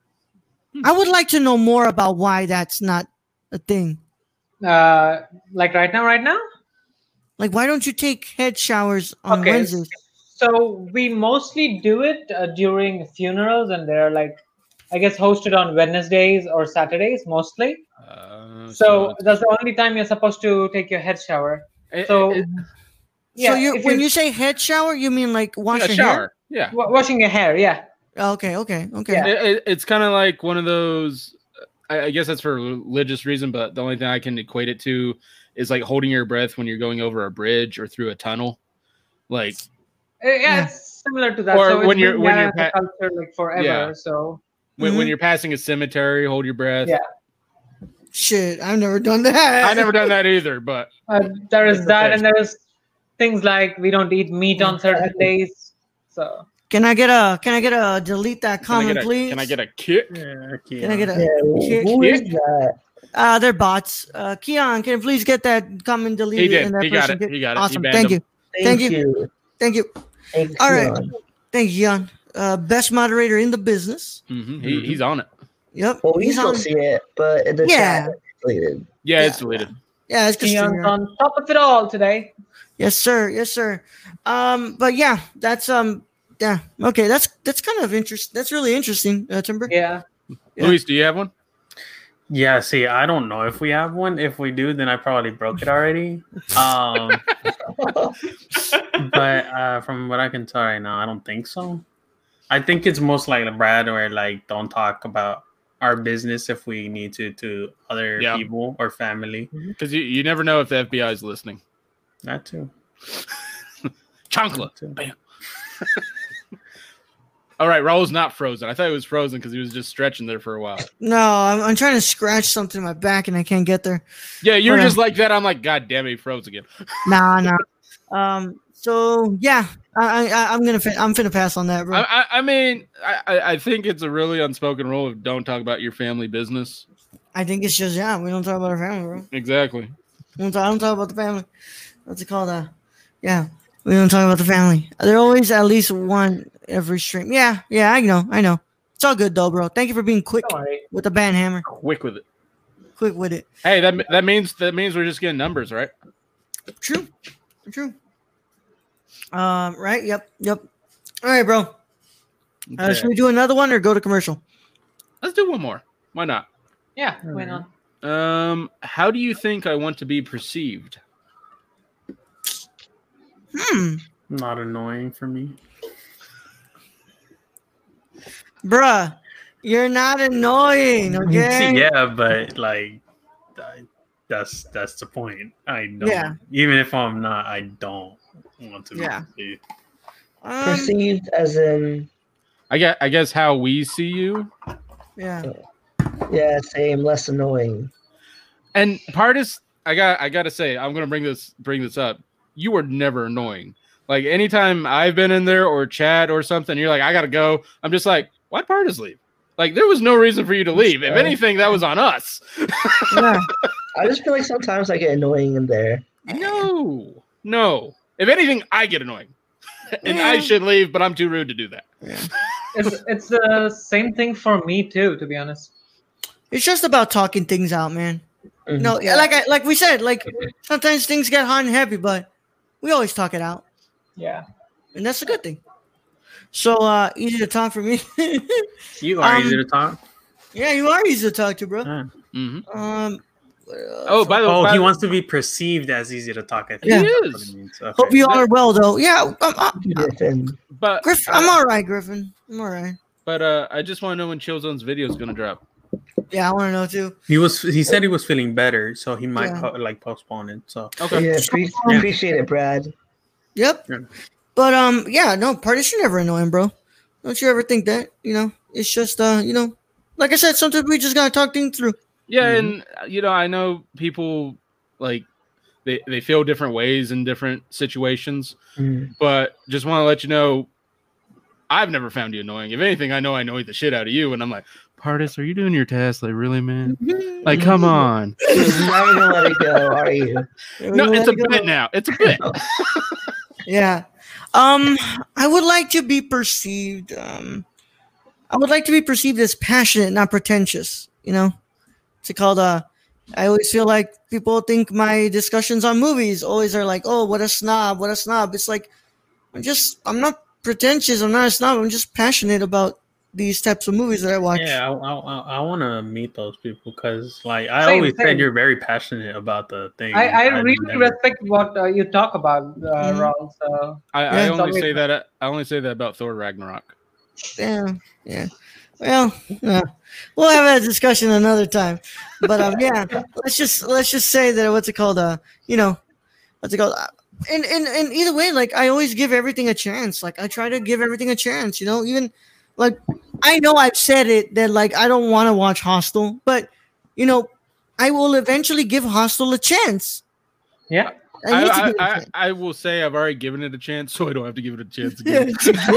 [SPEAKER 2] I would like to know more about why that's not a thing.
[SPEAKER 5] Uh, like right now, right now.
[SPEAKER 2] Like, why don't you take head showers on
[SPEAKER 5] Okay.
[SPEAKER 2] Wednesdays?
[SPEAKER 5] So we mostly do it uh, during funerals, and they're like, I guess, hosted on Wednesdays or Saturdays mostly.
[SPEAKER 4] uh,
[SPEAKER 5] So
[SPEAKER 4] it's-
[SPEAKER 5] that's the only time you're supposed to take your head shower.
[SPEAKER 4] it-
[SPEAKER 5] So
[SPEAKER 4] it-
[SPEAKER 5] yeah,
[SPEAKER 2] so you
[SPEAKER 5] if
[SPEAKER 2] when you say head shower, you mean like wash
[SPEAKER 4] a
[SPEAKER 2] your
[SPEAKER 4] shower,
[SPEAKER 2] hair?
[SPEAKER 4] yeah.
[SPEAKER 5] wa- washing your hair, yeah.
[SPEAKER 2] Oh, okay, okay, okay.
[SPEAKER 5] Yeah.
[SPEAKER 4] It- it- it's kind of like one of those. I, I guess that's for religious reason, but the only thing I can equate it to is like holding your breath when you're going over a bridge or through a tunnel. Like,
[SPEAKER 5] Uh, yeah,
[SPEAKER 2] Yeah.
[SPEAKER 5] it's similar to that.
[SPEAKER 4] Or
[SPEAKER 5] so it's
[SPEAKER 4] when you're-
[SPEAKER 5] been
[SPEAKER 4] when
[SPEAKER 5] there
[SPEAKER 4] you're
[SPEAKER 5] in the
[SPEAKER 4] pa-
[SPEAKER 5] culture like forever.
[SPEAKER 4] Yeah.
[SPEAKER 5] So
[SPEAKER 4] when, when
[SPEAKER 2] Mhm.
[SPEAKER 4] you're passing a cemetery, hold your breath.
[SPEAKER 5] Yeah.
[SPEAKER 2] Shit, I've never done that.
[SPEAKER 4] I never done that either, but
[SPEAKER 5] uh, there is
[SPEAKER 3] It's
[SPEAKER 5] that,
[SPEAKER 3] okay.
[SPEAKER 5] and there is things like we don't eat meat on certain days. So
[SPEAKER 2] Can I get a Can I get a delete that
[SPEAKER 4] can I,
[SPEAKER 2] comment,
[SPEAKER 4] get a,
[SPEAKER 2] please?
[SPEAKER 4] can I get a kick?
[SPEAKER 6] Yeah,
[SPEAKER 2] Can I get a
[SPEAKER 3] Yeah,
[SPEAKER 2] kick?
[SPEAKER 3] who is that?
[SPEAKER 2] Uh, they're bots. Uh, Keon, can you please get that comment deleted?
[SPEAKER 4] He did.
[SPEAKER 2] and that
[SPEAKER 4] He got
[SPEAKER 2] person
[SPEAKER 4] it.
[SPEAKER 2] get-
[SPEAKER 4] He got it. He
[SPEAKER 2] Awesome.
[SPEAKER 4] banned
[SPEAKER 2] Thank
[SPEAKER 4] him.
[SPEAKER 2] you. Thank
[SPEAKER 3] Thank
[SPEAKER 2] you.
[SPEAKER 3] you.
[SPEAKER 2] Thank you.
[SPEAKER 3] Thanks,
[SPEAKER 2] All right.
[SPEAKER 3] Keon.
[SPEAKER 2] Thank you, Keon. Uh, best moderator in the business.
[SPEAKER 4] hmm He, he's on it.
[SPEAKER 2] Yep.
[SPEAKER 3] Well, we
[SPEAKER 2] he's
[SPEAKER 3] still
[SPEAKER 2] on.
[SPEAKER 3] see it, but in the
[SPEAKER 2] Yeah.
[SPEAKER 3] chat, it's deleted.
[SPEAKER 4] Yeah,
[SPEAKER 2] Yeah.
[SPEAKER 4] it's deleted.
[SPEAKER 2] Yeah, it's just
[SPEAKER 5] Keon's on top of it all today.
[SPEAKER 2] Yes, sir. Yes, sir. Um, but yeah, that's um, yeah. Okay, that's that's kind of interesting. That's really interesting, uh, Timber.
[SPEAKER 5] Yeah.
[SPEAKER 2] Yeah.
[SPEAKER 4] Luis, do you have one?
[SPEAKER 6] Yeah, see, I don't know if we have one. If we do, then I probably broke it already. Um, but uh, from what I can tell right now, I don't think so. I think it's most likely Brad or like don't talk about our business if we need to to other
[SPEAKER 4] Yeah.
[SPEAKER 6] people or family.
[SPEAKER 4] Because you, you never know if the F B I is listening.
[SPEAKER 6] That too.
[SPEAKER 4] Chancla.
[SPEAKER 6] That too.
[SPEAKER 4] Bam. All right, Raul's not frozen. I thought he was frozen because he was just stretching there for a while.
[SPEAKER 2] No, I'm, I'm trying to scratch something in my back and I can't get there.
[SPEAKER 4] Yeah, you were
[SPEAKER 2] Hold on.
[SPEAKER 4] just like that. I'm like, God damn it, he froze again.
[SPEAKER 2] Nah, nah. Um. So yeah, I, I I'm gonna fin- I'm finna pass on that, bro.
[SPEAKER 4] I, I, I mean, I, I- I think it's a really unspoken rule of don't talk about your family business.
[SPEAKER 2] I think it's just yeah, we don't talk about our family, bro.
[SPEAKER 4] Exactly.
[SPEAKER 2] We don't talk, I don't talk about the family. What's it called? Uh, yeah, we don't talk about the family. There always at least one every stream. Yeah, yeah, I know, I know. It's all good though, bro. Thank you for being quick
[SPEAKER 5] Don't worry.
[SPEAKER 2] with the band hammer.
[SPEAKER 4] Quick with it.
[SPEAKER 2] Quick with it.
[SPEAKER 4] Hey, that that means that means we're just getting numbers, right?
[SPEAKER 2] True, true. Um. Right. Yep. Yep. All right, bro. Uh,
[SPEAKER 4] Okay.
[SPEAKER 2] should we do another one or go to commercial?
[SPEAKER 4] Let's do one more. Why not?
[SPEAKER 5] Yeah. Why not?
[SPEAKER 4] Um, how do you think I want to be perceived?
[SPEAKER 2] Hmm.
[SPEAKER 6] Not annoying for me.
[SPEAKER 2] Bruh, you're not annoying, okay?
[SPEAKER 6] Yeah, but like I, that's that's the point. I don't.
[SPEAKER 2] Yeah.
[SPEAKER 6] Even if I'm not, I don't want to.
[SPEAKER 2] Yeah.
[SPEAKER 6] Be.
[SPEAKER 2] Um,
[SPEAKER 3] Perceived as in,
[SPEAKER 4] I guess I guess how we see you.
[SPEAKER 2] yeah.
[SPEAKER 3] yeah, same, less annoying.
[SPEAKER 4] And Partis, I got I gotta say, I'm gonna bring this bring this up. you are never annoying. Like anytime I've been in there or chat or something, you're like, I gotta go. I'm just like, why'd Partis leave? Like there was no reason for you to leave. If anything, that was on us.
[SPEAKER 3] Yeah. I just feel like sometimes I get annoying in there.
[SPEAKER 4] No, no. If anything, I get annoying, and
[SPEAKER 2] Yeah.
[SPEAKER 4] I should leave, but I'm too rude to do that.
[SPEAKER 2] Yeah.
[SPEAKER 5] It's it's the same thing for me too, to be honest.
[SPEAKER 2] It's just about talking things out, man.
[SPEAKER 3] Mhm.
[SPEAKER 2] No, like I, like we said, like sometimes things get hot and heavy, but we always talk it out,
[SPEAKER 5] Yeah.
[SPEAKER 2] and that's a good thing. So uh, easy to talk for me.
[SPEAKER 6] You are
[SPEAKER 2] Um,
[SPEAKER 6] easy to talk.
[SPEAKER 2] Yeah, you are easy to talk to, bro.
[SPEAKER 6] Yeah.
[SPEAKER 4] Mm-hmm.
[SPEAKER 2] Um,
[SPEAKER 4] Oh, by the way,
[SPEAKER 6] Oh,
[SPEAKER 4] by
[SPEAKER 6] he
[SPEAKER 4] the-
[SPEAKER 6] wants to be perceived as easy to talk. I think
[SPEAKER 2] Yeah.
[SPEAKER 6] that's
[SPEAKER 4] He
[SPEAKER 6] what
[SPEAKER 4] is.
[SPEAKER 6] it means. Okay.
[SPEAKER 2] hope you all are well, though. Yeah, I'm, I'm,
[SPEAKER 3] Griffin.
[SPEAKER 4] but
[SPEAKER 2] Griffin, I'm all right, Griffin. I'm all right.
[SPEAKER 4] but uh, I just want to know when Chillzone's video is gonna drop.
[SPEAKER 2] Yeah, I want to know too.
[SPEAKER 6] He was. He said he was feeling better, so he might
[SPEAKER 2] Yeah.
[SPEAKER 6] po- like postpone it. So
[SPEAKER 4] Okay.
[SPEAKER 3] Yeah, pre-
[SPEAKER 2] um,
[SPEAKER 3] appreciate it, Brad.
[SPEAKER 2] Yep.
[SPEAKER 6] Yeah.
[SPEAKER 2] But um, yeah, no, parties should never annoy him, bro. Don't you ever think that? You know, it's just uh, you know, like I said, sometimes we just gotta talk things through.
[SPEAKER 4] Yeah,
[SPEAKER 6] Mhm.
[SPEAKER 4] and uh, you know, I know people like they they feel different ways in different situations,
[SPEAKER 3] Mm.
[SPEAKER 4] but just want to let you know, I've never found you annoying. If anything, I know I annoy the shit out of you, and I'm like, Partis, are you doing your task? Like, really, man? Like, come on.
[SPEAKER 3] You're never gonna let it go, are you?
[SPEAKER 4] No, it's a bit now. It's a bit.
[SPEAKER 2] Yeah. Um, I would like to be perceived. Um, I would like to be perceived as passionate, not pretentious. You know, it's called. Uh, I always feel like people think my discussions on movies always are like, "Oh, what a snob! What a snob!" It's like I'm just. I'm not pretentious. I'm not a snob. I'm just passionate about these types of movies that I watch.
[SPEAKER 6] yeah, I I, I want to meet those people because like I
[SPEAKER 5] Same,
[SPEAKER 6] always
[SPEAKER 5] same.
[SPEAKER 6] said, you're very passionate about the thing.
[SPEAKER 5] I, I
[SPEAKER 6] I've
[SPEAKER 5] really
[SPEAKER 6] never-
[SPEAKER 5] respect what uh, you talk about, uh,
[SPEAKER 2] Mhm.
[SPEAKER 5] Raul. So
[SPEAKER 4] I, I
[SPEAKER 2] Yeah.
[SPEAKER 4] only
[SPEAKER 5] It's always-
[SPEAKER 4] say that. I only say that about Thor Ragnarok.
[SPEAKER 2] Yeah, yeah. Well, yeah. We'll have that discussion another time. But um, yeah, let's just let's just say that what's it called? Uh, you know, what's it called? Uh, and and and either way, like I always give everything a chance. Like I try to give everything a chance. You know, even like I know I've said it that like I don't want to watch Hostel, but you know, I will eventually give Hostel a chance.
[SPEAKER 5] yeah,
[SPEAKER 2] I
[SPEAKER 4] I,
[SPEAKER 2] need to
[SPEAKER 4] I,
[SPEAKER 2] give it a
[SPEAKER 4] I,
[SPEAKER 2] chance.
[SPEAKER 4] I will say I've already given it a chance, so I don't have to give it a chance again.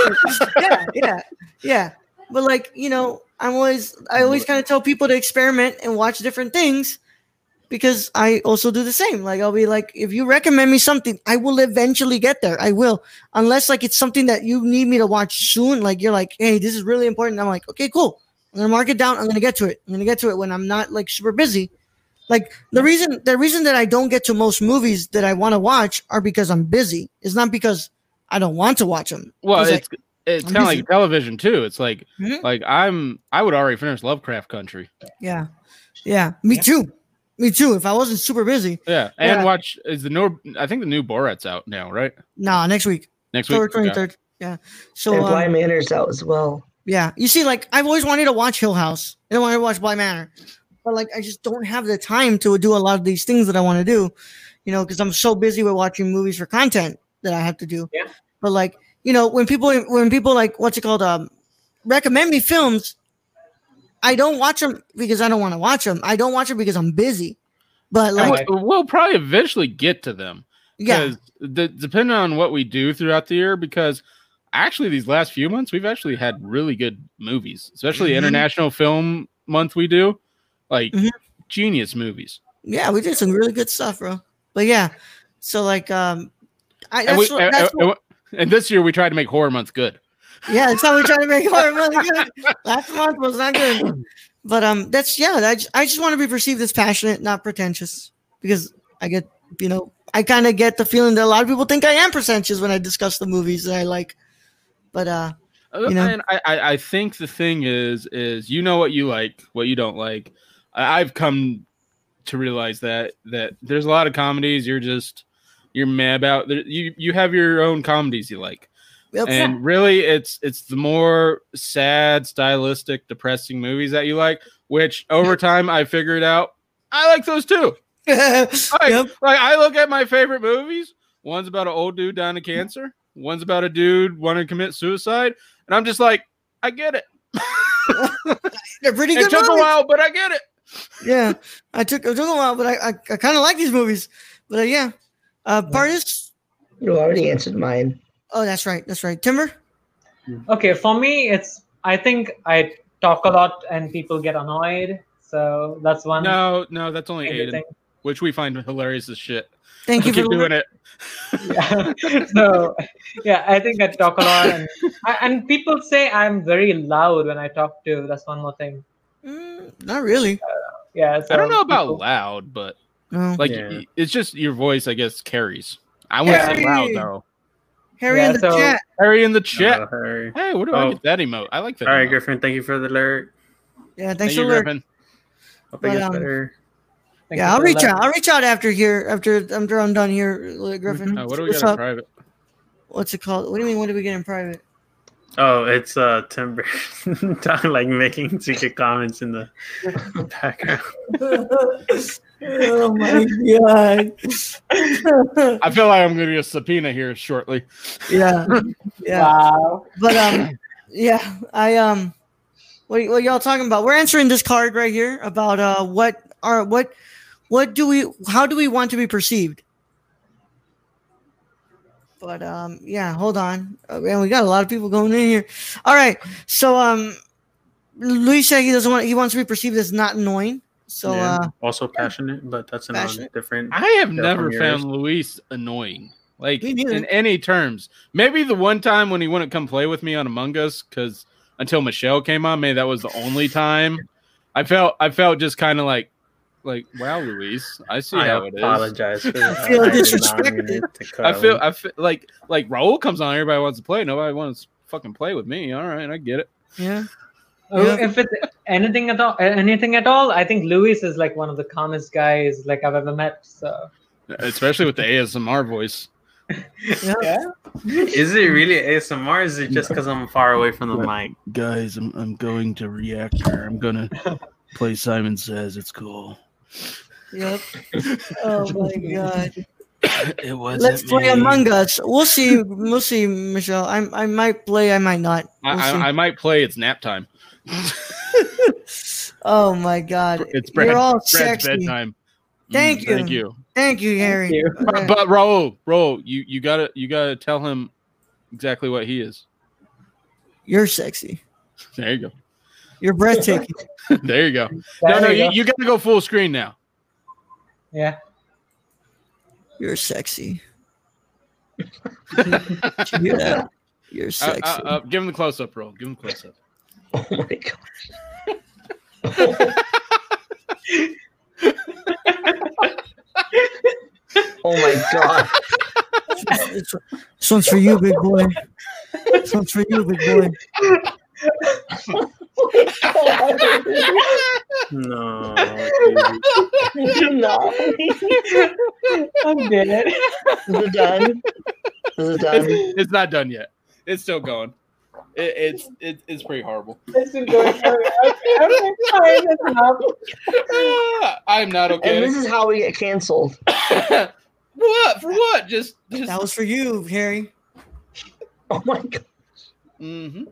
[SPEAKER 2] yeah, yeah, yeah. But like you know, I'm always I always kind of tell people to experiment and watch different things because I also do the same. Like I'll be like, if you recommend me something, I will eventually get there. I will, unless like it's something that you need me to watch soon. Like you're like, hey, this is really important. I'm like, okay, cool. I'm gonna mark it down. I'm gonna get to it. I'm gonna get to it when I'm not like super busy. Like the reason the reason that I don't get to most movies that I want to watch are because I'm busy. It's not because I don't want to watch them.
[SPEAKER 4] Well,
[SPEAKER 2] It's
[SPEAKER 4] it's it's
[SPEAKER 2] I'm
[SPEAKER 4] kind of
[SPEAKER 2] busy.
[SPEAKER 4] like television too. It's like
[SPEAKER 2] Mhm.
[SPEAKER 4] like I'm I would already finish Lovecraft Country.
[SPEAKER 2] Yeah. Yeah. Me too. Me too. If I wasn't super busy.
[SPEAKER 4] Yeah, and
[SPEAKER 2] Yeah.
[SPEAKER 4] watch is the new. I think the new Borat's out now, right?
[SPEAKER 2] Nah, next week.
[SPEAKER 4] Next
[SPEAKER 2] October
[SPEAKER 4] week.
[SPEAKER 2] twenty
[SPEAKER 4] Okay.
[SPEAKER 2] third. Yeah. So
[SPEAKER 3] And
[SPEAKER 2] um,
[SPEAKER 3] Blind Manor's out as well.
[SPEAKER 2] yeah. You see, like I've always wanted to watch Hill House. I don't want to watch Bly Manor. But like I just don't have the time to do a lot of these things that I want to do. You know, because I'm so busy with watching movies for content that I have to do.
[SPEAKER 5] Yeah.
[SPEAKER 2] But like, you know, when people when people like what's it called? Um recommend me films, I don't watch them because I don't want to watch them. I don't watch them because I'm busy. But
[SPEAKER 4] And
[SPEAKER 2] like,
[SPEAKER 4] we'll, we'll probably eventually get to them.
[SPEAKER 2] yeah.
[SPEAKER 4] Because the, depending on what we do throughout the year, because actually these last few months we've actually had really good movies, especially
[SPEAKER 2] Mhm.
[SPEAKER 4] International Film Month. We do like
[SPEAKER 2] Mhm.
[SPEAKER 4] genius movies.
[SPEAKER 2] Yeah, we did some really good stuff, bro. But yeah, so like, um, I
[SPEAKER 4] And,
[SPEAKER 2] that's,
[SPEAKER 4] we,
[SPEAKER 2] what,
[SPEAKER 4] and,
[SPEAKER 2] that's
[SPEAKER 4] and-
[SPEAKER 2] what,
[SPEAKER 4] and this year we tried to make horror month good.
[SPEAKER 2] yeah, that's how we try to make horror month good. Last month was not good, but um, that's yeah. I just, I just want to be perceived as passionate, not pretentious, because I get you know I kind of get the feeling that a lot of people think I am pretentious when I discuss the movies that I like. But uh,
[SPEAKER 4] Uh,
[SPEAKER 2] You know?
[SPEAKER 4] And I, I, I think the thing is, is you know what you like, what you don't like. I, I've come to realize that that there's a lot of comedies you're just you're mad about. There- You you have your own comedies you like,
[SPEAKER 2] yep.
[SPEAKER 4] and really it's it's the more sad, stylistic, depressing movies that you like. Which over time I figured out I like those too. Like,
[SPEAKER 2] Yep.
[SPEAKER 4] like I look at my favorite movies. One's about an old dude dying of cancer. One's about a dude wanting to commit suicide. And I'm just like, I get it.
[SPEAKER 2] They're pretty
[SPEAKER 4] It
[SPEAKER 2] good.
[SPEAKER 4] took a
[SPEAKER 2] movies.
[SPEAKER 4] while, but I get it.
[SPEAKER 2] Yeah, I took it took a while, but I I, I kind of like these movies. But uh, yeah, uh, Partis,
[SPEAKER 3] You already answered mine.
[SPEAKER 2] Oh, that's right. That's right. Timber?
[SPEAKER 5] Okay, for me, it's I think I talk a lot and people get annoyed. So that's one.
[SPEAKER 4] No, no, that's only
[SPEAKER 5] major
[SPEAKER 4] Aiden,
[SPEAKER 5] thing.
[SPEAKER 4] which we find hilarious as shit.
[SPEAKER 2] Thank you
[SPEAKER 4] Keep
[SPEAKER 2] for
[SPEAKER 4] doing it.
[SPEAKER 5] Yeah. So yeah, I think I talk a lot, and I, and people say I'm very loud when I talk too. That's one more thing.
[SPEAKER 2] Mm, not really.
[SPEAKER 5] Yeah. So
[SPEAKER 4] I don't know about
[SPEAKER 5] people-
[SPEAKER 4] loud, but
[SPEAKER 2] No.
[SPEAKER 4] like
[SPEAKER 6] Yeah.
[SPEAKER 4] y- it's just your voice, I guess, carries. I wouldn't say loud
[SPEAKER 2] Harry!
[SPEAKER 4] though.
[SPEAKER 2] Harry
[SPEAKER 5] Yeah,
[SPEAKER 2] in the
[SPEAKER 5] so-
[SPEAKER 2] chat.
[SPEAKER 4] Harry in the chat.
[SPEAKER 6] Oh, Harry.
[SPEAKER 4] Hey, where do I
[SPEAKER 6] Oh.
[SPEAKER 4] get that emote? I like that.
[SPEAKER 6] All right,
[SPEAKER 4] emote.
[SPEAKER 6] Griffin. Thank you for the alert.
[SPEAKER 2] Yeah,
[SPEAKER 4] Thank
[SPEAKER 2] thanks
[SPEAKER 4] you,
[SPEAKER 2] for the
[SPEAKER 4] Griffin.
[SPEAKER 6] Hope
[SPEAKER 2] But,
[SPEAKER 6] it gets
[SPEAKER 2] um,
[SPEAKER 6] better.
[SPEAKER 5] Thank
[SPEAKER 2] Yeah,
[SPEAKER 5] you
[SPEAKER 2] I'll
[SPEAKER 5] for
[SPEAKER 2] reach
[SPEAKER 5] that.
[SPEAKER 2] out. I'll reach out after here, after after I'm done here, Griffin.
[SPEAKER 4] Oh, what do we
[SPEAKER 2] What's
[SPEAKER 4] got in
[SPEAKER 2] up?
[SPEAKER 4] private?
[SPEAKER 2] What's it called? What do you mean? What do we get in private?
[SPEAKER 6] Oh, it's uh Timber talking like making secret comments in the background.
[SPEAKER 2] Oh my god!
[SPEAKER 4] I feel like I'm going to get a subpoena here shortly.
[SPEAKER 2] yeah, yeah.
[SPEAKER 5] Wow.
[SPEAKER 2] But um, yeah. I um, what what y'all talking about? We're answering this card right here about uh what are what what do we how do we want to be perceived? But um, yeah. Hold on, oh, man. We got a lot of people going in here. All right. So um, Luis said he doesn't want he wants to be perceived as not annoying. So
[SPEAKER 6] Yeah,
[SPEAKER 2] uh,
[SPEAKER 6] also passionate, but that's another
[SPEAKER 2] Passionate.
[SPEAKER 6] different.
[SPEAKER 4] I have
[SPEAKER 6] Yeah,
[SPEAKER 4] never
[SPEAKER 6] from
[SPEAKER 4] found
[SPEAKER 6] yours.
[SPEAKER 4] Luis annoying, like
[SPEAKER 2] Me neither.
[SPEAKER 4] in any terms. Maybe the one time when he wouldn't come play with me on Among Us, because until Michelle came on, maybe that was the only time. I felt I felt just kind of like, like wow, Luis, I see
[SPEAKER 6] I
[SPEAKER 4] how it is.
[SPEAKER 6] apologize. For
[SPEAKER 2] I feel
[SPEAKER 6] I did not
[SPEAKER 2] disrespected.
[SPEAKER 6] mean it to
[SPEAKER 4] I
[SPEAKER 6] cut
[SPEAKER 4] feel
[SPEAKER 6] him.
[SPEAKER 4] I feel like like Raul comes on, everybody wants to play. Nobody wants to fucking play with me. All right, I get it.
[SPEAKER 2] yeah.
[SPEAKER 5] Oh,
[SPEAKER 2] Yeah.
[SPEAKER 5] If it's anything at all, anything at all, I think Luis is like one of the calmest guys like I've ever met. So
[SPEAKER 4] Especially with the A S M R voice.
[SPEAKER 5] yeah.
[SPEAKER 6] Is it really A S M R? Or is it just because I'm far away from the mic?
[SPEAKER 4] Guys, I'm I'm going to reactor. I'm gonna play Simon Says. It's cool.
[SPEAKER 2] Yep. Oh my god.
[SPEAKER 4] It was.
[SPEAKER 2] Let's play Among Us. We'll see. We'll see, Michelle. I I might play. I might not. We'll
[SPEAKER 4] I,
[SPEAKER 2] see.
[SPEAKER 4] I, I might play. It's nap time.
[SPEAKER 2] Oh my god.
[SPEAKER 4] It's Brad,
[SPEAKER 2] You're all
[SPEAKER 4] Brad's
[SPEAKER 2] sexy.
[SPEAKER 4] bedtime.
[SPEAKER 2] Thank
[SPEAKER 4] Mm,
[SPEAKER 2] you.
[SPEAKER 4] Thank you.
[SPEAKER 2] Thank you, Harry.
[SPEAKER 5] you.
[SPEAKER 2] Okay.
[SPEAKER 4] But Raul, Raul, you you gotta you gotta tell him exactly what he is.
[SPEAKER 2] You're sexy.
[SPEAKER 4] There you go.
[SPEAKER 2] You're breathtaking.
[SPEAKER 4] There you go. No,
[SPEAKER 5] There
[SPEAKER 4] no,
[SPEAKER 5] you
[SPEAKER 4] you,
[SPEAKER 5] go.
[SPEAKER 4] you gotta go full screen now.
[SPEAKER 5] Yeah.
[SPEAKER 2] You're sexy. Yeah. You're
[SPEAKER 4] Uh,
[SPEAKER 2] sexy.
[SPEAKER 4] uh, uh, give him the close up, Raul. Give him the close up.
[SPEAKER 3] Oh my gosh. Oh my god.
[SPEAKER 2] This this one's for you, big boy. This one's for you, big boy.
[SPEAKER 6] No.
[SPEAKER 3] No.
[SPEAKER 5] I'm dead.
[SPEAKER 3] Is it done? Is it done?
[SPEAKER 4] It's, it's not done yet. It's still going. It, it's it, it's pretty horrible.
[SPEAKER 5] It's been going. Okay, okay, fine, that's enough.
[SPEAKER 4] Ah, I'm not
[SPEAKER 3] And
[SPEAKER 4] okay.
[SPEAKER 3] this is how we get canceled.
[SPEAKER 4] What for? What? Just just.
[SPEAKER 2] That was for you, Harry.
[SPEAKER 3] Oh my god.
[SPEAKER 4] Mhm.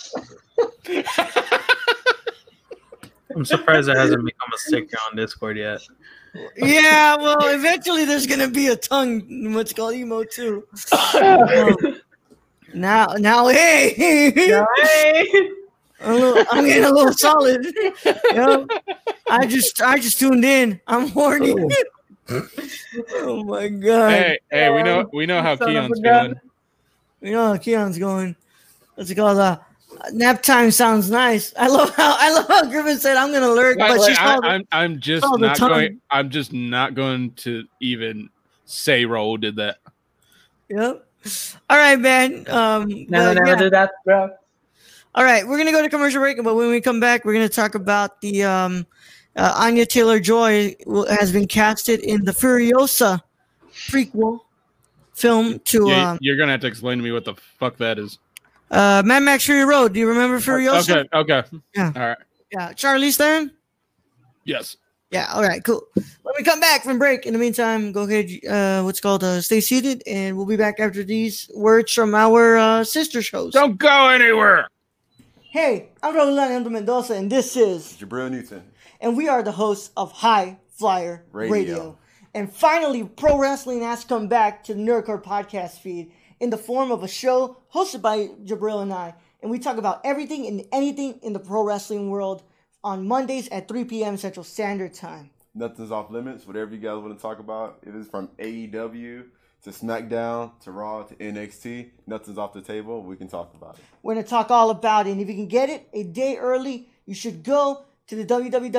[SPEAKER 6] I'm surprised it hasn't become a sticker on Discord yet.
[SPEAKER 2] Yeah, well, eventually there's gonna be a tongue, what's called emo too. Um, now, now, hey,
[SPEAKER 5] Hey.
[SPEAKER 2] I'm, a little, I'm getting a little solid. You know? I just, I just tuned in. I'm horny. Oh my god!
[SPEAKER 4] Hey, hey, we know we know how
[SPEAKER 5] Son of a
[SPEAKER 4] Keon's
[SPEAKER 5] gun.
[SPEAKER 4] feeling.
[SPEAKER 2] We know how Keon's going. What's it called? Uh, nap time sounds nice. I love how I love how Griffin said I'm gonna lurk,
[SPEAKER 4] I,
[SPEAKER 2] but she's
[SPEAKER 4] I,
[SPEAKER 2] called.
[SPEAKER 4] I'm I'm just
[SPEAKER 2] called the
[SPEAKER 4] not
[SPEAKER 2] tongue.
[SPEAKER 4] going. I'm just not going to even say Raul did that.
[SPEAKER 2] Yep. All right, man. Um,
[SPEAKER 5] Never,
[SPEAKER 2] but
[SPEAKER 5] never
[SPEAKER 2] yeah.
[SPEAKER 5] do that, bro.
[SPEAKER 2] All right, we're gonna go to commercial break, but when we come back, we're gonna talk about the um, uh, Anya Taylor-Joy will- has been casted in the Furiosa prequel film to
[SPEAKER 4] Yeah,
[SPEAKER 2] um,
[SPEAKER 4] you're gonna have to explain to me what the fuck that is.
[SPEAKER 2] uh, Mad Max Fury Road. Do you remember Furiosa?
[SPEAKER 4] Okay, okay.
[SPEAKER 2] Yeah.
[SPEAKER 4] All right.
[SPEAKER 2] Yeah, Charlize Theron.
[SPEAKER 4] Yes.
[SPEAKER 2] Yeah. All right. Cool. When we come back from break, in the meantime, go ahead. Uh, what's called uh, stay seated, and we'll be back after these words from our uh, sister shows.
[SPEAKER 4] Don't go anywhere.
[SPEAKER 2] Hey, I'm Raul Leandro Mendoza, and this is
[SPEAKER 9] Jabril Newton.
[SPEAKER 2] and we are the hosts of High Flyer Radio.
[SPEAKER 9] Radio.
[SPEAKER 2] And finally, pro wrestling has come back to the Nerdcore podcast feed in the form of a show hosted by Jabril and I. And we talk about everything and anything in the pro wrestling world on Mondays at three p.m. Central Standard Time.
[SPEAKER 9] Nothing's off limits. Whatever you guys want to talk about, if it's from A E W to SmackDown to Raw to N X T, nothing's off the table. We can talk about it.
[SPEAKER 2] We're going to talk all about it. And if you can get it a day early, you should go to the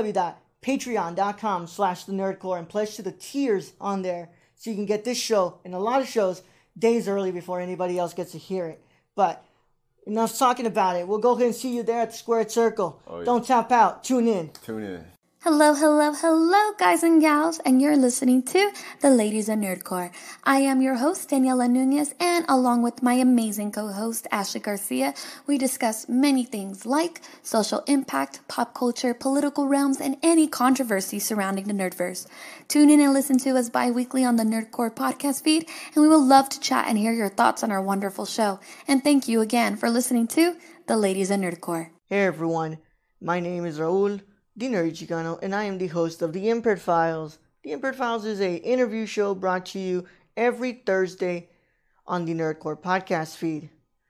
[SPEAKER 2] www.patreon.com slash the Nerdcore and pledge to the tiers on there so you can get this show and a lot of shows days early before anybody else gets to hear it. But enough talking about it. We'll go ahead and see you there at the Squared Circle. Oh, yeah. Don't tap out. Tune in.
[SPEAKER 9] Tune in.
[SPEAKER 10] Hello, hello, hello, guys and gals, and you're listening to The Ladies of Nerdcore. I am your host, Daniela Nunez, and along with my amazing co-host, Ashley Garcia, we discuss many things like social impact, pop culture, political realms, and any controversy surrounding the Nerdverse. Tune in and listen to us bi-weekly on the Nerdcore podcast feed, and we will love to chat and hear your thoughts on our wonderful show. And thank you again for listening to The Ladies of Nerdcore.
[SPEAKER 2] Hey everyone, my name is Raul, the Nerdy Chicano, and I am the host of The Impaired Files. The Impaired Files is a interview show brought to you every Thursday on the Nerdcore podcast feed.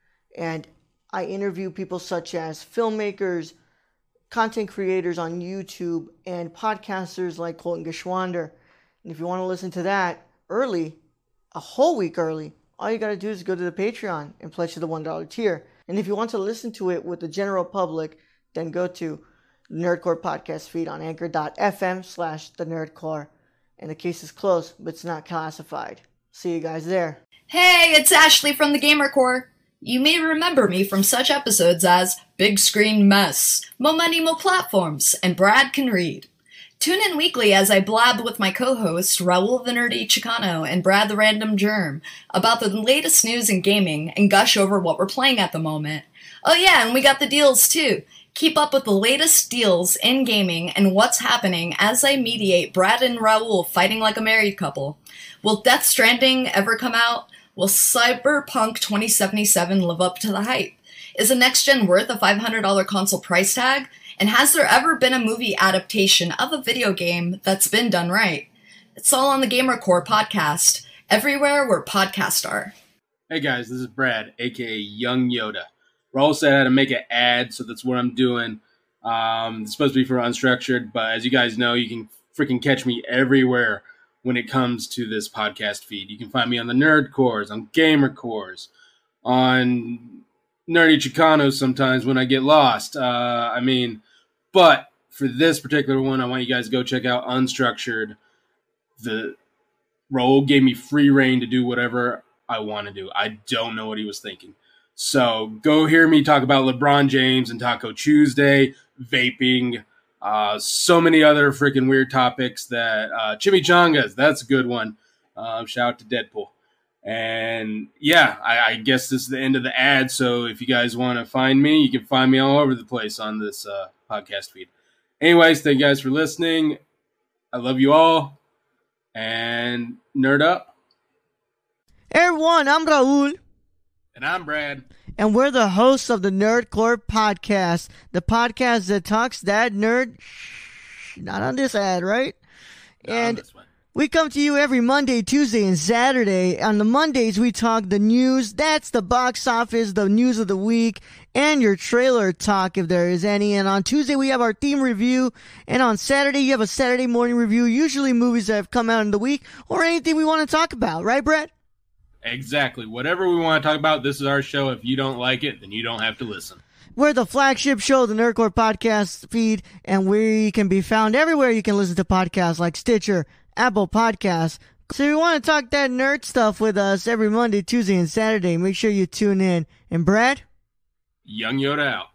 [SPEAKER 2] And I interview people such as filmmakers, content creators on YouTube, and podcasters like Colton Geschwander. And if you want to listen to that early, a whole week early, all you got to do is go to the Patreon and pledge to the one dollar tier. And if you want to listen to it with the general public, then go to Nerdcore podcast feed on anchor.fm slash the Nerdcore. And the case is closed, but it's not classified. See you guys there.
[SPEAKER 11] Hey, it's Ashley from the Gamer Core. You may remember me from such episodes as Big Screen Mess, Mo Money Mo Platforms, and Brad Can Read. Tune in weekly as I blab with my co-hosts Raul the Nerdy Chicano and Brad the Random Germ about the latest news in gaming and gush over what we're playing at the moment. Oh yeah, and we got the deals too. Keep up with the latest deals in gaming and what's happening as I mediate Brad and Raul fighting like a married couple. Will Death Stranding ever come out? Will Cyberpunk twenty seventy-seven live up to the hype? Is a next-gen worth a five hundred dollars console price tag? And has there ever been a movie adaptation of a video game that's been done right? It's all on the Gamer Core podcast, everywhere where podcasts are.
[SPEAKER 4] Hey guys, this is Brad, aka Young Yoda. Raul said I had to make an ad, so that's what I'm doing. Um, it's supposed to be for Unstructured, but as you guys know, you can freaking catch me everywhere when it comes to this podcast feed. You can find me on the Nerd Cores, on Gamer Cores, on Nerdy Chicanos sometimes when I get lost. Uh, I mean, but for this particular one, I want you guys to go check out Unstructured. The Raul gave me free reign to do whatever I want to do. I don't know what he was thinking. So go hear me talk about LeBron James and Taco Tuesday, vaping, uh, so many other freaking weird topics that uh, chimichangas, that's a good one. Uh, shout out to Deadpool. And yeah, I, I guess this is the end of the ad. So if you guys want to find me, you can find me all over the place on this uh, podcast feed. Anyways, thank you guys for listening. I love you all. And nerd up.
[SPEAKER 2] Hey everyone, I'm Raul.
[SPEAKER 4] And I'm Brad.
[SPEAKER 2] And we're the hosts of the Nerdcore podcast, the podcast that talks that nerd. Shh, not on this ad, right?
[SPEAKER 4] Not
[SPEAKER 2] and
[SPEAKER 4] on this one.
[SPEAKER 2] We come to you every Monday, Tuesday, and Saturday. On the Mondays, we talk the news. That's the box office, the news of the week, and your trailer talk if there is any. And on Tuesday, we have our theme review. And on Saturday, you have a Saturday morning review, usually movies that have come out in the week or anything we want to talk about. Right, Brett?
[SPEAKER 4] Exactly. Whatever we want to talk about, this is our show. If you don't like it, then you don't have to listen.
[SPEAKER 2] We're the flagship show of the Nerdcore podcast feed, and we can be found everywhere you can listen to podcasts like Stitcher, Apple Podcasts. So if you want to talk that nerd stuff with us every Monday, Tuesday, and Saturday, make sure you tune in. And Brad?
[SPEAKER 4] Young Yoda out.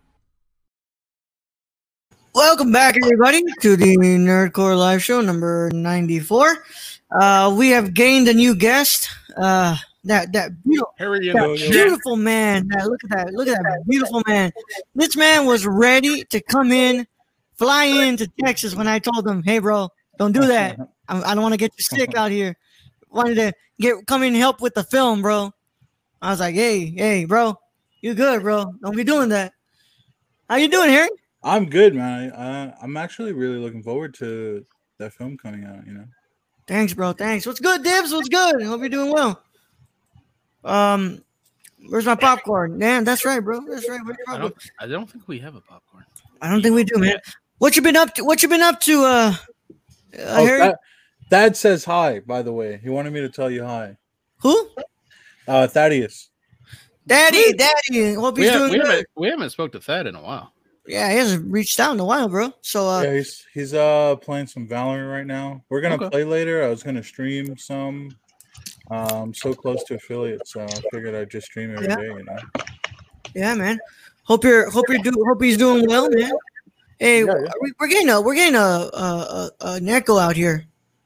[SPEAKER 2] Welcome back, everybody, to the Nerdcore Live Show number ninety-four. Uh, we have gained a new guest. Uh, that that beautiful, that beautiful man. That, look at that! Look at that beautiful man. This man was ready to come in, fly into Texas when I told him, "Hey, bro, don't do that. I, I don't want to get you sick out here." Wanted to get come in and help with the film, bro. I was like, "Hey, hey, bro, you good, bro? Don't be doing that." How you doing, Harry?
[SPEAKER 12] I'm good, man. I, uh, I'm actually really looking forward to that film coming out. You know.
[SPEAKER 2] Thanks, bro. Thanks. What's good, Dibs? What's good? Hope you're doing well. Um, where's my popcorn? Man, that's right, bro. That's right. Where's your
[SPEAKER 4] I
[SPEAKER 2] popcorn?
[SPEAKER 4] don't. I don't think we have a popcorn.
[SPEAKER 2] I don't think we do, man. What you been up to? What you been up to, uh, uh
[SPEAKER 12] Oh,
[SPEAKER 2] Harry?
[SPEAKER 12] Dad, Dad says hi, by the way. He wanted me to tell you hi.
[SPEAKER 2] Who?
[SPEAKER 12] Uh, Thaddeus.
[SPEAKER 2] Daddy, Daddy. Hope
[SPEAKER 4] We,
[SPEAKER 2] he's
[SPEAKER 4] have,
[SPEAKER 2] doing
[SPEAKER 4] we,
[SPEAKER 2] good.
[SPEAKER 4] haven't, we haven't spoke to Thad in a while.
[SPEAKER 2] Yeah, he hasn't reached out in a while, bro. So, uh,
[SPEAKER 12] Yeah, he's he's uh playing some Valorant right now. We're gonna
[SPEAKER 4] Okay.
[SPEAKER 12] play later. I was gonna stream some. Um, so close to affiliate, so I figured I'd just stream every
[SPEAKER 2] Yeah.
[SPEAKER 12] day. You know.
[SPEAKER 2] yeah, man. Hope you're, hope you're do, hope he's doing well, man. Hey,
[SPEAKER 3] Yeah, yeah.
[SPEAKER 2] we- we're getting a, we're getting a, a, a, an echo out here.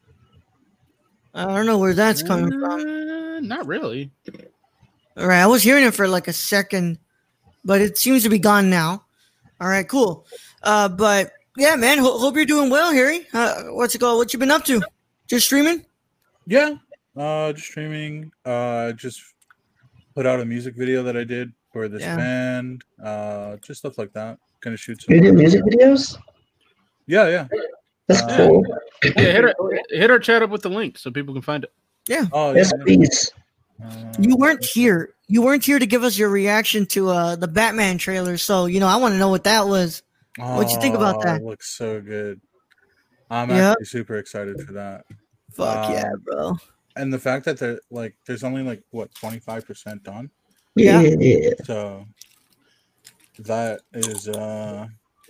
[SPEAKER 2] I don't know where that's coming from.
[SPEAKER 4] Uh, not really.
[SPEAKER 2] All right, I was hearing it for like a second, but it seems to be gone now. All right, cool. Uh, but yeah, man. Ho- hope you're doing well, Harry. Uh, what's it called? What you been up to? Just streaming?
[SPEAKER 12] Yeah. Uh, just streaming. Uh, just put out a music video that I did for this
[SPEAKER 2] Yeah.
[SPEAKER 12] band. Uh, just stuff like that. Gonna shoot some.
[SPEAKER 3] You do music videos?
[SPEAKER 12] Yeah, yeah.
[SPEAKER 3] That's
[SPEAKER 12] Uh,
[SPEAKER 3] cool.
[SPEAKER 4] Yeah, hit our, hit our chat up with the link so people can find it.
[SPEAKER 2] Yeah.
[SPEAKER 12] Oh,
[SPEAKER 3] Yes,
[SPEAKER 12] yeah.
[SPEAKER 3] please.
[SPEAKER 12] Uh,
[SPEAKER 2] You weren't here. You weren't here to give us your reaction to uh the Batman trailer. So you know, I want to know what that was. What'd you think about
[SPEAKER 12] oh,
[SPEAKER 2] that?
[SPEAKER 12] it looks so good. I'm
[SPEAKER 2] Yeah.
[SPEAKER 12] actually super excited for that.
[SPEAKER 2] Fuck yeah,
[SPEAKER 12] Um,
[SPEAKER 2] bro.
[SPEAKER 12] And the fact that they're like, there's only like what twenty-five percent done.
[SPEAKER 3] Yeah.
[SPEAKER 2] Yeah.
[SPEAKER 3] yeah, yeah.
[SPEAKER 12] So that is uh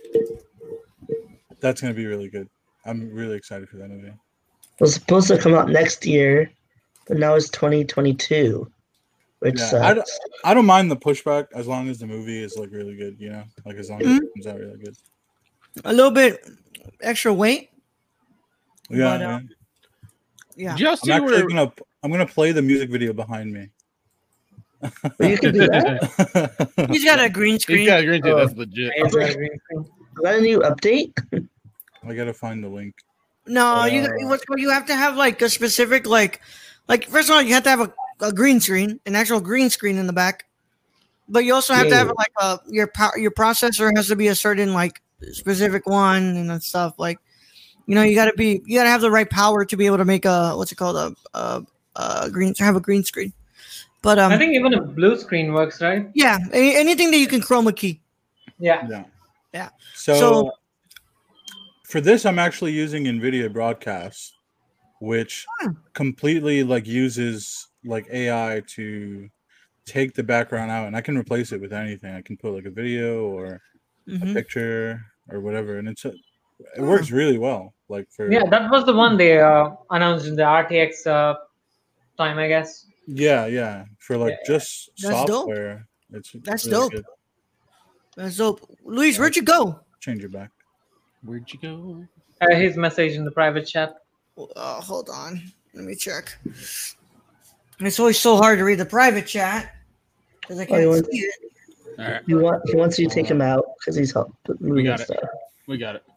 [SPEAKER 12] that's gonna be really good. I'm really excited for that movie.
[SPEAKER 3] It was supposed to come out next year, but now it's twenty twenty-two, which
[SPEAKER 12] Yeah, I don't,
[SPEAKER 3] sucks.
[SPEAKER 12] I don't mind the pushback as long as the movie is like really good, you know, like as long as
[SPEAKER 2] Mm-hmm.
[SPEAKER 12] it comes out really good.
[SPEAKER 2] A little bit extra weight.
[SPEAKER 12] Yeah,
[SPEAKER 2] But, uh,
[SPEAKER 12] man.
[SPEAKER 2] Yeah.
[SPEAKER 4] Just
[SPEAKER 12] I'm
[SPEAKER 4] you
[SPEAKER 12] actually
[SPEAKER 4] were,
[SPEAKER 12] gonna I'm gonna play the music video behind me.
[SPEAKER 3] But you can do that.
[SPEAKER 2] He's got a green
[SPEAKER 4] he's
[SPEAKER 2] screen.
[SPEAKER 4] got a green tea.
[SPEAKER 3] Oh.
[SPEAKER 4] That's legit.
[SPEAKER 5] It's got a green screen.
[SPEAKER 3] Is that a new update?
[SPEAKER 12] I gotta find the link.
[SPEAKER 2] No, you
[SPEAKER 12] Uh,
[SPEAKER 2] what's you have to have like a specific like like first of all you have to have a, a green screen, an actual green screen in the back. But you also have to
[SPEAKER 3] Yeah.
[SPEAKER 2] have like a your power your processor has to be a certain like specific one and that stuff. Like you know you got to be you got to have the right power to be able to make a what's it called a a, a green to have a green screen. But um
[SPEAKER 5] I think even a blue screen works, right?
[SPEAKER 2] yeah, a- anything that you can chroma key.
[SPEAKER 5] Yeah.
[SPEAKER 12] Yeah.
[SPEAKER 2] Yeah.
[SPEAKER 12] So,
[SPEAKER 2] So-
[SPEAKER 12] for this, I'm actually using NVIDIA Broadcast, which
[SPEAKER 2] Hmm.
[SPEAKER 12] completely like uses like A I to take the background out, and I can replace it with anything. I can put like a video or a
[SPEAKER 2] Mhm.
[SPEAKER 12] picture or whatever, and it's a, it works really well. Like for
[SPEAKER 5] Yeah, that was the one they uh, announced in the R T X uh, time, I guess.
[SPEAKER 12] yeah, yeah, for like
[SPEAKER 5] Yeah.
[SPEAKER 12] just
[SPEAKER 2] That's dope.
[SPEAKER 12] software. It's
[SPEAKER 2] That's
[SPEAKER 12] really
[SPEAKER 2] dope.
[SPEAKER 12] good.
[SPEAKER 2] That's dope. Luis, where'd you go?
[SPEAKER 12] Change it back.
[SPEAKER 4] Where'd you go?
[SPEAKER 5] Uh, his message in the private chat.
[SPEAKER 2] Uh, hold on. Let me check. It's always so hard to read the private chat because I
[SPEAKER 3] Oh, you
[SPEAKER 2] can't
[SPEAKER 3] want-
[SPEAKER 2] see it.
[SPEAKER 4] All right,
[SPEAKER 3] He, want, he wants you to take him out because he's helped moving
[SPEAKER 4] got it.
[SPEAKER 3] stuff.
[SPEAKER 4] we got it.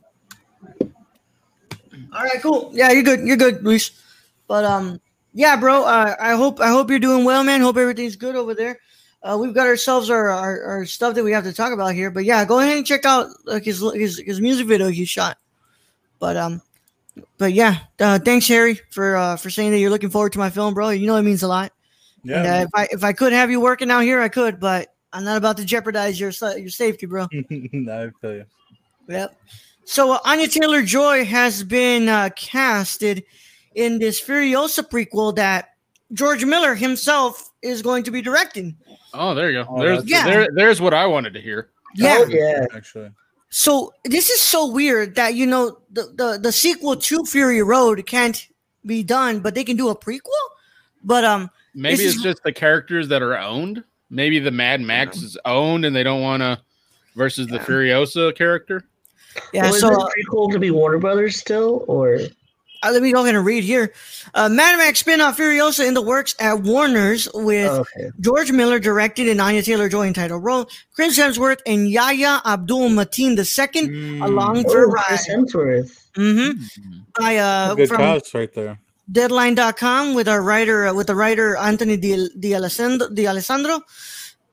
[SPEAKER 2] All right, cool. Yeah, you're good. You're good, Luis. But um, yeah, bro. Uh, I hope I hope you're doing well, man. Hope everything's good over there. Uh, we've got ourselves our, our our stuff that we have to talk about here. But yeah, go ahead and check out like his his his music video he shot. But um, but yeah, uh, thanks Harry for uh for saying that you're looking forward to my film, bro. You know it means a lot.
[SPEAKER 12] Yeah,
[SPEAKER 2] And, uh, if I if I could have you working out here, I could, but I'm not about to jeopardize your sa- your safety, bro.
[SPEAKER 12] I feel you.
[SPEAKER 2] Yep. So uh, Anya Taylor-Joy has been uh, casted in this Furiosa prequel that George Miller himself is going to be directing.
[SPEAKER 4] Oh, there you go.
[SPEAKER 12] Oh,
[SPEAKER 4] there's
[SPEAKER 12] that's-
[SPEAKER 2] Yeah.
[SPEAKER 4] there, there's what I wanted to hear.
[SPEAKER 2] Yeah.
[SPEAKER 3] Oh, yeah.
[SPEAKER 12] Actually,
[SPEAKER 2] So this is so weird that you know the, the the sequel to Fury Road can't be done, but they can do a prequel. But um,
[SPEAKER 4] Maybe
[SPEAKER 2] This
[SPEAKER 4] it's
[SPEAKER 2] is-
[SPEAKER 4] just the characters that are owned. Maybe the Mad Max is owned and they don't want to versus the Furiosa character.
[SPEAKER 2] yeah.
[SPEAKER 3] Well, is
[SPEAKER 2] so
[SPEAKER 3] this
[SPEAKER 2] uh,
[SPEAKER 3] prequel to be Warner Brothers still, or
[SPEAKER 2] uh, let me go ahead and read here. Uh, Mad Max spin-off Furiosa in the works at Warner's with
[SPEAKER 3] oh, okay?
[SPEAKER 2] George Miller directed and Anya Taylor-Joy in title role. Chris Hemsworth and Yahya Abdul-Mateen the second
[SPEAKER 12] Mm,
[SPEAKER 2] along for
[SPEAKER 3] Oh,
[SPEAKER 2] a ride.
[SPEAKER 3] Chris Hemsworth.
[SPEAKER 2] Mm-hmm. By uh
[SPEAKER 12] good
[SPEAKER 2] from
[SPEAKER 12] cast right there.
[SPEAKER 2] Deadline dot com with our writer uh, with the writer Anthony Di, Di Alessandro. Di Alessandro.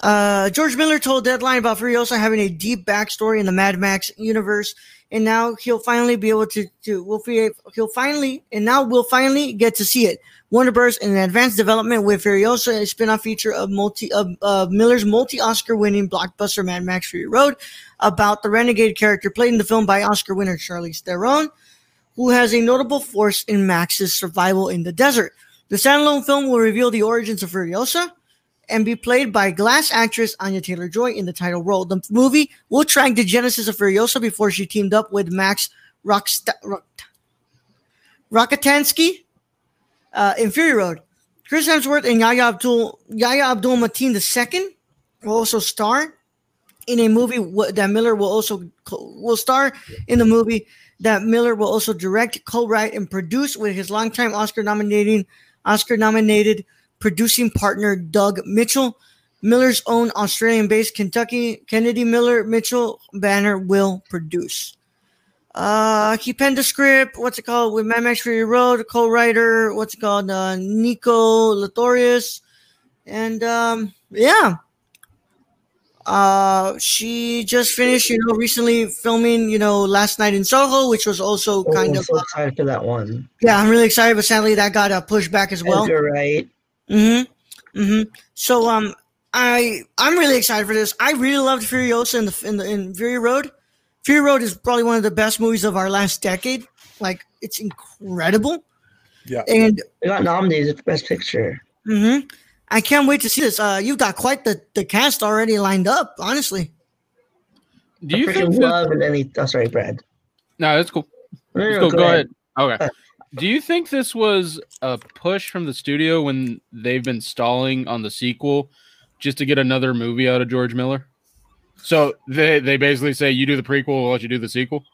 [SPEAKER 2] Uh, George Miller told Deadline about Furiosa having a deep backstory in the Mad Max universe, and now he'll finally be able to. to we'll be, he'll finally, and now we'll finally get to see it. Warner Bros. In advanced development with Furiosa, a spin-off feature of multi of uh, Miller's multi-Oscar-winning blockbuster Mad Max Fury Road, about the renegade character played in the film by Oscar winner Charlize Theron, who has a notable force in Max's survival in the desert. The standalone film will reveal the origins of Furiosa and be played by Glass actress Anya Taylor-Joy in the title role. The movie will track the genesis of Furiosa before she teamed up with Max Rocksta- Rock- Rockatansky uh, in Fury Road. Chris Hemsworth and Yahya Abdul Yahya Abdul Mateen the second will also star in a movie that Miller will also will star in the movie that Miller will also direct, co-write, and produce with his longtime Oscar-nominating Oscar-nominated producing partner Doug Mitchell. Miller's own Australian-based Kentucky Kennedy Miller Mitchell banner will produce. Uh, he penned the script. What's it called? With Mad Max Fury Road, co-writer. What's it called? Uh, Nico Latorius, and um, yeah. Uh, she just finished, you know, recently filming, you know, Last Night in Soho, which was also
[SPEAKER 3] Oh,
[SPEAKER 2] kind
[SPEAKER 3] I'm
[SPEAKER 2] of.
[SPEAKER 3] so excited for that one.
[SPEAKER 2] Yeah, I'm really excited, but sadly that got uh, pushed back as well.
[SPEAKER 3] You're right.
[SPEAKER 2] Mm-hmm. Mm-hmm. So um, I I'm really excited for this. I really loved Furiosa in the in the in Fury Road. Fury Road is probably one of the best movies of our last decade. Like, it's incredible.
[SPEAKER 12] Yeah.
[SPEAKER 2] And
[SPEAKER 3] it got nominated for Best Picture.
[SPEAKER 2] Mm-hmm. I can't wait to see this. Uh, you've got quite the, the cast already lined up, honestly.
[SPEAKER 4] Do you
[SPEAKER 3] I
[SPEAKER 4] think
[SPEAKER 3] freaking
[SPEAKER 4] that-
[SPEAKER 3] love and any? Oh, sorry, Brad.
[SPEAKER 4] No, that's cool.
[SPEAKER 3] No, no,
[SPEAKER 4] Let's
[SPEAKER 3] no,
[SPEAKER 4] go,
[SPEAKER 3] go
[SPEAKER 4] go
[SPEAKER 3] ahead.
[SPEAKER 4] ahead. Okay. Do you think this was a push from the studio when they've been stalling on the sequel just to get another movie out of George Miller? So they, they basically say, you do the prequel, we'll let you do the sequel?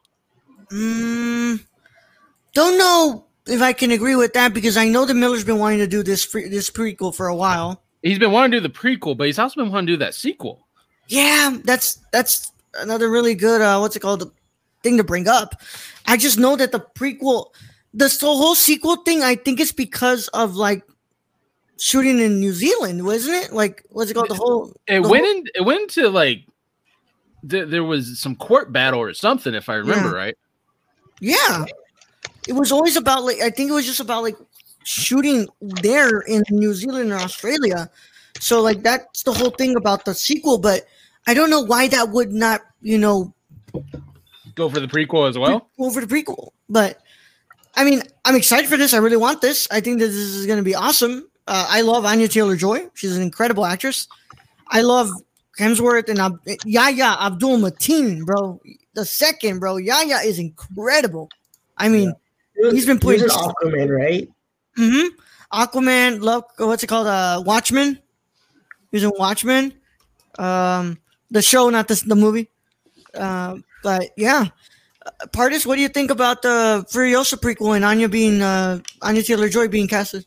[SPEAKER 2] Mm, don't know if I can agree with that, because I know that Miller's been wanting to do this pre- this prequel for a while.
[SPEAKER 4] He's been wanting to do the prequel, but he's also been wanting to do that sequel.
[SPEAKER 2] Yeah, that's that's another really good uh, what's it called thing to bring up. I just know that the prequel, this whole sequel thing, I think it's because of like shooting in New Zealand, wasn't it? Like, what's it called? The whole
[SPEAKER 4] It
[SPEAKER 2] the
[SPEAKER 4] went
[SPEAKER 2] whole-
[SPEAKER 4] in. It went into like th- there was some court battle or something, if I remember
[SPEAKER 2] Yeah.
[SPEAKER 4] right.
[SPEAKER 2] Yeah, it was always about like I think it was just about like shooting there in New Zealand or Australia. So like that's the whole thing about the sequel, but I don't know why that would not, you know,
[SPEAKER 4] Go for the prequel as well.
[SPEAKER 2] go for the prequel. But I mean, I'm excited for this. I really want this. I think that this is going to be awesome. Uh, I love Anya Taylor-Joy. She's an incredible actress. I love Hemsworth and Ab- Yahya Abdul Mateen, bro. The second, bro. Yahya is incredible. I mean, he's been playing
[SPEAKER 3] He was an Aquaman, right?
[SPEAKER 2] Mm-hmm. Aquaman, love, what's it called? Uh, Watchmen. He's in Watchmen. Um, the show, not the the movie. Uh, but yeah, uh, Pardis, what do you think about the Furiosa prequel and Anya being uh, Anya Taylor-Joy being casted?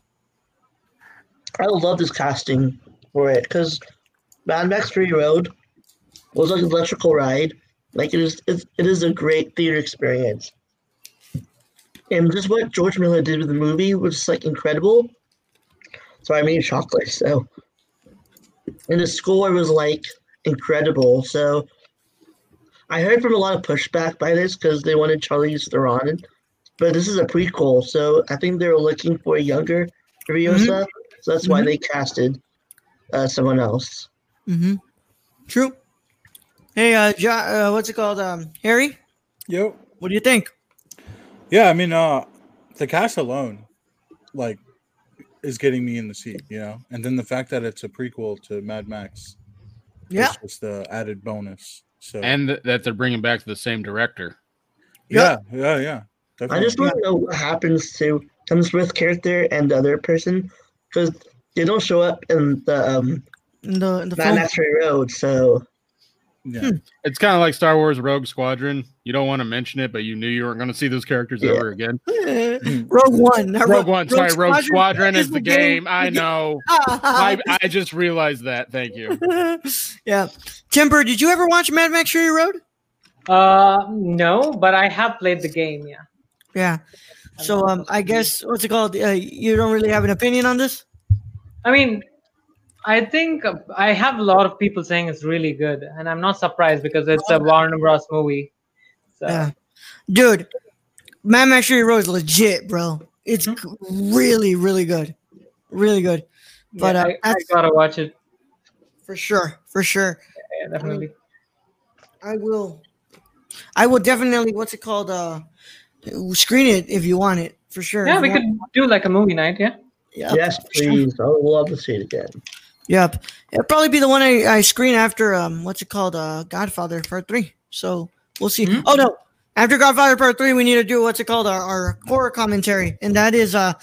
[SPEAKER 3] I love this casting for it because Mad Max Fury Road was like an electrical ride. Like it is, it, it is a great theater experience. And just what George Miller did with the movie was just, like incredible. So I made chocolate. So, and the score was like incredible. So I heard from a lot of pushback by this because they wanted Charlize Theron, but this is a prequel, so I think they were looking for a younger Furiosa.
[SPEAKER 2] Mhm.
[SPEAKER 3] So that's why
[SPEAKER 2] Mhm.
[SPEAKER 3] they casted uh, someone else.
[SPEAKER 2] Mm-hmm. True. Hey, uh, jo- uh, what's it called? Um, Harry?
[SPEAKER 12] Yo.
[SPEAKER 2] What do you think?
[SPEAKER 12] Yeah, I mean, uh, the cast alone, like, is getting me in the seat, you know? And then the fact that it's a prequel to Mad Max
[SPEAKER 2] Yeah.
[SPEAKER 12] is just the added bonus. So
[SPEAKER 4] And th- that they're bringing back the same director.
[SPEAKER 12] yeah, yeah, yeah.
[SPEAKER 3] I just want to know what happens to Hemsworth character and the other person because they don't show up in the um
[SPEAKER 2] in the, in the
[SPEAKER 3] Mad
[SPEAKER 2] film?
[SPEAKER 3] Max Fury Road. So
[SPEAKER 12] yeah,
[SPEAKER 4] It's kind of like Star Wars Rogue Squadron. You don't want to mention it, but you knew you weren't going to see those characters
[SPEAKER 3] Yeah.
[SPEAKER 4] ever again.
[SPEAKER 2] Rogue One. not
[SPEAKER 4] Rogue
[SPEAKER 2] Ro-
[SPEAKER 4] One. Sorry, Rogue Squadron is the game. I
[SPEAKER 2] The
[SPEAKER 4] know. I, I just realized that. Thank you.
[SPEAKER 2] Yeah. Timber, did you ever watch Mad Max Fury Road?
[SPEAKER 5] Uh, no, but I have played the game. Yeah.
[SPEAKER 2] Yeah. So um, I guess what's it called? Uh, you don't really have an opinion on this?
[SPEAKER 5] I mean, I think uh, I have a lot of people saying it's really good, and I'm not surprised because it's a Warner Bros. movie. So.
[SPEAKER 2] Yeah, dude, Mad Max Fury Road is legit, bro. It's
[SPEAKER 5] Mm-hmm.
[SPEAKER 2] really, really good, really good. But
[SPEAKER 5] yeah,
[SPEAKER 2] uh,
[SPEAKER 5] I, I
[SPEAKER 2] that's
[SPEAKER 5] gotta watch it.
[SPEAKER 2] for sure, for sure.
[SPEAKER 5] Yeah, definitely.
[SPEAKER 2] I will. I will definitely. What's it called? Uh, screen it if you want it for sure.
[SPEAKER 5] Yeah,
[SPEAKER 2] If
[SPEAKER 5] we
[SPEAKER 2] you
[SPEAKER 5] could
[SPEAKER 2] want-
[SPEAKER 5] do like a movie night. Yeah.
[SPEAKER 2] Yeah.
[SPEAKER 3] Yes, please. I would love to see it again.
[SPEAKER 2] Yep. It'll probably be the one I, I screen after um what's it called? Uh Godfather Part Three. So we'll see.
[SPEAKER 5] Mhm.
[SPEAKER 2] Oh no. After Godfather Part Three, we need to do what's it called? Our, our horror commentary. And that is uh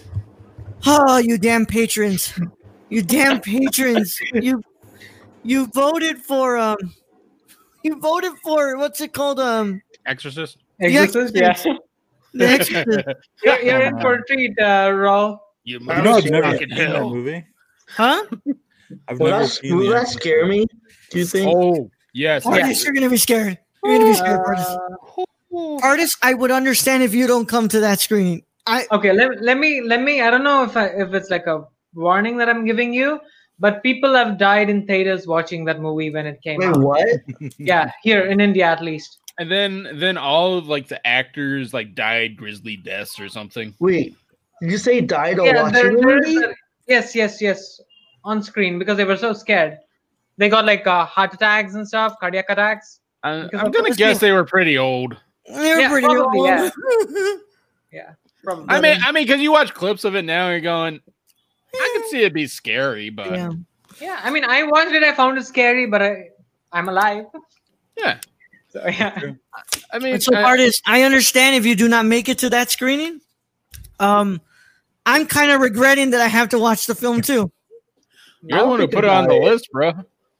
[SPEAKER 2] oh you damn patrons. You damn patrons. You you voted for um you voted for what's it called? Um
[SPEAKER 4] Exorcist.
[SPEAKER 2] The
[SPEAKER 5] Exorcist. Yeah.
[SPEAKER 2] Exorcist. The Exorcist.
[SPEAKER 5] You're, you're in for a treat, uh, Raul.
[SPEAKER 4] You
[SPEAKER 12] You know, I've
[SPEAKER 4] motherfucking
[SPEAKER 12] never seen that
[SPEAKER 4] hell.
[SPEAKER 12] movie.
[SPEAKER 2] Huh?
[SPEAKER 12] I've
[SPEAKER 3] Will
[SPEAKER 12] never
[SPEAKER 3] that,
[SPEAKER 12] seen
[SPEAKER 3] will
[SPEAKER 12] the
[SPEAKER 3] that
[SPEAKER 12] Exorcist.
[SPEAKER 3] scare me? Do you think?
[SPEAKER 4] Oh yes.
[SPEAKER 2] Artist, you're gonna be scared. You're gonna be scared, Artist. Artist, I would understand if you don't come to that screening. I
[SPEAKER 5] Okay, let, let me let me. I don't know if I, if it's like a warning that I'm giving you, but people have died in theaters watching that movie when it came
[SPEAKER 3] Wait,
[SPEAKER 5] out.
[SPEAKER 3] what?
[SPEAKER 5] Yeah, here in India at least.
[SPEAKER 4] And then then all of like the actors like died grisly deaths or something.
[SPEAKER 3] Wait, did you say died while
[SPEAKER 5] Yeah,
[SPEAKER 3] watching
[SPEAKER 5] there,
[SPEAKER 3] the
[SPEAKER 5] there is
[SPEAKER 3] movie?
[SPEAKER 5] a- yes, yes, yes, on screen because they were so scared. They got like uh, heart attacks and stuff, cardiac attacks.
[SPEAKER 4] I,
[SPEAKER 5] Because
[SPEAKER 4] I'm
[SPEAKER 5] of
[SPEAKER 4] gonna
[SPEAKER 5] course
[SPEAKER 4] guess
[SPEAKER 5] they-
[SPEAKER 4] they were pretty old.
[SPEAKER 2] They're
[SPEAKER 5] Yeah,
[SPEAKER 2] pretty
[SPEAKER 5] probably,
[SPEAKER 2] old.
[SPEAKER 5] yeah. Yeah, probably.
[SPEAKER 4] I mean, I mean, because you watch clips of it now, and you're going, I can see it be scary, but
[SPEAKER 2] Yeah.
[SPEAKER 5] Yeah, I mean, I watched it. I found it scary, but I, I'm alive.
[SPEAKER 4] yeah.
[SPEAKER 5] So yeah.
[SPEAKER 4] I mean,
[SPEAKER 2] And so,
[SPEAKER 4] I-
[SPEAKER 2] artist, I understand if you do not make it to that screening. Um, I'm kind of regretting that I have to watch the film too.
[SPEAKER 4] you're the one who
[SPEAKER 3] think
[SPEAKER 4] put it on the
[SPEAKER 3] about it.
[SPEAKER 4] list, bro.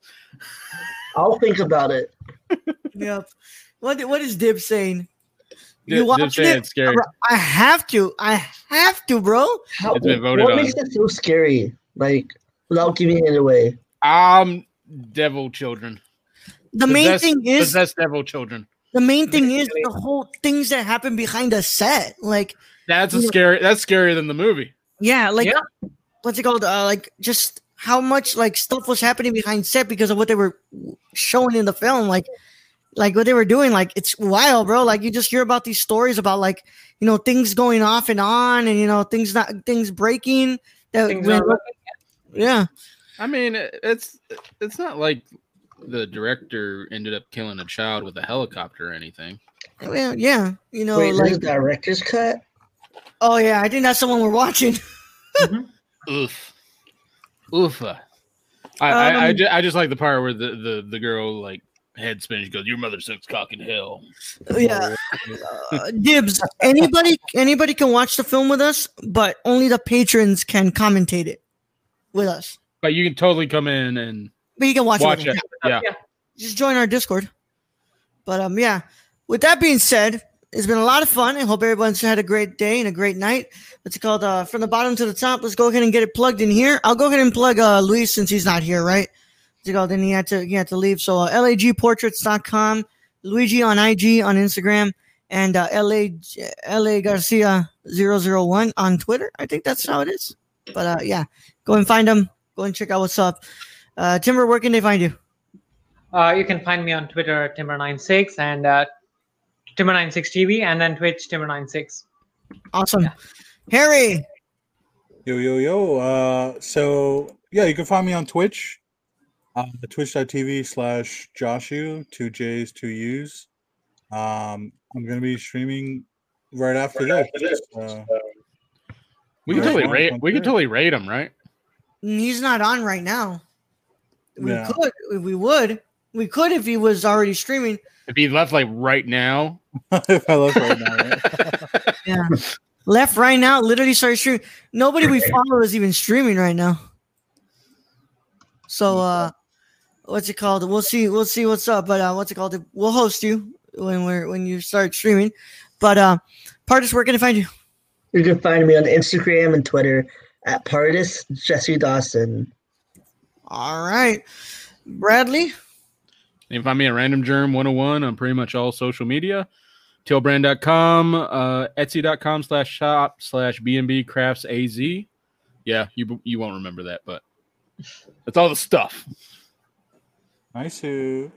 [SPEAKER 3] I'll think about it.
[SPEAKER 2] Yep. What What is Dib saying?
[SPEAKER 4] Dib-
[SPEAKER 2] You
[SPEAKER 4] Dib
[SPEAKER 2] watching
[SPEAKER 4] saying
[SPEAKER 2] it?
[SPEAKER 4] it's scary.
[SPEAKER 2] Bro, I have to. I have to, bro.
[SPEAKER 3] How,
[SPEAKER 4] It's been voted
[SPEAKER 3] what
[SPEAKER 4] on.
[SPEAKER 3] makes it so scary? Like, without giving it away.
[SPEAKER 4] Um, devil children.
[SPEAKER 2] The main
[SPEAKER 4] Possessed-
[SPEAKER 2] thing is
[SPEAKER 4] possessed devil children.
[SPEAKER 2] the main thing is the whole things that happen behind the set. Like,
[SPEAKER 4] That's a
[SPEAKER 2] You know-
[SPEAKER 4] scary. That's scarier than the movie.
[SPEAKER 2] yeah, like
[SPEAKER 5] Yeah.
[SPEAKER 2] what's it called? Uh, like just how much like stuff was happening behind set because of what they were showing in the film. Like, like what they were doing. Like it's wild, bro. Like you just hear about these stories about like you know things going off and on, and you know things not things breaking. That
[SPEAKER 5] Things
[SPEAKER 2] when-
[SPEAKER 5] are working.
[SPEAKER 2] yeah.
[SPEAKER 4] I mean, it- it's it's not like the director ended up killing a child with a helicopter or anything.
[SPEAKER 2] Well, yeah, you know,
[SPEAKER 3] Wait,
[SPEAKER 2] like
[SPEAKER 3] there's a director's cut?
[SPEAKER 2] oh yeah, I think that's the one we're watching.
[SPEAKER 4] Oof, oof. I, I, I,
[SPEAKER 2] Um,
[SPEAKER 4] just, I just like the part where the, the, the girl like head spins. She goes, "Your mother sucks cock in hell."
[SPEAKER 2] Yeah, uh, Dibs. Anybody, anybody can watch the film with us, but only the patrons can commentate it with us.
[SPEAKER 4] But you can totally come in and
[SPEAKER 2] But you can watch,
[SPEAKER 4] watch
[SPEAKER 2] it. With
[SPEAKER 4] it.
[SPEAKER 2] us.
[SPEAKER 4] Yeah.
[SPEAKER 5] Yeah.
[SPEAKER 2] Just join our Discord. But um, yeah. With that being said, it's been a lot of fun. I hope everyone's had a great day and a great night. What's it called? Uh, from the bottom to the top. Let's go ahead and get it plugged in here. I'll go ahead and plug uh Luis since he's not here, right? What's it called? Then he had to he had to leave. So uh, L A G portraits dot com, Luigi on I G on Instagram, and uh, L A L A Garcia zero zero one on Twitter. I think that's how it is. But uh, yeah, go and find him. Go and check out what's up. Uh, Timber, where can they find you?
[SPEAKER 5] Uh, you can find me on Twitter, Timber ninety-six, and uh, Timber ninety-six T V, and then Twitch, Timber ninety-six.
[SPEAKER 2] Awesome. Harry.
[SPEAKER 12] Yo, yo, yo. Uh, so, yeah, you can find me on Twitch. Uh, twitch.tv slash Joshu, two J's, two U's. Um, I'm going to be streaming right after this. Uh,
[SPEAKER 4] We can
[SPEAKER 12] Yeah.
[SPEAKER 4] totally rate.
[SPEAKER 12] On
[SPEAKER 4] We can
[SPEAKER 12] Twitter.
[SPEAKER 4] totally rate him, right?
[SPEAKER 2] He's not on right now. We
[SPEAKER 12] Yeah.
[SPEAKER 2] could, if we would, we could if he was already streaming.
[SPEAKER 4] If he left like right now,
[SPEAKER 12] if I left right now, right?
[SPEAKER 2] Yeah, left right now. Literally started streaming. Nobody we follow is even streaming right now. So, uh, what's it called? We'll see. We'll see what's up. But uh, what's it called? We'll host you when we're when you start streaming. But uh, Partis, where can I find you?
[SPEAKER 3] You can find me on Instagram and Twitter at Partis Jesse Dawson.
[SPEAKER 2] All right, Bradley.
[SPEAKER 4] you can find me at Random Germ one oh one on pretty much all social media. Tailbrand dot com, uh, Etsy dot com slash shop slash B and B Crafts A Z. Yeah, you you won't remember that, but That's all the stuff.
[SPEAKER 12] Nice. uh,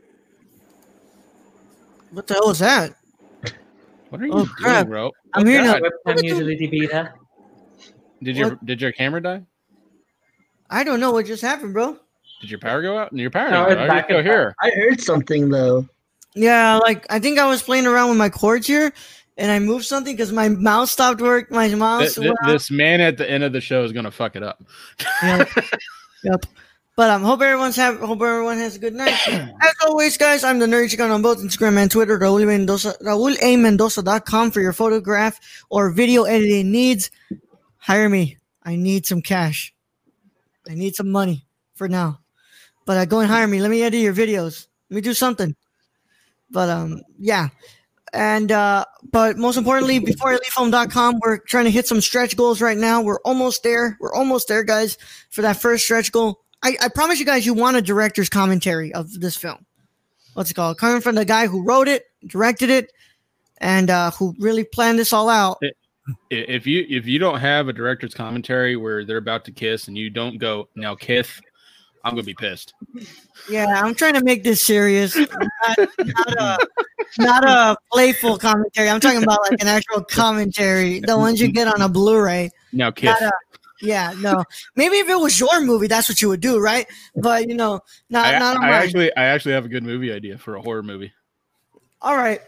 [SPEAKER 2] What the hell was that?
[SPEAKER 4] What are you
[SPEAKER 2] Oh,
[SPEAKER 4] doing,
[SPEAKER 2] crap.
[SPEAKER 4] bro?
[SPEAKER 2] I'm hearing
[SPEAKER 4] God.
[SPEAKER 2] a-
[SPEAKER 5] Webcam utility beta.
[SPEAKER 4] Did your
[SPEAKER 2] What?
[SPEAKER 4] did your camera die?
[SPEAKER 2] I don't know what just happened, bro.
[SPEAKER 4] Did your power go out? Your power
[SPEAKER 5] No,
[SPEAKER 4] didn't
[SPEAKER 5] it's
[SPEAKER 4] go out.
[SPEAKER 5] back
[SPEAKER 4] You're
[SPEAKER 5] in
[SPEAKER 4] still here.
[SPEAKER 3] I heard something though.
[SPEAKER 2] Yeah, like I think I was playing around with my cords here, and I moved something because my mouse stopped working. My mouse.
[SPEAKER 4] Th- th-
[SPEAKER 2] went out.
[SPEAKER 4] this man at the end of the show is gonna fuck it up.
[SPEAKER 2] Yep. Yep. But um, hope everyone's have hope everyone has a good night. As always, guys, I'm the Nerd Chicano on both Instagram and Twitter. Raul Mendoza, Raul A Mendoza dot com for your photograph or video editing needs. Hire me. I need some cash. I need some money for now. But uh, go and hire me. Let me edit your videos. Let me do something. But um, yeah. And uh, but most importantly, before I leave home dot com, we're trying to hit some stretch goals right now. We're almost there. We're almost there, guys, for that first stretch goal. I, I promise you guys, you want a director's commentary of this film. What's it called? Coming from the guy who wrote it, directed it, and uh, who really planned this all out.
[SPEAKER 4] I- If you if you don't have a director's commentary where they're about to kiss and you don't go now kiss, I'm gonna be pissed.
[SPEAKER 2] Yeah, I'm trying to make this serious, not, not a not a playful commentary. I'm talking about like an actual commentary, the ones you get on a Blu-ray.
[SPEAKER 4] Now kiss.
[SPEAKER 2] Not a, yeah, no. Maybe if it was your movie, that's what you would do, right? But you know, not
[SPEAKER 4] I,
[SPEAKER 2] not on
[SPEAKER 4] I
[SPEAKER 2] mine.
[SPEAKER 4] actually I actually have a good movie idea for a horror movie.
[SPEAKER 2] All right.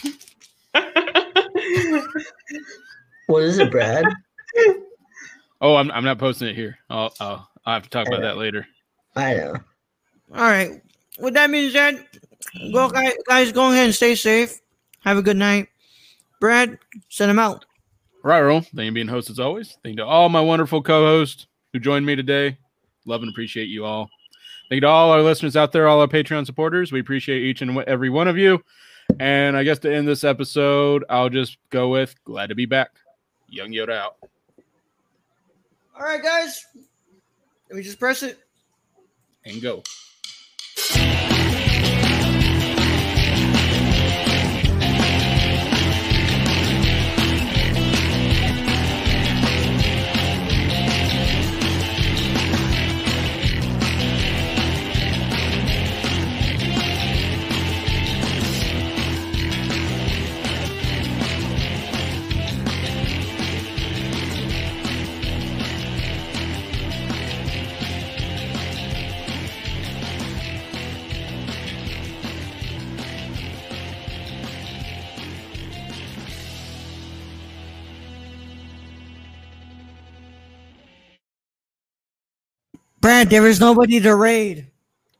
[SPEAKER 3] What is it, Brad?
[SPEAKER 4] Oh, I'm I'm not posting it here. I'll I'll, I'll have to talk about that later.
[SPEAKER 3] I know.
[SPEAKER 2] All right. With that being said, go guys, guys, go ahead and stay safe. Have a good night. Brad, send him out.
[SPEAKER 4] All right, Earl. Thank you for being host as always. Thank you to all my wonderful co-hosts who joined me today. Love and appreciate you all. Thank you to all our listeners out there, all our Patreon supporters. We appreciate each and every one of you. And I guess to end this episode, I'll just go with glad to be back. Young Yoda out.
[SPEAKER 2] All right, guys. Let me just press it.
[SPEAKER 4] And go.
[SPEAKER 2] Brad, there is nobody to raid.